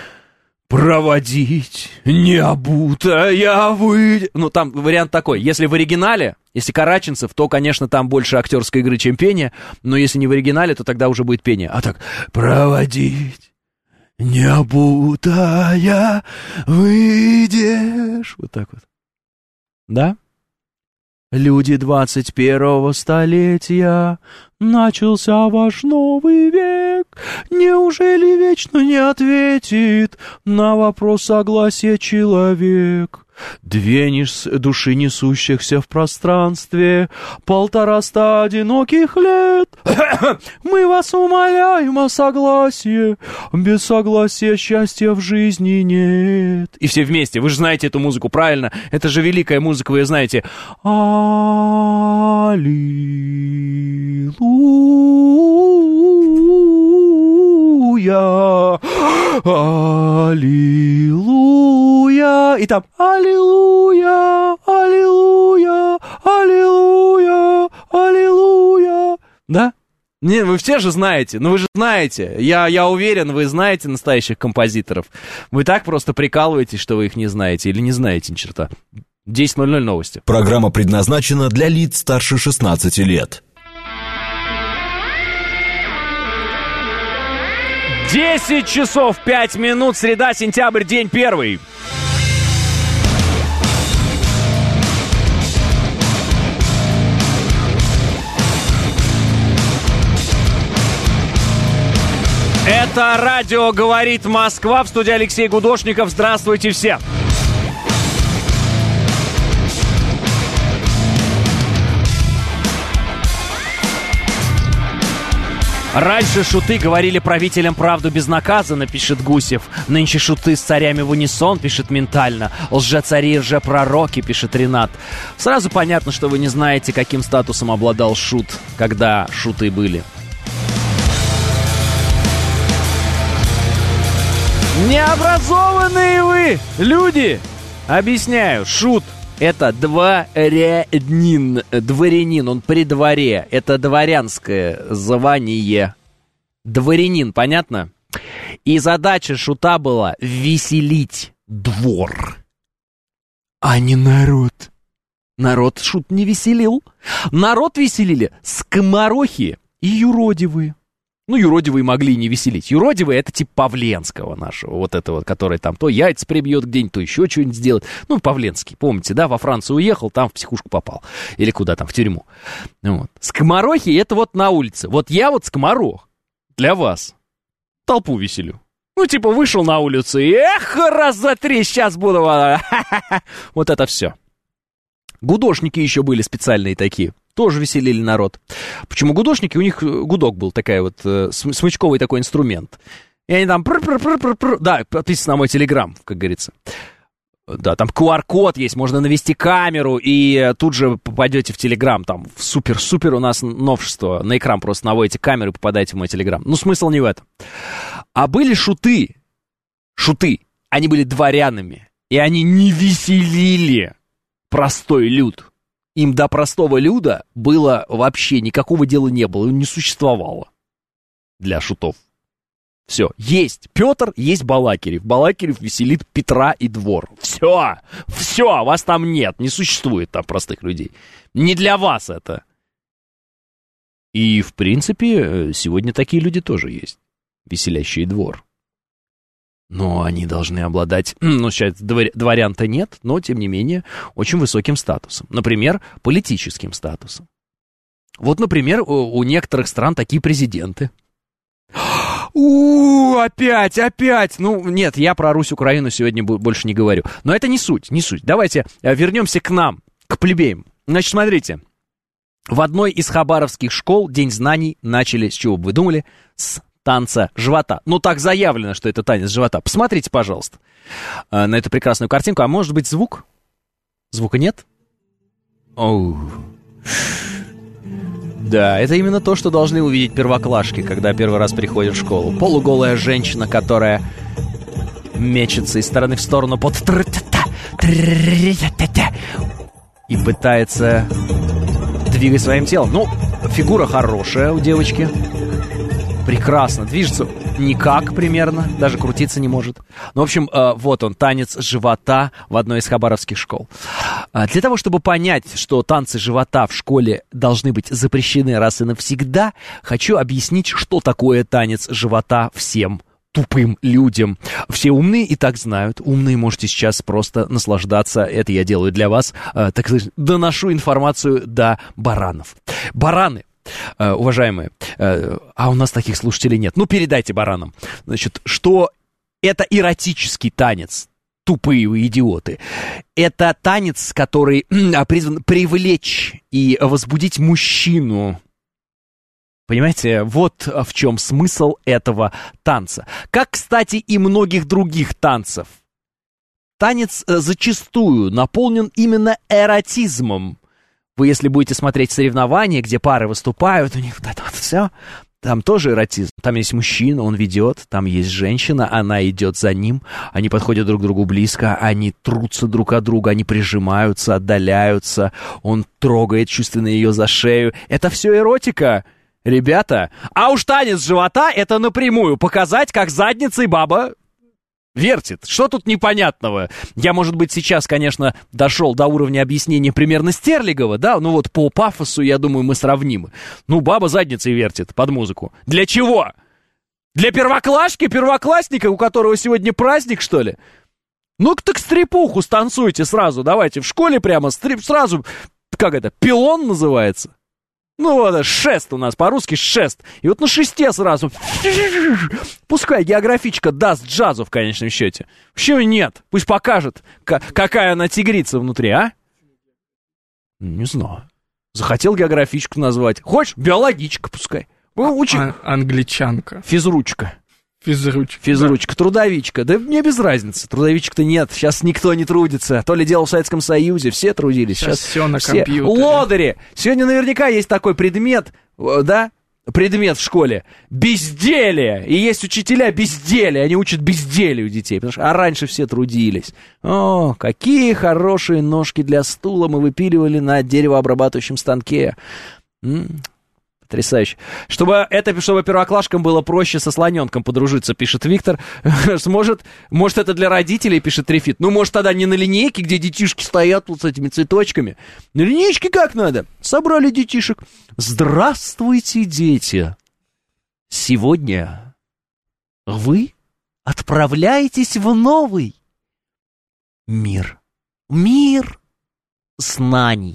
проводить необутая выйдет. Ну, там вариант такой. Если в оригинале, если Караченцев, то, конечно, там больше актерской игры, чем пение. Но если не в оригинале, то тогда уже будет пение. А так, проводить необутая выйдешь. Вот так вот. Да? Люди двадцать первого столетия, начался ваш новый век. Неужели вечно не ответит на вопрос согласия человек? Две нес... души, несущихся в пространстве, полтораста одиноких лет, Мы вас умоляем о согласии. Без согласия счастья в жизни нет. И все вместе. Вы же знаете эту музыку, правильно? Это же великая музыка, вы ее знаете. Аллилуйя, аллилуйя. И там аллилуйя, аллилуйя, аллилуйя, аллилуйя. Да? Не, вы все же знаете, ну вы же знаете, я, я уверен, вы знаете настоящих композиторов. Вы так просто прикалываетесь, что вы их не знаете, или не знаете ни черта. десять ноль ноль новости. Программа предназначена для лиц старше шестнадцати лет. десять часов пять минут, среда, сентябрь, день первый. Это радио «Говорит Москва», в студии Алексей Гудошников. Здравствуйте все! Раньше шуты говорили правителям правду безнаказанно, пишет Гусев. Нынче шуты с царями в унисон, пишет Ментально. Лжецари и лжепророки, пишет Ренат. Сразу понятно, что вы не знаете, каким статусом обладал шут, когда шуты были. Необразованные вы люди! Объясняю, шут — это дворянин, дворянин, он при дворе, это дворянское звание. Дворянин, понятно? И задача шута была веселить двор, а не народ. Народ шут не веселил. Народ веселили скоморохи и юродивые. Ну, юродивые могли не веселить. Юродивые — это типа Павленского нашего, вот этого, который там то яйца прибьет где-нибудь, то еще что-нибудь сделает. Ну, Павленский, помните, да, во Францию уехал, там в психушку попал. Или куда там, в тюрьму. Вот. Скоморохи — это вот на улице. Вот я вот скоморох для вас. Толпу веселю. Ну, типа, вышел на улицу и эх, раз за три, сейчас буду... Вот это все. Гудошники еще были специальные такие. Тоже веселили народ. Почему гудошники? У них гудок был такой вот, э, смычковый такой инструмент. И они там... Пр-пр-пр-пр-пр. Да, подписывайтесь на мой телеграм, как говорится. Да, там ку ар-код есть, можно навести камеру, и тут же попадете в телеграм. Там супер-супер у нас новшество. На экран просто наводите камеру и попадаете в мой телеграм. Ну, смысл не в этом. А были шуты. Шуты. Они были дворянами. И они не веселили простой люд. Им до простого люда было вообще никакого дела не было, не существовало для шутов. Все, есть Петр, есть Балакирев. Балакирев веселит Петра и двор. Все, все, вас там нет, не существует там простых людей. Не для вас это. И, в принципе, сегодня такие люди тоже есть, веселящие двор. Но они должны обладать, ну, сейчас дворян-то нет, но, тем не менее, очень высоким статусом. Например, политическим статусом. Вот, например, у, у некоторых стран такие президенты. У, опять, опять. Ну, нет, я про Русь, Украину сегодня больше не говорю. Но это не суть, не суть. Давайте вернемся к нам, к плебеям. Значит, смотрите. В одной из хабаровских школ День знаний начали, с чего бы вы думали, с танца живота. Ну, так заявлено, что это танец живота. Посмотрите, пожалуйста, на эту прекрасную картинку. А может быть, звук? Звука нет? Оу. Да, это именно то, что должны увидеть первоклашки, когда первый раз приходят в школу. Полуголая женщина, которая мечется из стороны в сторону под и пытается двигать своим телом. Ну, фигура хорошая у девочки. Прекрасно движется, никак примерно, даже крутиться не может. Ну, в общем, э, вот он, танец живота в одной из хабаровских школ. Э, для того, чтобы понять, что танцы живота в школе должны быть запрещены раз и навсегда, хочу объяснить, что такое танец живота всем тупым людям. Все умные и так знают. Умные можете сейчас просто наслаждаться. Это я делаю для вас. Э, так сказать, доношу информацию до баранов. Бараны. Uh, уважаемые, uh, а у нас таких слушателей нет. Ну, передайте баранам, значит, что это эротический танец. Тупые вы идиоты. Это танец, который призван привлечь и возбудить мужчину. Понимаете, вот в чем смысл этого танца. Как, кстати, и многих других танцев. Танец зачастую наполнен именно эротизмом. Вы, если будете смотреть соревнования, где пары выступают, у них вот это вот все, там тоже эротизм. Там есть мужчина, он ведет, там есть женщина, она идет за ним, они подходят друг к другу близко, они трутся друг от друга, они прижимаются, отдаляются, он трогает чувственно ее за шею. Это все эротика, ребята. А уж танец живота — это напрямую показать, как задницей баба вертит. Что тут непонятного? Я, может быть, сейчас, конечно, дошел до уровня объяснения примерно Стерлигова, да, ну вот по пафосу, я думаю, мы сравнимы. Ну, баба задницей вертит под музыку. Для чего? Для первоклашки, первоклассника, у которого сегодня праздник, что ли? Ну-ка так стрипуху станцуйте сразу, давайте, в школе прямо стрип, сразу, как это, пилон называется? Ну вот, шест у нас, по-русски шест. И вот на шесте сразу. Пускай географичка даст джазу в конечном счете. Почему нет? Пусть покажет, какая она тигрица внутри, а? Не знаю. Захотел географичку назвать. Хочешь? Биологичка пускай. Учи... А- англичанка. Физручка. Физручка. Физручка, да. Трудовичка. Да мне без разницы. Трудовичка-то нет. Сейчас никто не трудится. То ли дело в Советском Союзе. Все трудились. Сейчас, Сейчас все на все. компьютере. Лодыри. Сегодня наверняка есть такой предмет, да? Предмет в школе. Безделие. И есть учителя безделия. Они учат безделию детей. Потому что, а раньше все трудились. О, какие хорошие ножки для стула мы выпиливали на деревообрабатывающем станке. М-м. Потрясающе. Чтобы это, чтобы первоклашкам было проще со слоненком подружиться, пишет Виктор. Сможет, может, это для родителей, пишет Трифит. Ну, может, тогда не на линейке, где детишки стоят вот с этими цветочками. На линейке как надо? Собрали детишек. Здравствуйте, дети. Сегодня вы отправляетесь в новый мир. Мир знаний.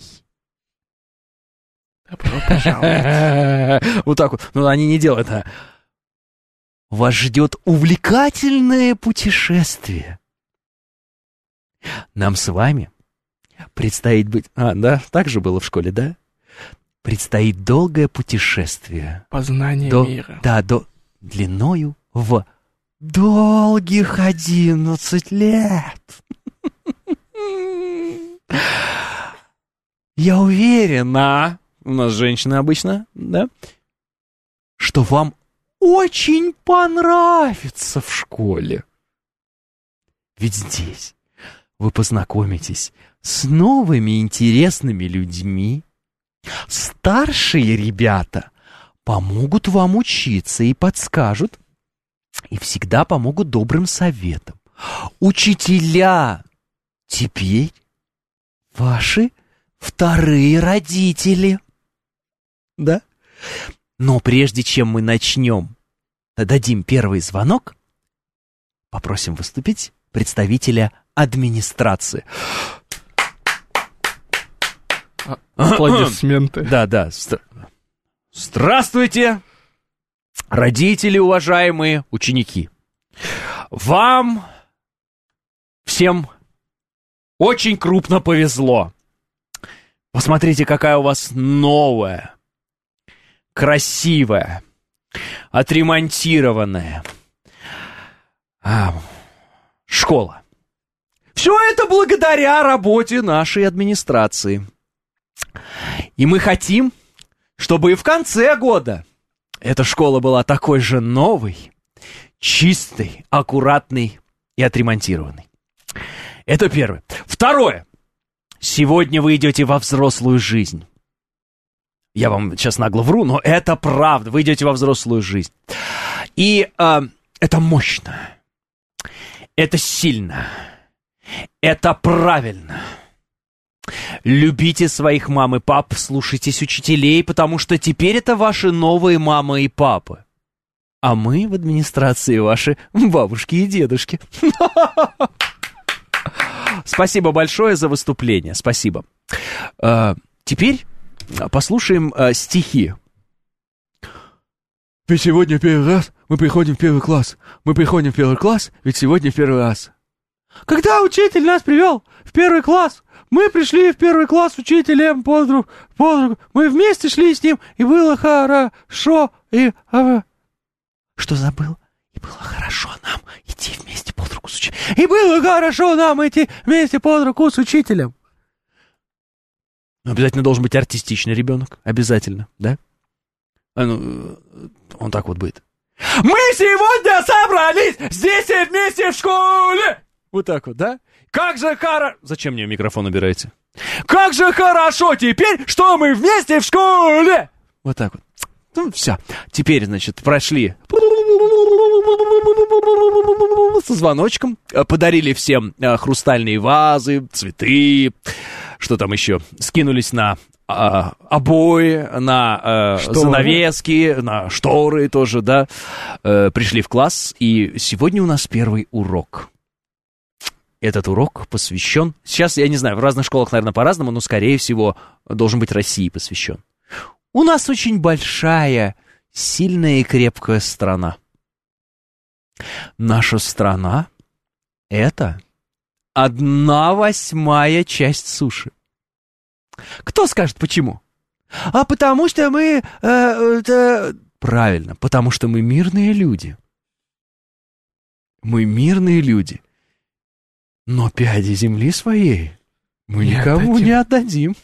Добро пожаловать. Вот так вот. Ну, они не делают, а. Вас ждет увлекательное путешествие. Нам с вами предстоит быть... А, да, так же было в школе, да? Предстоит долгое путешествие. Познание до... мира. Да, до... длиною в долгих одиннадцать лет. Я уверена... У нас женщины обычно, да? Что вам очень понравится в школе. Ведь здесь вы познакомитесь с новыми интересными людьми. Старшие ребята помогут вам учиться и подскажут, и всегда помогут добрым советам. Учителя теперь ваши вторые родители. Да? Но прежде чем мы начнем, дадим первый звонок, попросим выступить представителя администрации. А, аплодисменты. Да, да. Здравствуйте, родители, уважаемые ученики. Вам всем очень крупно повезло. Посмотрите, какая у вас новая, красивая, отремонтированная а, школа. Все это благодаря работе нашей администрации. И мы хотим, чтобы и в конце года эта школа была такой же новой, чистой, аккуратной и отремонтированной. Это первое. Второе. Сегодня вы идете во взрослую жизнь. Я вам сейчас нагло вру, но это правда. Вы идете во взрослую жизнь. И э, это мощно. Это сильно. Это правильно. Любите своих мам и пап, слушайтесь учителей, потому что теперь это ваши новые мамы и папы. А мы в администрации ваши бабушки и дедушки. Спасибо большое за выступление. Спасибо. А, теперь послушаем а, стихи. Ведь сегодня первый раз мы приходим в первый класс. Мы приходим в первый класс, ведь сегодня первый раз. Когда учитель нас привел в первый класс, мы пришли в первый класс с учителем под руку, под руку. Мы вместе шли с ним, и было хорошо, и... А... Что забыл? И было хорошо нам идти вместе под руку с учителем. И было хорошо нам идти вместе под руку с учителем. Обязательно должен быть артистичный ребенок. Обязательно, да? А ну, он так вот будет. Мы сегодня собрались здесь все вместе в школе. Вот так вот, да? Как же хорошо... Зачем мне микрофон убираете? Как же хорошо теперь, что мы вместе в школе. Вот так вот. Ну, все. Теперь, значит, прошли... Со звоночком. Подарили всем хрустальные вазы, цветы. Что там еще? Скинулись на а, обои, на а, занавески, на шторы тоже, да. А, пришли в класс, и сегодня у нас первый урок. Этот урок посвящен... Сейчас, я не знаю, в разных школах, наверное, по-разному, но, скорее всего, должен быть России посвящен. У нас очень большая, сильная и крепкая страна. Наша страна — это одна восьмая часть суши. Кто скажет, почему? А потому что мы... Э, э, правильно, потому что мы мирные люди. Мы мирные люди. Но пяди земли своей мы не никому отдадим. не отдадим.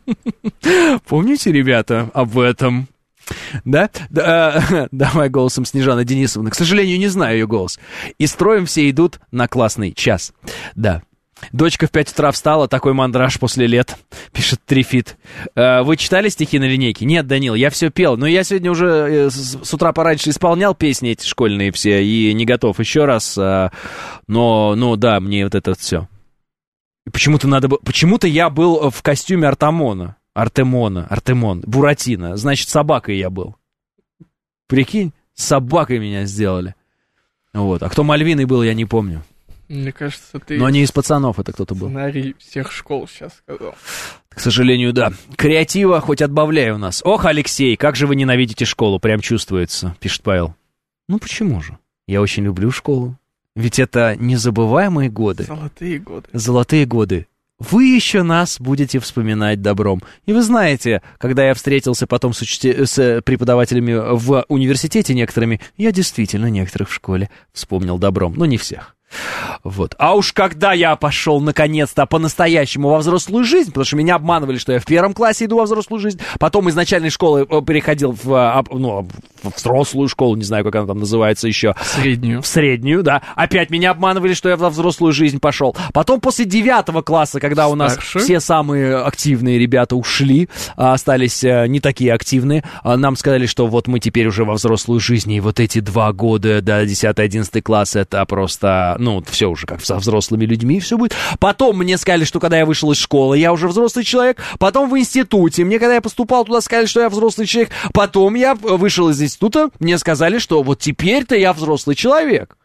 Помните, ребята, об этом? Да? да? Давай голосом Снежаны Денисовны. К сожалению, не знаю ее голос. И строем все идут на классный час. Да. Дочка в пять утра встала, такой мандраж после лет, пишет Трифит. Вы читали стихи на линейке? Нет, Данил, я все пел. Но я сегодня уже с утра пораньше исполнял песни эти школьные все, и не готов еще раз. Но, ну да, мне вот это вот все. Почему-то надо было... Почему-то я был в костюме Артемона. Артемона, Артемон, Буратино. Значит, собакой я был. Прикинь, собакой меня сделали. Вот. А кто Мальвиной был, я не помню. Мне кажется, ты... Но не из пацанов это кто-то был. Сценарий всех школ сейчас сказал. К сожалению, да. Креатива хоть отбавляй у нас. Ох, Алексей, как же вы ненавидите школу, прям чувствуется, пишет Павел. Ну почему же? Я очень люблю школу. Ведь это незабываемые годы. Золотые годы. Золотые годы. Вы еще нас будете вспоминать добром. И вы знаете, когда я встретился потом с, учте... с преподавателями в университете некоторыми, я действительно некоторых в школе вспомнил добром. Но не всех. Вот. А уж когда я пошел наконец-то по-настоящему во взрослую жизнь, потому что меня обманывали, что я в первом классе иду во взрослую жизнь, потом из начальной школы переходил в, ну, в взрослую школу, не знаю, как она там называется еще. В среднюю. В среднюю, да. Опять меня обманывали, что я во взрослую жизнь пошел. Потом после девятого класса, когда у нас Старше. все самые активные ребята ушли, остались не такие активные, нам сказали, что вот мы теперь уже во взрослую жизнь, и вот эти два года до десятый-одиннадцатый класс, это просто... Ну, все уже как со взрослыми людьми все будет. Потом мне сказали, что когда я вышел из школы, я уже взрослый человек. Потом в институте. Мне, когда я поступал туда, сказали, что я взрослый человек. Потом я вышел из института, мне сказали, что вот теперь-то я взрослый человек.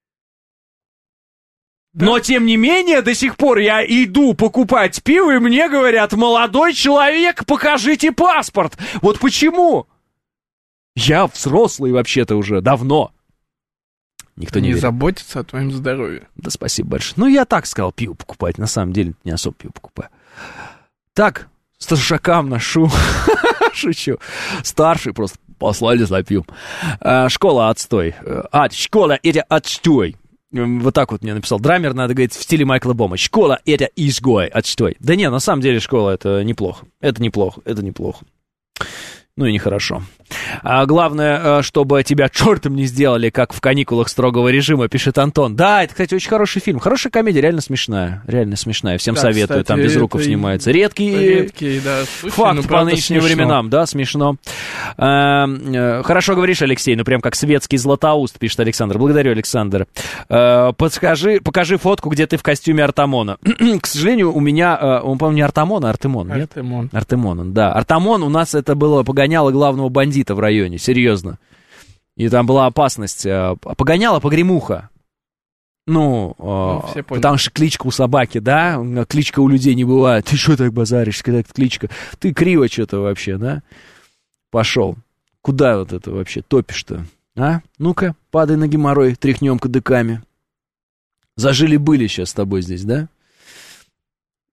Да. Но, тем не менее, до сих пор я иду покупать пиво, и мне говорят: молодой человек, покажите паспорт. Вот почему? Я взрослый вообще-то уже давно. Никто не, не верит. Заботится о твоем здоровье. Да спасибо большое. Ну, я так сказал, пиво покупать. На самом деле, не особо пиво покупаю. Так, старшакам ношу. Шучу. Старший просто послали за пивом. А, школа отстой. А, школа это отстой. Вот так вот мне написал драмер, надо говорить в стиле Майкла Бома. Школа это изгой, отстой. Да не, на самом деле школа это неплохо. Это неплохо, это неплохо. Ну и нехорошо. А главное, чтобы тебя чертом не сделали, как в «Каникулах строгого режима», пишет Антон. Да, это, кстати, очень хороший фильм. Хорошая комедия, реально смешная. Реально смешная. Всем да, советую. Кстати, там Безруков снимается. Редкий, редкий да. Слушай, факт ну, по нынешним смешно. временам. Да, смешно. А, хорошо говоришь, Алексей. Ну, прям как светский Златоуст, пишет Александр. Благодарю, Александр. А, подскажи, покажи фотку, где ты в костюме Артемона. К сожалению, у меня... Он, по-моему, не Артемон, а Артемон. Нет? Артемон. Артемон, да. Артемон у нас это было погоняло главного бандита в районе, серьезно. И там была опасность. Погоняла погремуха. Ну, ну потому что кличка у собаки, да? Кличка у людей не бывает. Ты что так базаришь, когда это кличка? Ты криво что-то вообще, да? Пошел. Куда вот это вообще топишь-то? А? Ну-ка, падай на геморрой, тряхнем кадыками. Зажили-были сейчас с тобой здесь, да?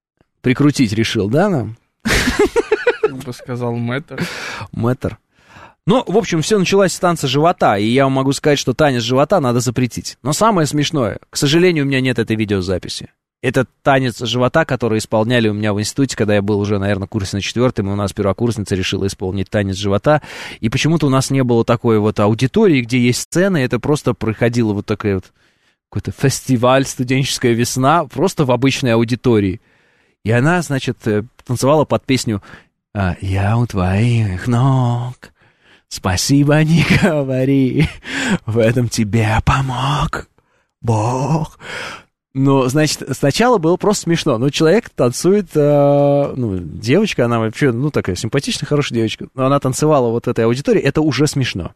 прикрутить решил, да, нам? Я бы сказал, мэтр. Мэтр. Ну, в общем, все началось с танца живота, и я вам могу сказать, что танец живота надо запретить. Но самое смешное, к сожалению, у меня нет этой видеозаписи. Это танец живота, который исполняли у меня в институте, когда я был уже, наверное, в курсе на четвертом, и у нас первокурсница решила исполнить танец живота. И почему-то у нас не было такой вот аудитории, где есть сцены, это просто проходило вот такая вот какой-то фестиваль, студенческая весна, просто в обычной аудитории. И она, значит, танцевала под песню «Я у твоих ног». Спасибо, не говори, в этом тебе помог Бог. Ну, значит, сначала было просто смешно. Ну, человек танцует, э, ну, девочка, она вообще, ну, такая симпатичная, хорошая девочка, но она танцевала вот этой аудитории, это уже смешно.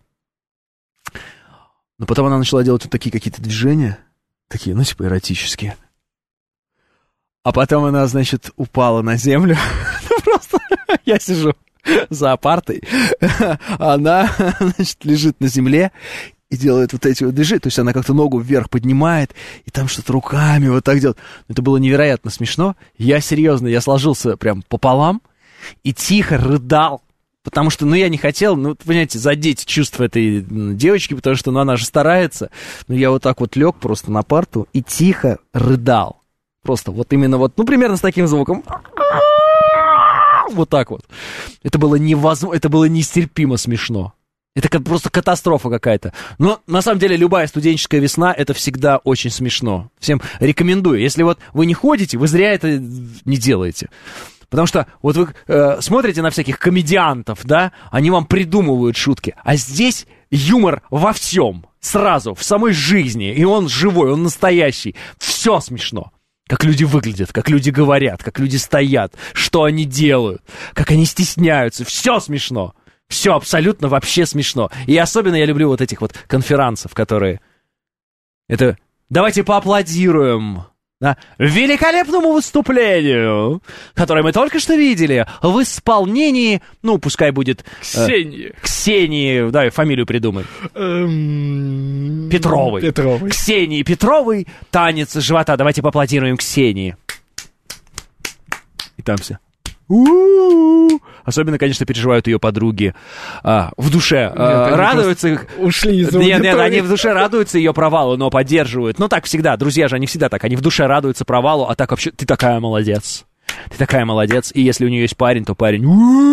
Но потом она начала делать вот такие какие-то движения, такие, ну, типа эротические. А потом она, значит, упала на землю. Просто я сижу за партой, она, значит, лежит на земле и делает вот эти вот движения, то есть она как-то ногу вверх поднимает, и там что-то руками вот так делает. Это было невероятно смешно. Я серьезно, я сложился прям пополам и тихо рыдал, потому что, ну, я не хотел, ну, понимаете, задеть чувства этой девочки, потому что, ну, она же старается. Но я вот так вот лег просто на парту и тихо рыдал. Просто вот именно вот, ну, примерно с таким звуком. Вот так вот. Это было невозможно, это было нестерпимо смешно. Это как, просто катастрофа какая-то. Но, на самом деле, любая студенческая весна, это всегда очень смешно. Всем рекомендую. Если вот вы не ходите, вы зря это не делаете. Потому что вот вы э, смотрите на всяких комедиантов, да, они вам придумывают шутки. А здесь юмор во всем, сразу, в самой жизни. И он живой, он настоящий. Все смешно. Как люди выглядят, как люди говорят, как люди стоят, что они делают, как они стесняются. Все смешно. Все абсолютно вообще смешно. И особенно я люблю вот этих вот конферансов, которые... Это давайте поаплодируем, да, великолепному выступлению, которое мы только что видели в исполнении, ну, пускай будет... Ксении. Э, Ксении, да, фамилию придумай. Эм... Петровой. Петровой. Ксении Петровой, танец живота. Давайте поаплодируем Ксении. И там все. У-у-у. Особенно, конечно, переживают ее подруги. А, в душе нет, а, радуются. Ушли из аудитории. Нет, нет, они в душе радуются ее провалу, но поддерживают. Ну, так всегда. Друзья же, они всегда так. Они в душе радуются провалу, а так вообще ты такая молодец. Ты такая молодец. И если у нее есть парень, то парень...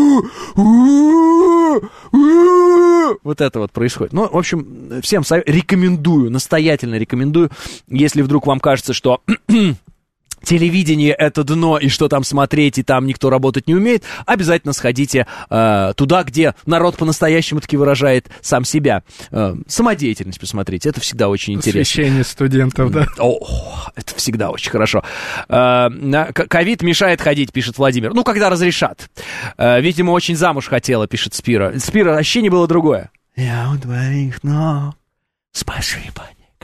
Вот это вот происходит. Ну, в общем, всем рекомендую, настоятельно рекомендую, если вдруг вам кажется, что... телевидение — это дно, и что там смотреть, и там никто работать не умеет, обязательно сходите э, туда, где народ по-настоящему таки выражает сам себя. Э, самодеятельность посмотрите, это всегда очень интересно. Посвящение студентов, да. О, это всегда очень хорошо. Ковид мешает ходить, пишет Владимир. Ну, когда разрешат. Э, видимо, очень замуж хотела, пишет Спира. Спира, ощущение было другое. Я у твоих ног. Спасибо.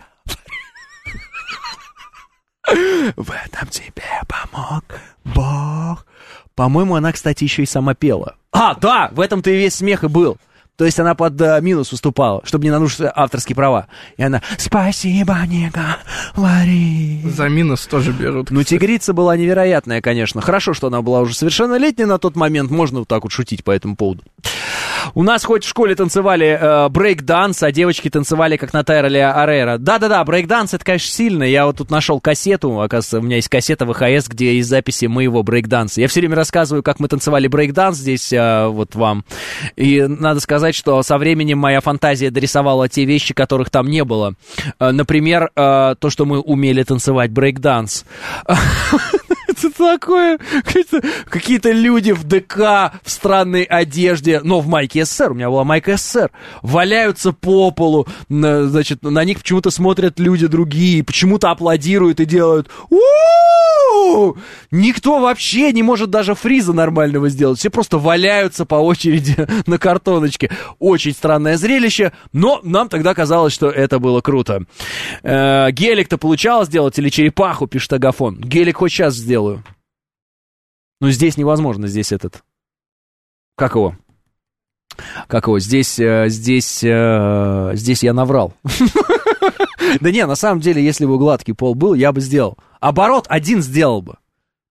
В этом тебе помог Бог. По-моему, она, кстати, еще и сама пела. А, да, в этом-то и весь смех и был. То есть она под uh, минус выступала, чтобы не нарушить авторские права. И она «Спасибо, не говори». За минус тоже берут. Ну, тигрица была невероятная, конечно. Хорошо, что она была уже совершеннолетняя на тот момент. Можно вот так вот шутить по этому поводу. У нас хоть в школе танцевали э, брейк-данс, а девочки танцевали как Наталья Орейро. Да-да-да, брейк-данс — это, конечно, сильно. Я вот тут нашел кассету, оказывается, у меня есть кассета ВХС, где есть записи моего брейк-данса. Я все время рассказываю, как мы танцевали брейк-данс здесь э, вот вам. И надо сказать, что со временем моя фантазия дорисовала те вещи, которых там не было. Э, например, э, то, что мы умели танцевать брейк-данс. Это такое... Какие-то люди в ДК в странной одежде, но в майке СССР, у меня была майка СССР, валяются по полу, значит, на них почему-то смотрят люди другие, почему-то аплодируют и делают у-у-у! Никто вообще не может даже фриза нормального сделать, все просто валяются по очереди на картоночке. Очень странное зрелище, но нам тогда казалось, что это было круто. Э, гелик-то получалось сделать или черепаху, пишет Агафон. Гелик хоть сейчас сделаю. Ну, здесь невозможно, здесь этот... Как его? Как его? Здесь, здесь, здесь я наврал. Да не, на самом деле, если бы гладкий пол был, я бы сделал. Оборот один сделал бы.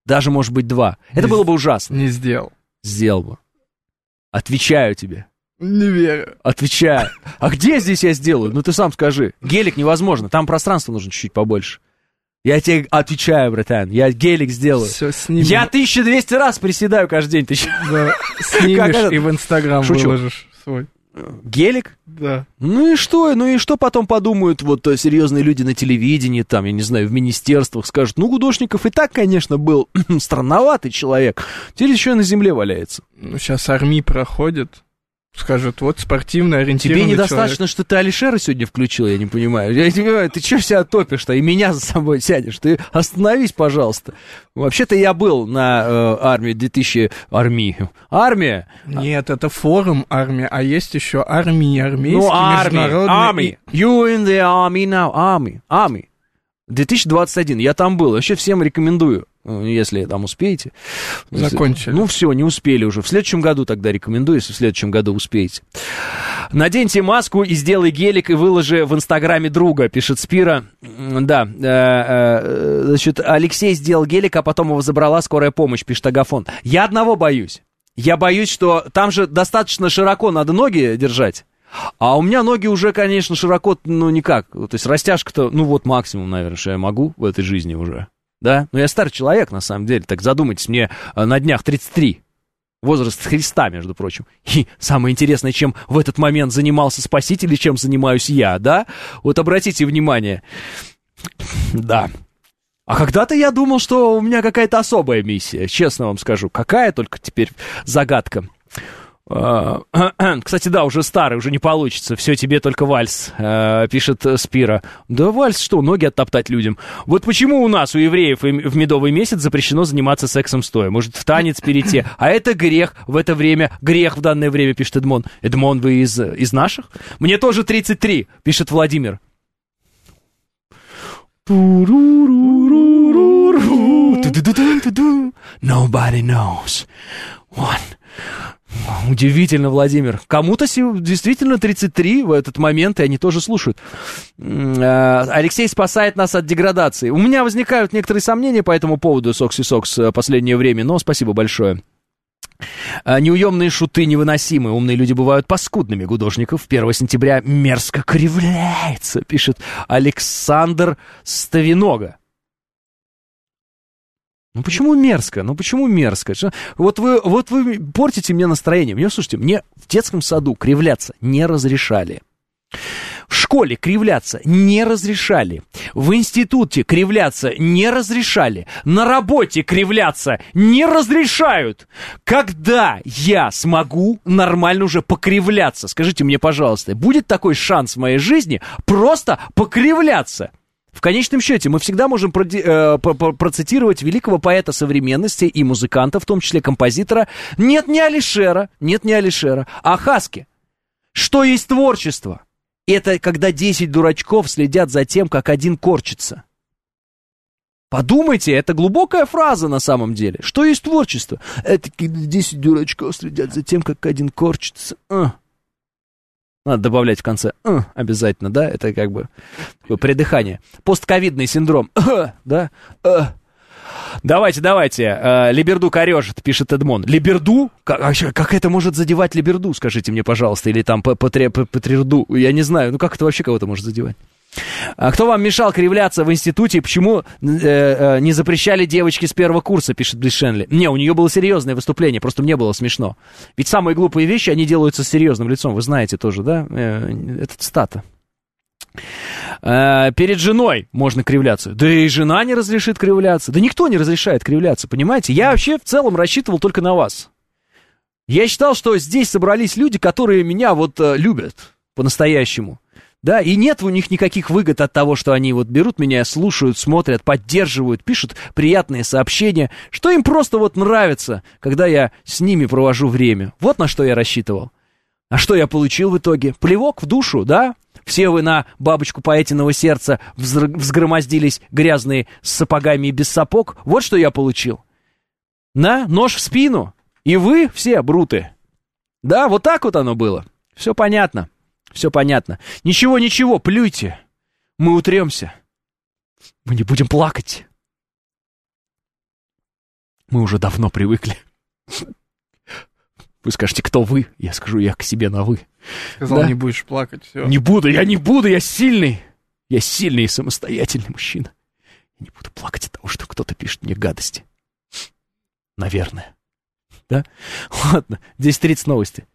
Даже, может быть, два. Это не было бы ужасно. Не сделал. Сделал бы. Отвечаю тебе. Не верю. Отвечаю. А где здесь я сделаю? Ну, ты сам скажи. Гелик невозможно, там пространства нужно чуть-чуть побольше. Я тебе отвечаю, братан, я гелик сделаю. Все, снимем. Я тысяча двести раз приседаю каждый день. Ты... Да, снимешь и в Инстаграм выложишь свой. Гелик? Да. Ну и что? Ну и что потом подумают вот серьезные люди на телевидении, там, я не знаю, в министерствах, скажут, ну, Гудошников и так, конечно, был странноватый человек, теперь еще и на земле валяется. Ну, сейчас армия проходит. Скажут, вот спортивно ориентированный Тебе недостаточно, человек. что ты Алишера сегодня включил, я не понимаю. Я не понимаю, ты что себя топишь-то и меня за собой сядешь? Ты остановись, пожалуйста. Вообще-то я был на э, армии две тысячи... Армии. Армия? Нет, это форум армия, а есть еще армии, армейские, ну, армии, международные. Army. You in the army now. Army. Army. две тысячи двадцать один. Я там был. Вообще всем рекомендую. Если там успеете. Закончили. Ну, все, не успели уже. В следующем году тогда рекомендую, если в следующем году успеете. Наденьте маску и сделай гелик, и выложи в Инстаграме друга, пишет Спира. Да, э, э, значит, Алексей сделал гелик, а потом его забрала скорая помощь, пишет Агафон. Я одного боюсь. Я боюсь, что там же достаточно широко надо ноги держать. А у меня ноги уже, конечно, широко, ну, никак. То есть растяжка-то, ну, вот максимум, наверное, что я могу в этой жизни уже. Да, но я старый человек, на самом деле, так задумайтесь, мне на днях тридцать три, возраст Христа, между прочим, и самое интересное, чем в этот момент занимался Спаситель и чем занимаюсь я, да, вот обратите внимание, да, а когда-то я думал, что у меня какая-то особая миссия, честно вам скажу, какая, только теперь загадка. Кстати, да, уже старый, уже не получится. Все, тебе только вальс, пишет Спира. Да вальс что, ноги оттоптать людям. Вот почему у нас, у евреев, в медовый месяц запрещено заниматься сексом стоя. Может, в танец перейти. А это грех в это время. Грех в данное время, пишет Эдмон. Эдмон, вы из, из наших? Мне тоже тридцать три, пишет Владимир. Nobody knows. One. Удивительно, Владимир. Кому-то действительно тридцать три в этот момент, и они тоже слушают. Алексей спасает нас от деградации. У меня возникают некоторые сомнения по этому поводу, Сокси Сокс, в последнее время, но спасибо большое. Неуемные шуты невыносимы. Умные люди бывают паскудными. Гудошников первого сентября мерзко кривляется, пишет Александр Ставинога. Ну почему мерзко? Ну почему мерзко? Вот вы, вот вы портите мне настроение. Мне, слушайте, мне в детском саду кривляться не разрешали. В школе кривляться не разрешали. В институте кривляться не разрешали. На работе кривляться не разрешают. Когда я смогу нормально уже покривляться? Скажите мне, пожалуйста, будет такой шанс в моей жизни просто покривляться? В конечном счете, мы всегда можем проди- э, процитировать великого поэта современности и музыканта, в том числе композитора. Нет, не Алишера, нет, не Алишера, а Хаски. Что есть творчество? Это когда десять дурачков следят за тем, как один корчится. Подумайте, это глубокая фраза на самом деле. Что есть творчество? Это когда десять дурачков следят за тем, как один корчится. А. Надо добавлять в конце э, обязательно, да, это как бы придыхание. Постковидный синдром, э, да. Э. Давайте, давайте, э, Либерду корежит, пишет Эдмон. Либерду? Как, как это может задевать Либерду, скажите мне, пожалуйста, или там Патриарду, я не знаю, ну как это вообще кого-то может задевать? А кто вам мешал кривляться в институте, почему э, э, не запрещали девочки с первого курса, пишет Блишенли. Не, у нее было серьезное выступление, просто мне было смешно. Ведь самые глупые вещи, они делаются с серьезным лицом, вы знаете тоже, да? Э, это цитата. Э, перед женой можно кривляться. Да и жена не разрешит кривляться. Да никто не разрешает кривляться, понимаете? Я вообще в целом рассчитывал только на вас. Я считал, что здесь собрались люди, которые меня вот э, любят по-настоящему. Да, и нет у них никаких выгод от того, что они вот берут меня, слушают, смотрят, поддерживают, пишут приятные сообщения, что им просто вот нравится, когда я с ними провожу время. Вот на что я рассчитывал. А что я получил в итоге? Плевок в душу, да? Все вы на бабочку поэтиного сердца взгромоздились грязные с сапогами и без сапог. Вот что я получил. На, нож в спину. И вы все бруты. Да, вот так вот оно было. Все понятно. Все понятно. Ничего, ничего, плюйте. Мы утремся. Мы не будем плакать. Мы уже давно привыкли. Вы скажете, кто вы? Я скажу, я к себе на вы. Сказал, да? Не будешь плакать, все. Не буду, я не буду, я сильный. Я сильный и самостоятельный мужчина. Я не буду плакать от того, что кто-то пишет мне гадости. Наверное. Да? Ладно, десять тридцать новости.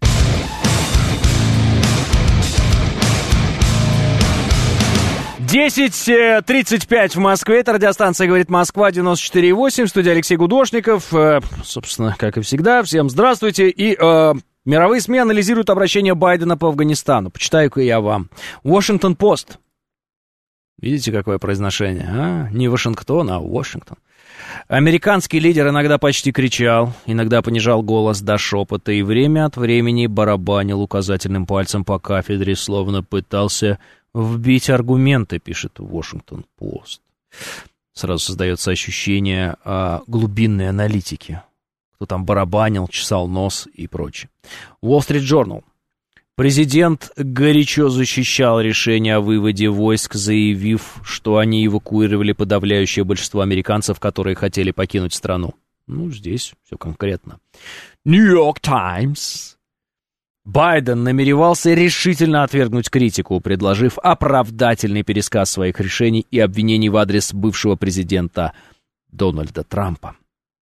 десять тридцать пять в Москве. Это радиостанция «Говорит Москва», девяносто четыре и восемь. В студии Алексей Гудошников. Э, собственно, как и всегда. Всем здравствуйте. И э, мировые СМИ анализируют обращение Байдена по Афганистану. Почитаю-ка я вам. Washington Post. Видите, какое произношение? А? Не Вашингтон, а Вашингтон. Американский лидер иногда почти кричал, иногда понижал голос до шепота и время от времени барабанил указательным пальцем по кафедре, словно пытался вбить аргументы, пишет Washington Post. Сразу создается ощущение а, глубинной аналитики. Кто там барабанил, чесал нос и прочее. Wall Street Journal. Президент горячо защищал решение о выводе войск, заявив, что они эвакуировали подавляющее большинство американцев, которые хотели покинуть страну. Ну, здесь все конкретно. New York Times. Байден намеревался решительно отвергнуть критику, предложив оправдательный пересказ своих решений и обвинений в адрес бывшего президента Дональда Трампа.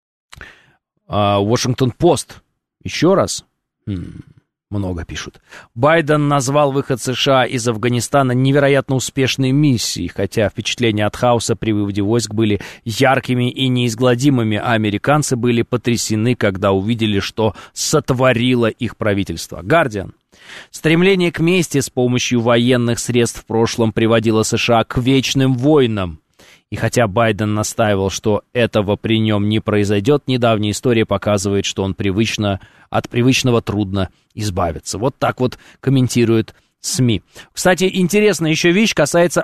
Washington Post. Еще раз. Хм. Много пишут. Байден назвал выход США из Афганистана невероятно успешной миссией, хотя впечатления от хаоса при выводе войск были яркими и неизгладимыми, а американцы были потрясены, когда увидели, что сотворило их правительство. Гардиан. Стремление к мести с помощью военных средств в прошлом приводило США к вечным войнам. И хотя Байден настаивал, что этого при нем не произойдет, недавняя история показывает, что он привычно, от привычного трудно избавиться. Вот так вот комментируют СМИ. Кстати, интересная еще вещь касается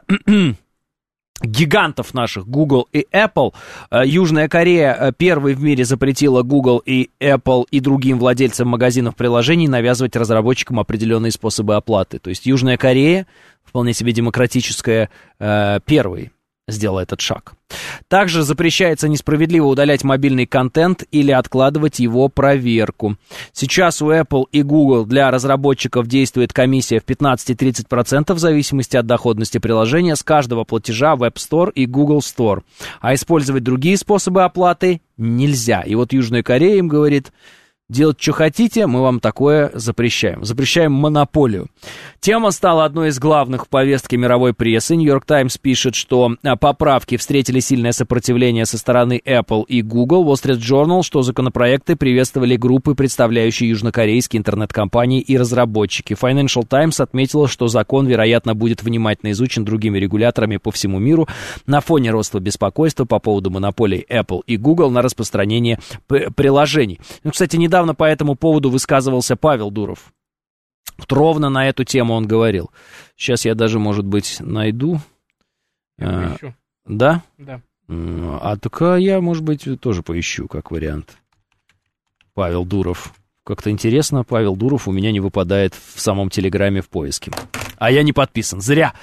гигантов наших Google и Apple. Южная Корея первой в мире запретила Google и Apple и другим владельцам магазинов приложений навязывать разработчикам определенные способы оплаты. То есть Южная Корея, вполне себе демократическая, первой сделал этот шаг. Также запрещается несправедливо удалять мобильный контент или откладывать его проверку. Сейчас у Apple и Google для разработчиков действует комиссия в пятнадцать-тридцать процентов в зависимости от доходности приложения с каждого платежа в App Store и Google Store. А использовать другие способы оплаты нельзя. И вот Южная Корея им говорит: делать, что хотите, мы вам такое запрещаем. Запрещаем монополию. Тема стала одной из главных в повестке мировой прессы. New York Times пишет, что поправки встретили сильное сопротивление со стороны Apple и Google. Wall Street Journal, что законопроекты приветствовали группы, представляющие южнокорейские интернет-компании и разработчики. Financial Times отметила, что закон, вероятно, будет внимательно изучен другими регуляторами по всему миру на фоне роста беспокойства по поводу монополий Apple и Google на распространение п- приложений. Ну, кстати, недавно по этому поводу высказывался Павел Дуров. Вот ровно на эту тему он говорил. Сейчас я даже, может быть, найду. Я а, поищу. Да? Да. А только я, может быть, тоже поищу, как вариант. Павел Дуров. Как-то интересно, Павел Дуров у меня не выпадает в самом Телеграме в поиске. А я не подписан. Зря.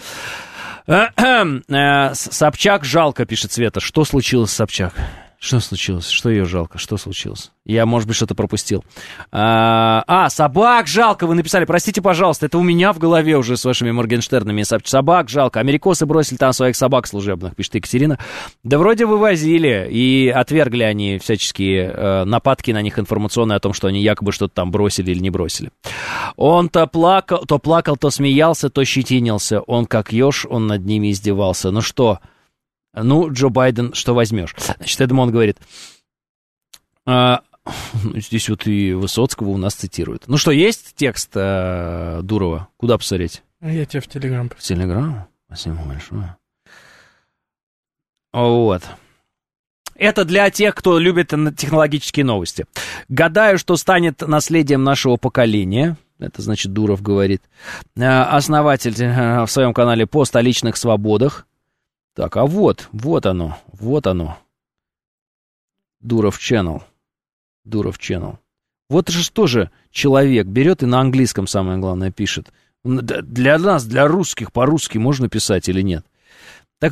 Собчак жалко, пишет Света. Что случилось с Собчак? Что случилось? Что ее жалко? Что случилось? Я, может быть, что-то пропустил. А, а, собак жалко, вы написали. Простите, пожалуйста, это у меня в голове уже с вашими Моргенштернами. Собак жалко. Америкосы бросили там своих собак служебных, пишет Екатерина. Да вроде вывозили, и отвергли они всяческие э, нападки на них информационные о том, что они якобы что-то там бросили или не бросили. Он то плакал, то плакал, то смеялся, то щетинился. Он как еж, он над ними издевался. Ну что... Ну, Джо Байден, что возьмешь? Значит, Эдмон говорит, а, здесь вот и Высоцкого у нас цитируют. Ну что, есть текст а, Дурова? Куда посмотреть? Я тебе в Телеграм. В Телеграм? Спасибо большое. Вот. Это для тех, кто любит технологические новости. Гадаю, что станет наследием нашего поколения. Это, значит, Дуров говорит. Основатель в своем канале «Пост о личных свободах». Так, а вот, вот оно, вот оно. Дуров Channel. Дуров Channel. Вот же что же человек берет и на английском, самое главное, пишет. Для нас, для русских, по-русски можно писать или нет? Так вот,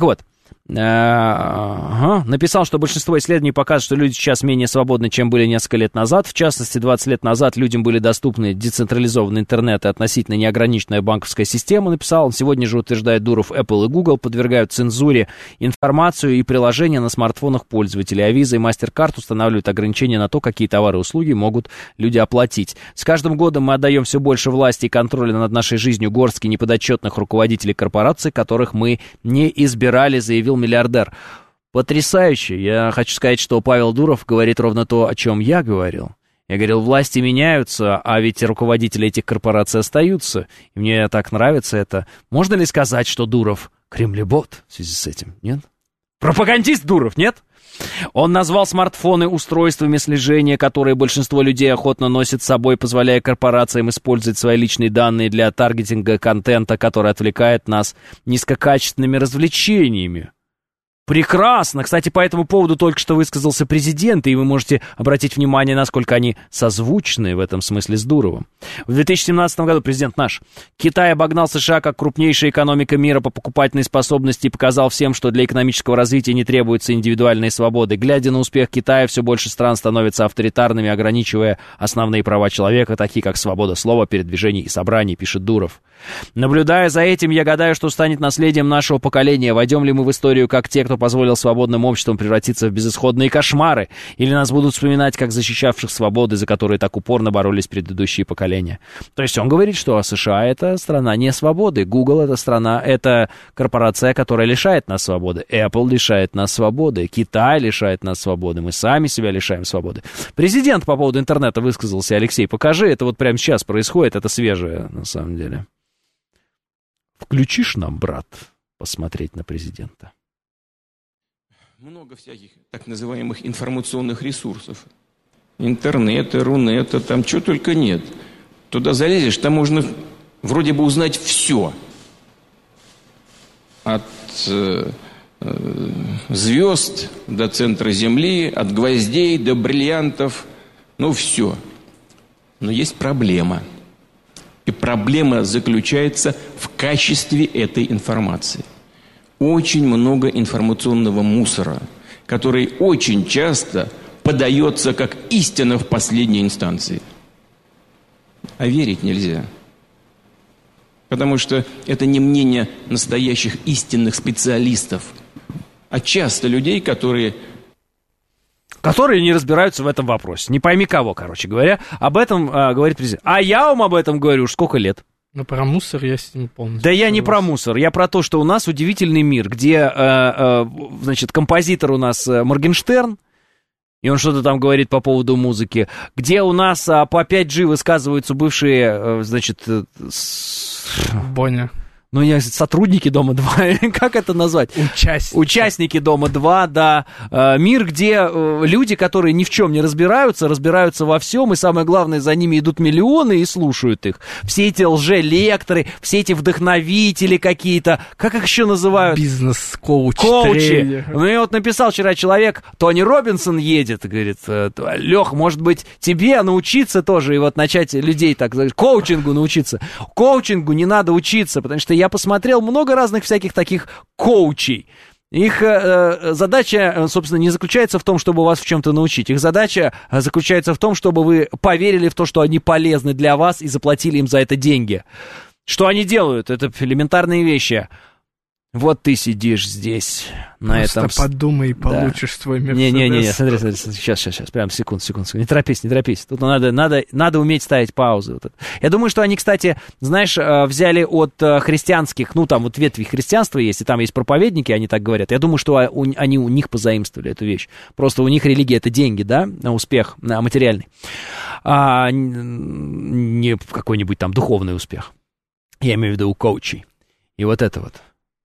Ага. Написал, что большинство исследований показывает, что люди сейчас менее свободны, чем были несколько лет назад. В частности, двадцать лет назад людям были доступны децентрализованный интернет и относительно неограниченная банковская система, написал он. Сегодня же, утверждает Дуров, Apple и Google подвергают цензуре информацию и приложения на смартфонах пользователей, а Visa и MasterCard устанавливают ограничения на то, какие товары и услуги могут люди оплатить. С каждым годом мы отдаем все больше власти и контроля над нашей жизнью горстки неподотчетных руководителей корпораций, которых мы не избирали, заявил миллиардер. Потрясающе. Я хочу сказать, что Павел Дуров говорит ровно то, о чем я говорил. Я говорил, власти меняются, а ведь руководители этих корпораций остаются. И мне так нравится это. Можно ли сказать, что Дуров кремлебот в связи с этим? Нет? Пропагандист Дуров, нет? Он назвал смартфоны устройствами слежения, которые большинство людей охотно носит с собой, позволяя корпорациям использовать свои личные данные для таргетинга контента, который отвлекает нас низкокачественными развлечениями. Прекрасно. Кстати, по этому поводу только что высказался президент, и вы можете обратить внимание, насколько они созвучны в этом смысле с Дуровым. В две тысячи семнадцатом году президент наш Китай обогнал США как крупнейшая экономика мира по покупательной способности и показал всем, что для экономического развития не требуются индивидуальные свободы. Глядя на успех Китая, все больше стран становятся авторитарными, ограничивая основные права человека, такие как свобода слова, передвижений и собраний, пишет Дуров. Наблюдая за этим, я гадаю, что станет наследием нашего поколения. Войдем ли мы в историю как те, кто позволил свободным обществам превратиться в безысходные кошмары, или нас будут вспоминать как защищавших свободы, за которые так упорно боролись предыдущие поколения. То есть он говорит, что США — это страна не свободы, Google — это страна, это корпорация, которая лишает нас свободы, Apple лишает нас свободы, Китай лишает нас свободы, мы сами себя лишаем свободы. Президент по поводу интернета высказался. Алексей, покажи, это вот прямо сейчас происходит, это свежее на самом деле. Включишь нам, брат, посмотреть на президента? Много всяких так называемых информационных ресурсов. Интернета, рунета, там чего только нет. Туда залезешь, там можно вроде бы узнать все. От э, э, звезд до центра Земли, от гвоздей до бриллиантов. Ну, все. Но есть проблема. И проблема заключается в качестве этой информации. Очень много информационного мусора, который очень часто подается как истина в последней инстанции. А верить нельзя. Потому что это не мнение настоящих истинных специалистов, а часто людей, которые... которые не разбираются в этом вопросе. Не пойми кого, короче говоря. Об этом а, говорит президент. А я вам об этом говорю уж сколько лет. Ну, про мусор я с ним полностью... Да я не про мусор, я про то, что у нас удивительный мир, где, э, э, значит, композитор у нас Моргенштерн, и он что-то там говорит по поводу музыки, где у нас а, по пять джи высказываются бывшие, э, значит... Э, с... Боня. Ну, я, сотрудники Дома-два, как это назвать? Участники. Участники Дома-два, да. Мир, где люди, которые ни в чем не разбираются, разбираются во всем, и самое главное, за ними идут миллионы и слушают их. Все эти лже-лекторы, все эти вдохновители какие-то, как их еще называют? Бизнес-коучи. Коучи. Мне вот написал вчера человек, Тони Робинсон едет, говорит, Лех, может быть, тебе научиться тоже, и вот начать людей так, коучингу научиться. Коучингу не надо учиться, потому что я посмотрел много разных всяких таких коучей. Их э, задача, собственно, не заключается в том, чтобы вас в чем-то научить. Их задача заключается в том, чтобы вы поверили в то, что они полезны для вас и заплатили им за это деньги. Что они делают? Это элементарные вещи. Вот ты сидишь здесь, на Просто этом... Просто подумай и получишь да. свой Мерседес. Не-не-не, смотри, смотри, сейчас, сейчас, сейчас, прям секунду, секунду, секунду. Не торопись, не торопись. Тут надо, надо, надо уметь ставить паузы. Вот я думаю, что они, кстати, знаешь, взяли от христианских, ну, там вот ветви христианства есть, и там есть проповедники, они так говорят. Я думаю, что они у них позаимствовали эту вещь. Просто у них религия — это деньги, да, на успех, на материальный. А не какой-нибудь там духовный успех. Я имею в виду у коучей. И вот это вот.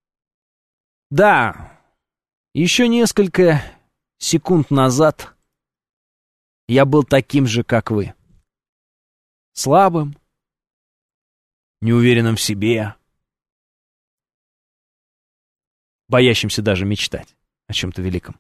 Да, еще несколько секунд назад я был таким же, как вы. Слабым, неуверенным в себе, боящимся даже мечтать о чем-то великом.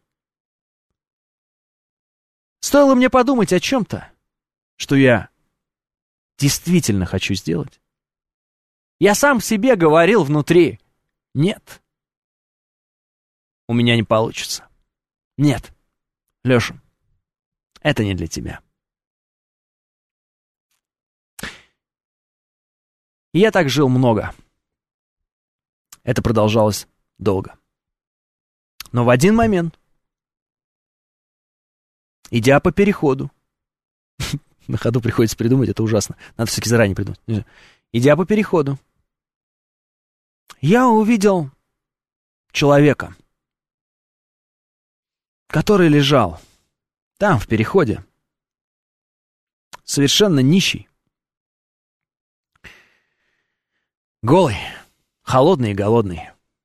Стоило мне подумать о чем-то, что я действительно хочу сделать. Я сам себе говорил внутри: нет. у меня не получится. Нет, Леша, это не для тебя. И я так жил много. Это продолжалось долго. Но в один момент, идя по переходу, на ходу приходится придумать, это ужасно, надо все-таки заранее придумать. Идя по переходу, я увидел человека, который лежал там, в переходе, совершенно нищий, голый, холодный и голодный,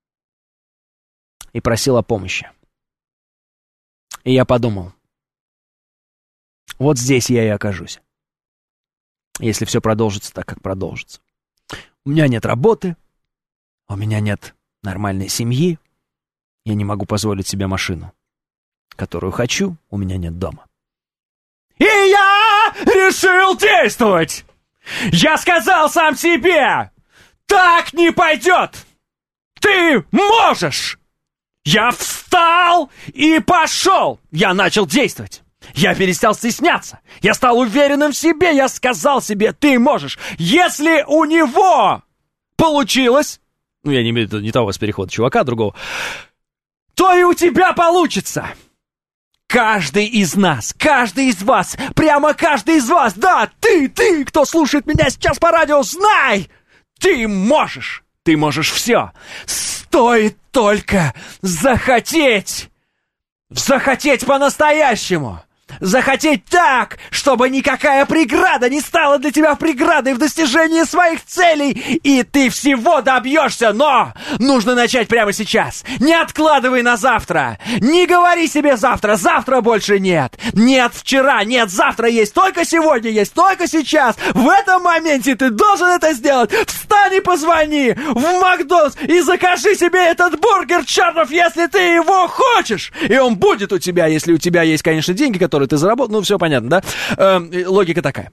и просил о помощи. И я подумал, вот здесь я и окажусь, если все продолжится так, как продолжится. У меня нет работы, у меня нет нормальной семьи, я не могу позволить себе машину, которую хочу, у меня нет дома. И я решил действовать! Я сказал сам себе, так не пойдет! Ты можешь! Я встал и пошел! Я начал действовать. Я перестал стесняться. Я стал уверенным в себе. Я сказал себе, ты можешь. Если у него получилось, ну, я не имею в виду не того с перехода чувака, а другого, то и у тебя получится. Каждый из нас, каждый из вас, прямо каждый из вас, да, ты, ты, кто слушает меня сейчас по радио, знай, ты можешь. Ты можешь все. Стоит только захотеть. Захотеть по-настоящему. Захотеть так, чтобы никакая преграда не стала для тебя преградой в достижении своих целей, и ты всего добьешься, но нужно начать прямо сейчас. Не откладывай на завтра. Не говори себе завтра, завтра больше нет. Нет вчера, нет завтра, есть только сегодня, есть только сейчас. В этом моменте ты должен это сделать. Встань и позвони в Макдональдс и закажи себе этот бургер, чертов, если ты его хочешь. И он будет у тебя, если у тебя есть, конечно, деньги, которые ты заработал, ну, все понятно, да? Э, логика такая.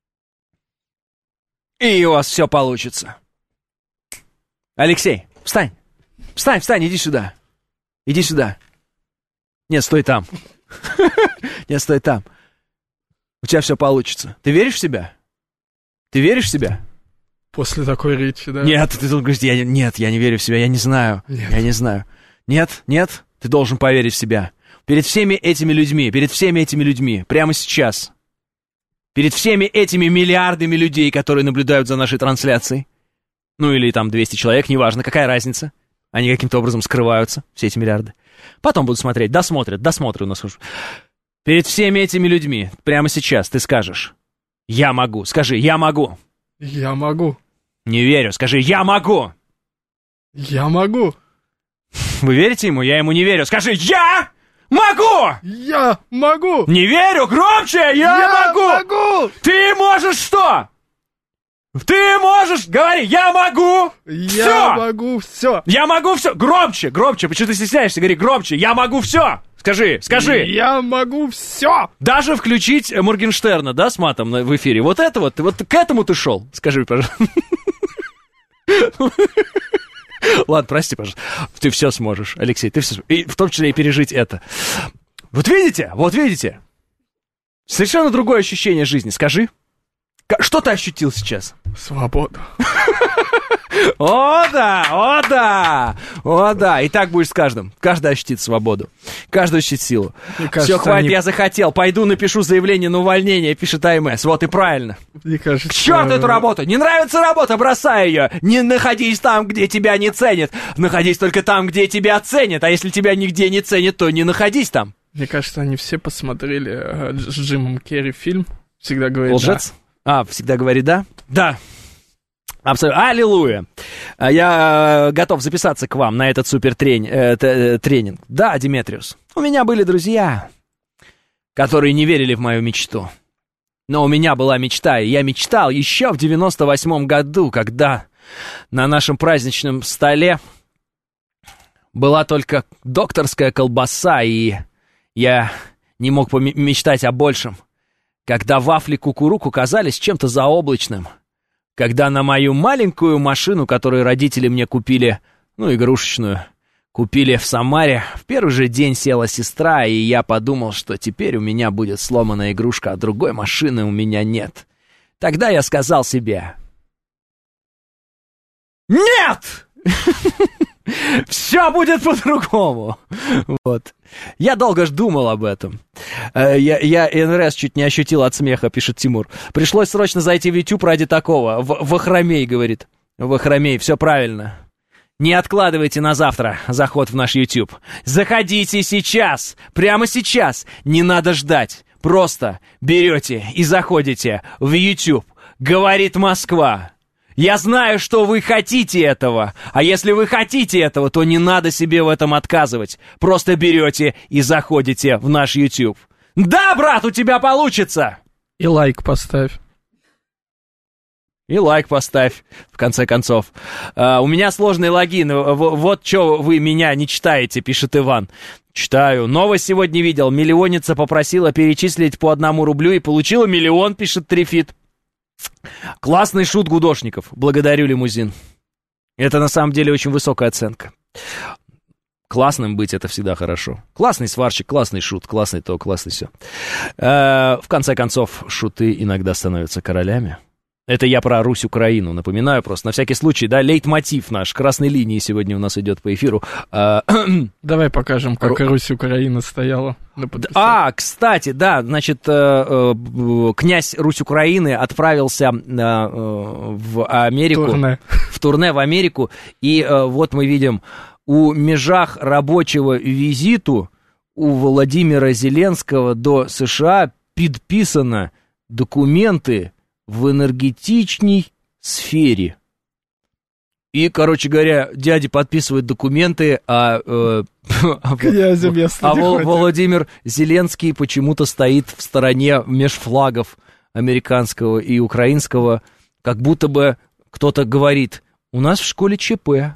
И у вас все получится. Алексей, встань. Встань, встань, иди сюда. Иди сюда. Нет, стой там. Нет, стой там. У тебя все получится. Ты веришь в себя? Ты веришь в себя? После такой речи, да? Нет, ты должен говорить, я, нет, я не верю в себя, я не знаю. Нет. Я не знаю. Нет, нет, ты должен поверить в себя. Перед всеми этими людьми, перед всеми этими людьми, прямо сейчас. Перед всеми этими миллиардами людей, которые наблюдают за нашей трансляцией. Ну или там двести человек, неважно, какая разница. Они каким-то образом скрываются, все эти миллиарды. Потом будут смотреть, досмотрят, досмотрят у нас. Перед всеми этими людьми, прямо сейчас ты скажешь: я могу, скажи, я могу. Я могу. Не верю, скажи, я могу. Я могу. Вы верите ему? Я ему не верю. Скажи, я могу! Я могу! Не верю! Громче! Я, я могу! могу! Ты можешь что? Ты можешь! Говори! Я могу! Я все! могу все! Я могу все! Громче! Громче! Почему ты стесняешься? Говори громче! Я могу все! Скажи! Скажи! Я могу все! Даже включить Моргенштерна, да, с матом в эфире. Вот это вот, вот к этому ты шел? Скажи, пожалуйста. Ладно, прости, пожалуйста. Ты все сможешь, Алексей, ты все сможешь. И в том числе и пережить это. Вот видите, вот видите. Совершенно другое ощущение жизни. Скажи, что ты ощутил сейчас? Свободу. О да, о да, о да. И так будешь с каждым. Каждый ощутит свободу. Каждый ощутит силу. Кажется, все, хватит, они... я захотел. Пойду напишу заявление на увольнение, пишет АМС. Вот и правильно. Мне кажется... К черту эту работу! Не нравится работа, бросай ее! Не находись там, где тебя не ценят. Находись только там, где тебя ценят. А если тебя нигде не ценят, то не находись там. Мне кажется, они все посмотрели э, с Джимом Керри фильм. Всегда говорит Лжец? Да. А, всегда говорит да? Да. Абсолютно. Аллилуйя. Я готов записаться к вам на этот супер тренинг. Да, Диметриус, у меня были друзья, которые не верили в мою мечту. Но у меня была мечта, и я мечтал еще в девяносто восьмом году, когда на нашем праздничном столе была только докторская колбаса, и я не мог мечтать о большем. Когда вафли кукуруку казались чем-то заоблачным. Когда на мою маленькую машину, которую родители мне купили, ну, игрушечную, Купили в Самаре. В первый же день села сестра, и я подумал, что теперь у меня будет сломанная игрушка, а другой машины у меня нет. Тогда я сказал себе: нет! Все будет по-другому. Вот. Я долго ж думал об этом. Я, я эн эр эс чуть не ощутил от смеха, пишет Тимур. Пришлось срочно зайти в YouTube ради такого. В, Вахромей, говорит. Вахромей, все правильно. Не откладывайте на завтра заход в наш YouTube. Заходите сейчас, прямо сейчас. Не надо ждать. Просто берете и заходите в YouTube. Говорит Москва. Я знаю, что вы хотите этого. А если вы хотите этого, то не надо себе в этом отказывать. Просто берете и заходите в наш YouTube. Да, брат, у тебя получится! И лайк поставь. И лайк поставь, в конце концов. А, у меня сложный логин. Вот что вы меня не читаете, пишет Иван. Читаю. Новость сегодня видел. Миллионница попросила перечислить по одному рублю и получила миллион, пишет Трифит. Классный шут Гудошников. Благодарю, Лимузин. Это на самом деле очень высокая оценка. Классным быть — это всегда хорошо. Классный сварщик, классный шут, классный то, классный все. Э, в конце концов, шуты иногда становятся королями. Это я про Русь-Украину напоминаю просто. На всякий случай, да, лейтмотив наш, красной линии сегодня у нас идет по эфиру. Давай покажем, как Ру... Русь-Украина стояла. А, кстати, да, значит, князь Русь-Украины отправился в Америку. Турне. В турне в Америку. И вот мы видим, у межах рабочего визиту у Владимира Зеленского до США подписано документы в энергетичной сфере. И, короче говоря, дядя подписывает документы, а, э, Князем я а Владимир Зеленский почему-то стоит в стороне меж флагов американского и украинского, как будто бы кто-то говорит: у нас в школе ЧП.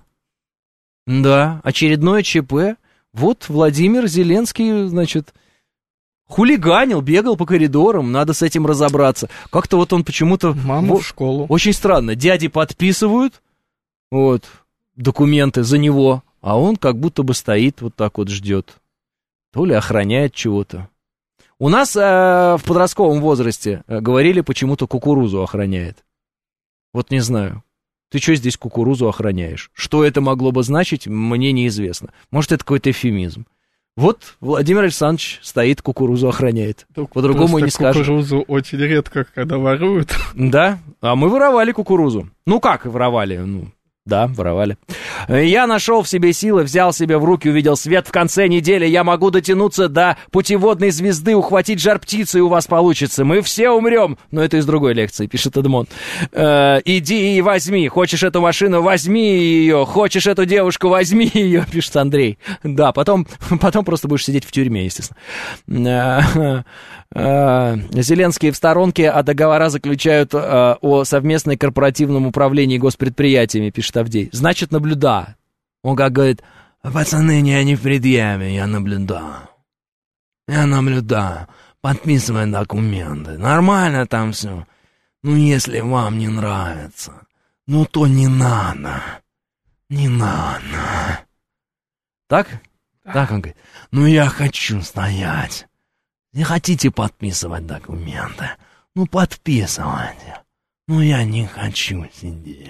Да, очередное ЧП. Вот Владимир Зеленский, значит, хулиганил, бегал по коридорам, надо с этим разобраться. Как-то вот он почему-то... Маму в школу. Очень странно. Дяди подписывают вот, документы за него, а он как будто бы стоит вот так вот ждет. То ли охраняет чего-то. У нас э, в подростковом возрасте э, говорили, почему-то кукурузу охраняет. Вот не знаю. Ты что здесь кукурузу охраняешь? Что это могло бы значить, мне неизвестно. Может, это какой-то эвфемизм. Вот Владимир Александрович стоит, кукурузу охраняет. Только по-другому и не скажешь. Кукурузу очень редко, когда воруют. Да, а мы воровали кукурузу. Ну как воровали? Ну, да, воровали. Я нашел в себе силы, взял себя в руки, увидел свет. В конце недели я могу дотянуться до путеводной звезды, ухватить жар-птицу, и у вас получится. Мы все умрем. Но это из другой лекции, пишет Эдмон. Э, иди и возьми. Хочешь эту машину, возьми ее. Хочешь эту девушку, возьми ее, пишет Андрей. Да, потом, потом просто будешь сидеть в тюрьме, естественно. Зеленские в сторонке, а договора заключают э, о совместной корпоративном управлении госпредприятиями, пишет Авдей. Значит, наблюда. Он как говорит: пацаны, не они в предъяве, я наблюдаю. Я наблюдаю. Подписывай документы. Нормально там все. Ну, если вам не нравится, ну, то не надо. Не надо. Так? Так он говорит. Ну, я хочу стоять. Не хотите подписывать документы? Ну, подписывайте. Ну, я не хочу сидеть.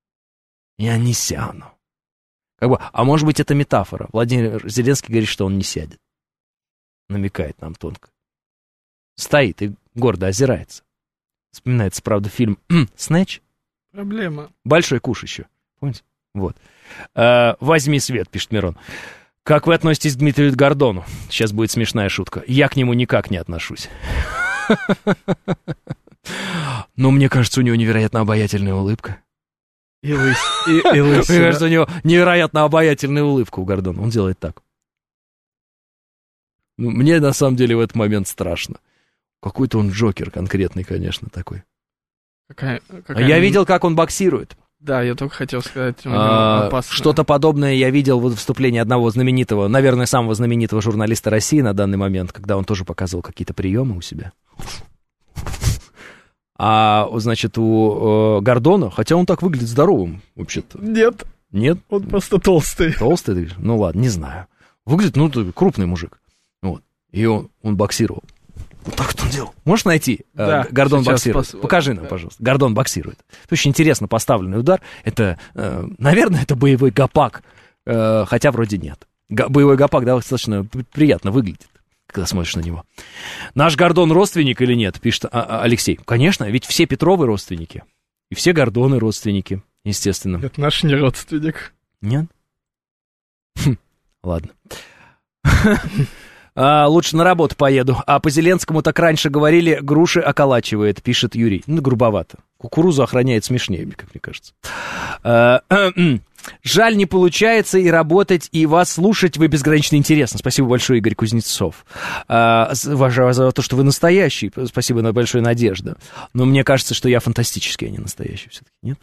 Я не сяду. Как бы, а может быть, это метафора. Владимир Зеленский говорит, что он не сядет. Намекает нам тонко. Стоит и гордо озирается. Вспоминается, правда, фильм «Снэч». Проблема. Большой куш еще. Помните? Вот. Э, «Возьми свет», пишет Мирон. Как вы относитесь к Дмитрию Гордону? Сейчас будет смешная шутка. Я к нему никак не отношусь. Но мне кажется, у него невероятно обаятельная улыбка. И лыс. И, и лыс. Мне кажется, у него невероятно обаятельная улыбка у Гордона. Он делает так. Ну, мне на самом деле в этот момент страшно. Какой-то он Джокер конкретный, конечно, такой. Какая, какая... А я видел, как он боксирует. Да, я только хотел сказать, а, что-то подобное я видел в выступлении одного знаменитого, наверное, самого знаменитого журналиста России на данный момент, когда он тоже показывал какие-то приемы у себя. А, значит, у э, Гордона, хотя он так выглядит здоровым, вообще-то. Нет. Нет? Он просто толстый. Толстый, ты говоришь? Ну ладно, не знаю. Выглядит, ну, крупный мужик. Вот. И он, он боксировал. Вот так вот он делал. Можешь найти? Да, э, Гордон боксирует. пос... Покажи нам, пожалуйста. Гордон боксирует. Это очень интересно поставленный удар. Это, э, наверное, это боевой гопак. Э, хотя вроде нет. Г- боевой гопак, да, достаточно приятно выглядит, когда смотришь на него. Наш Гордон родственник или нет, пишет а- Алексей. Конечно, ведь все Петровы родственники. И все Гордоны родственники, естественно. Это наш не родственник. Нет? Хм, ладно. А, лучше на работу поеду. А по Зеленскому так раньше говорили, груши околачивает, пишет Юрий. Ну, грубовато. Кукурузу охраняет смешнее, как мне кажется. А, жаль, не получается и работать, и вас слушать. Вы безгранично интересны. Спасибо большое, Игорь Кузнецов. А, уважаю за то, что вы настоящий. Спасибо на большое, Надежда. Но мне кажется, что я фантастический, а не настоящий все-таки. Нет?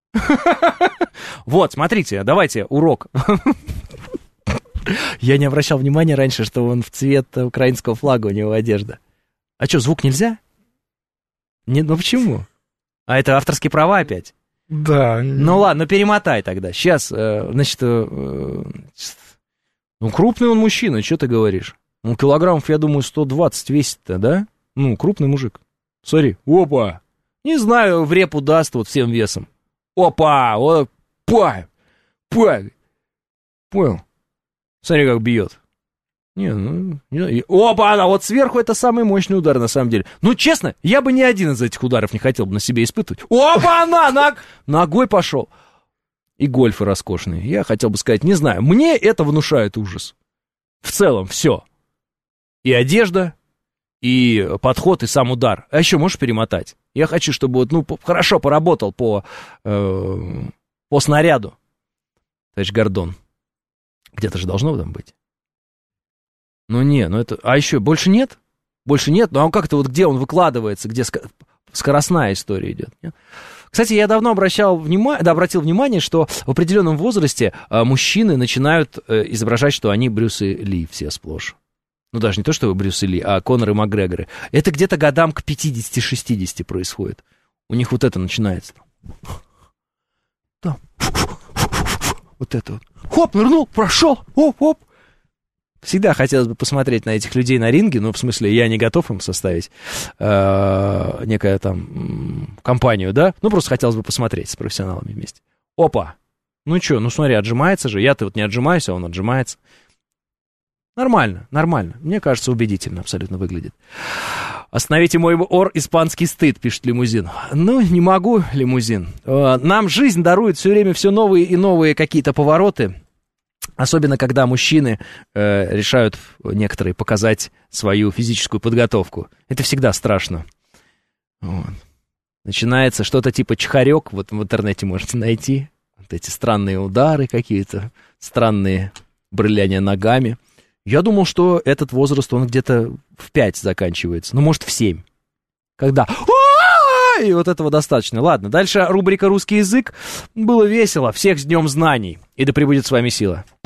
Вот, смотрите, давайте урок. Я не обращал внимания раньше, что он в цвет украинского флага, у него одежда. А что, звук нельзя? Нет, ну почему? А это авторские права опять? Да. Ну ладно, перемотай тогда. Сейчас, э, значит, э, ну крупный он мужчина, что ты говоришь? Ну килограммов, я думаю, сто двадцать весит-то, да? Ну, крупный мужик. Смотри, опа! Не знаю, в репу даст вот всем весом. Опа! Опа! Па! Понял? Смотри, как бьет. Не, ну, не, опа, она вот сверху это самый мощный удар, на самом деле. Ну, честно, я бы ни один из этих ударов не хотел бы на себе испытывать. Опа, она ног... ногой пошел. И гольфы роскошные. Я хотел бы сказать, не знаю, мне это внушает ужас. В целом, все. И одежда, и подход, и сам удар. А еще можешь перемотать? Я хочу, чтобы вот, ну, хорошо поработал по, э, по снаряду. Товарищ Гордон. Где-то же должно там быть. Ну не, ну это... А еще больше нет? Больше нет? Ну а как-то вот где он выкладывается, где ск... скоростная история идет? Нет? Кстати, я давно обращал внимание, да, обратил внимание, что в определенном возрасте а, мужчины начинают а, изображать, что они Брюсы Ли все сплошь. Ну даже не то, что вы Брюсы Ли, а Коноры Макгрегоры. Это где-то годам к пятидесяти-шестидесяти происходит. У них вот это начинается. Да. Вот это вот. Хоп, нырнул, прошел, оп-оп. Всегда хотелось бы посмотреть на этих людей на ринге, ну, в смысле, я не готов им составить э, некую там компанию, да? Ну, просто хотелось бы посмотреть с профессионалами вместе. Опа! Ну, что, ну, смотри, отжимается же. Я-то вот не отжимаюсь, а он отжимается. Нормально, нормально. Мне кажется, убедительно абсолютно выглядит. Остановите мой ор, испанский стыд, пишет Лимузин. Ну, не могу, Лимузин. Нам жизнь дарует все время все новые и новые какие-то повороты. Особенно, когда мужчины э, решают некоторые показать свою физическую подготовку. Это всегда страшно. Вот. Начинается что-то типа чхарек, вот в интернете можете найти. Вот эти странные удары какие-то, странные брыляния ногами. Я думал, что этот возраст, он где-то в пять заканчивается. Ну, может, в семь. Когда... И вот этого достаточно. Ладно, дальше рубрика «Русский язык». Было весело. Всех с Днем знаний. И да пребудет с вами сила.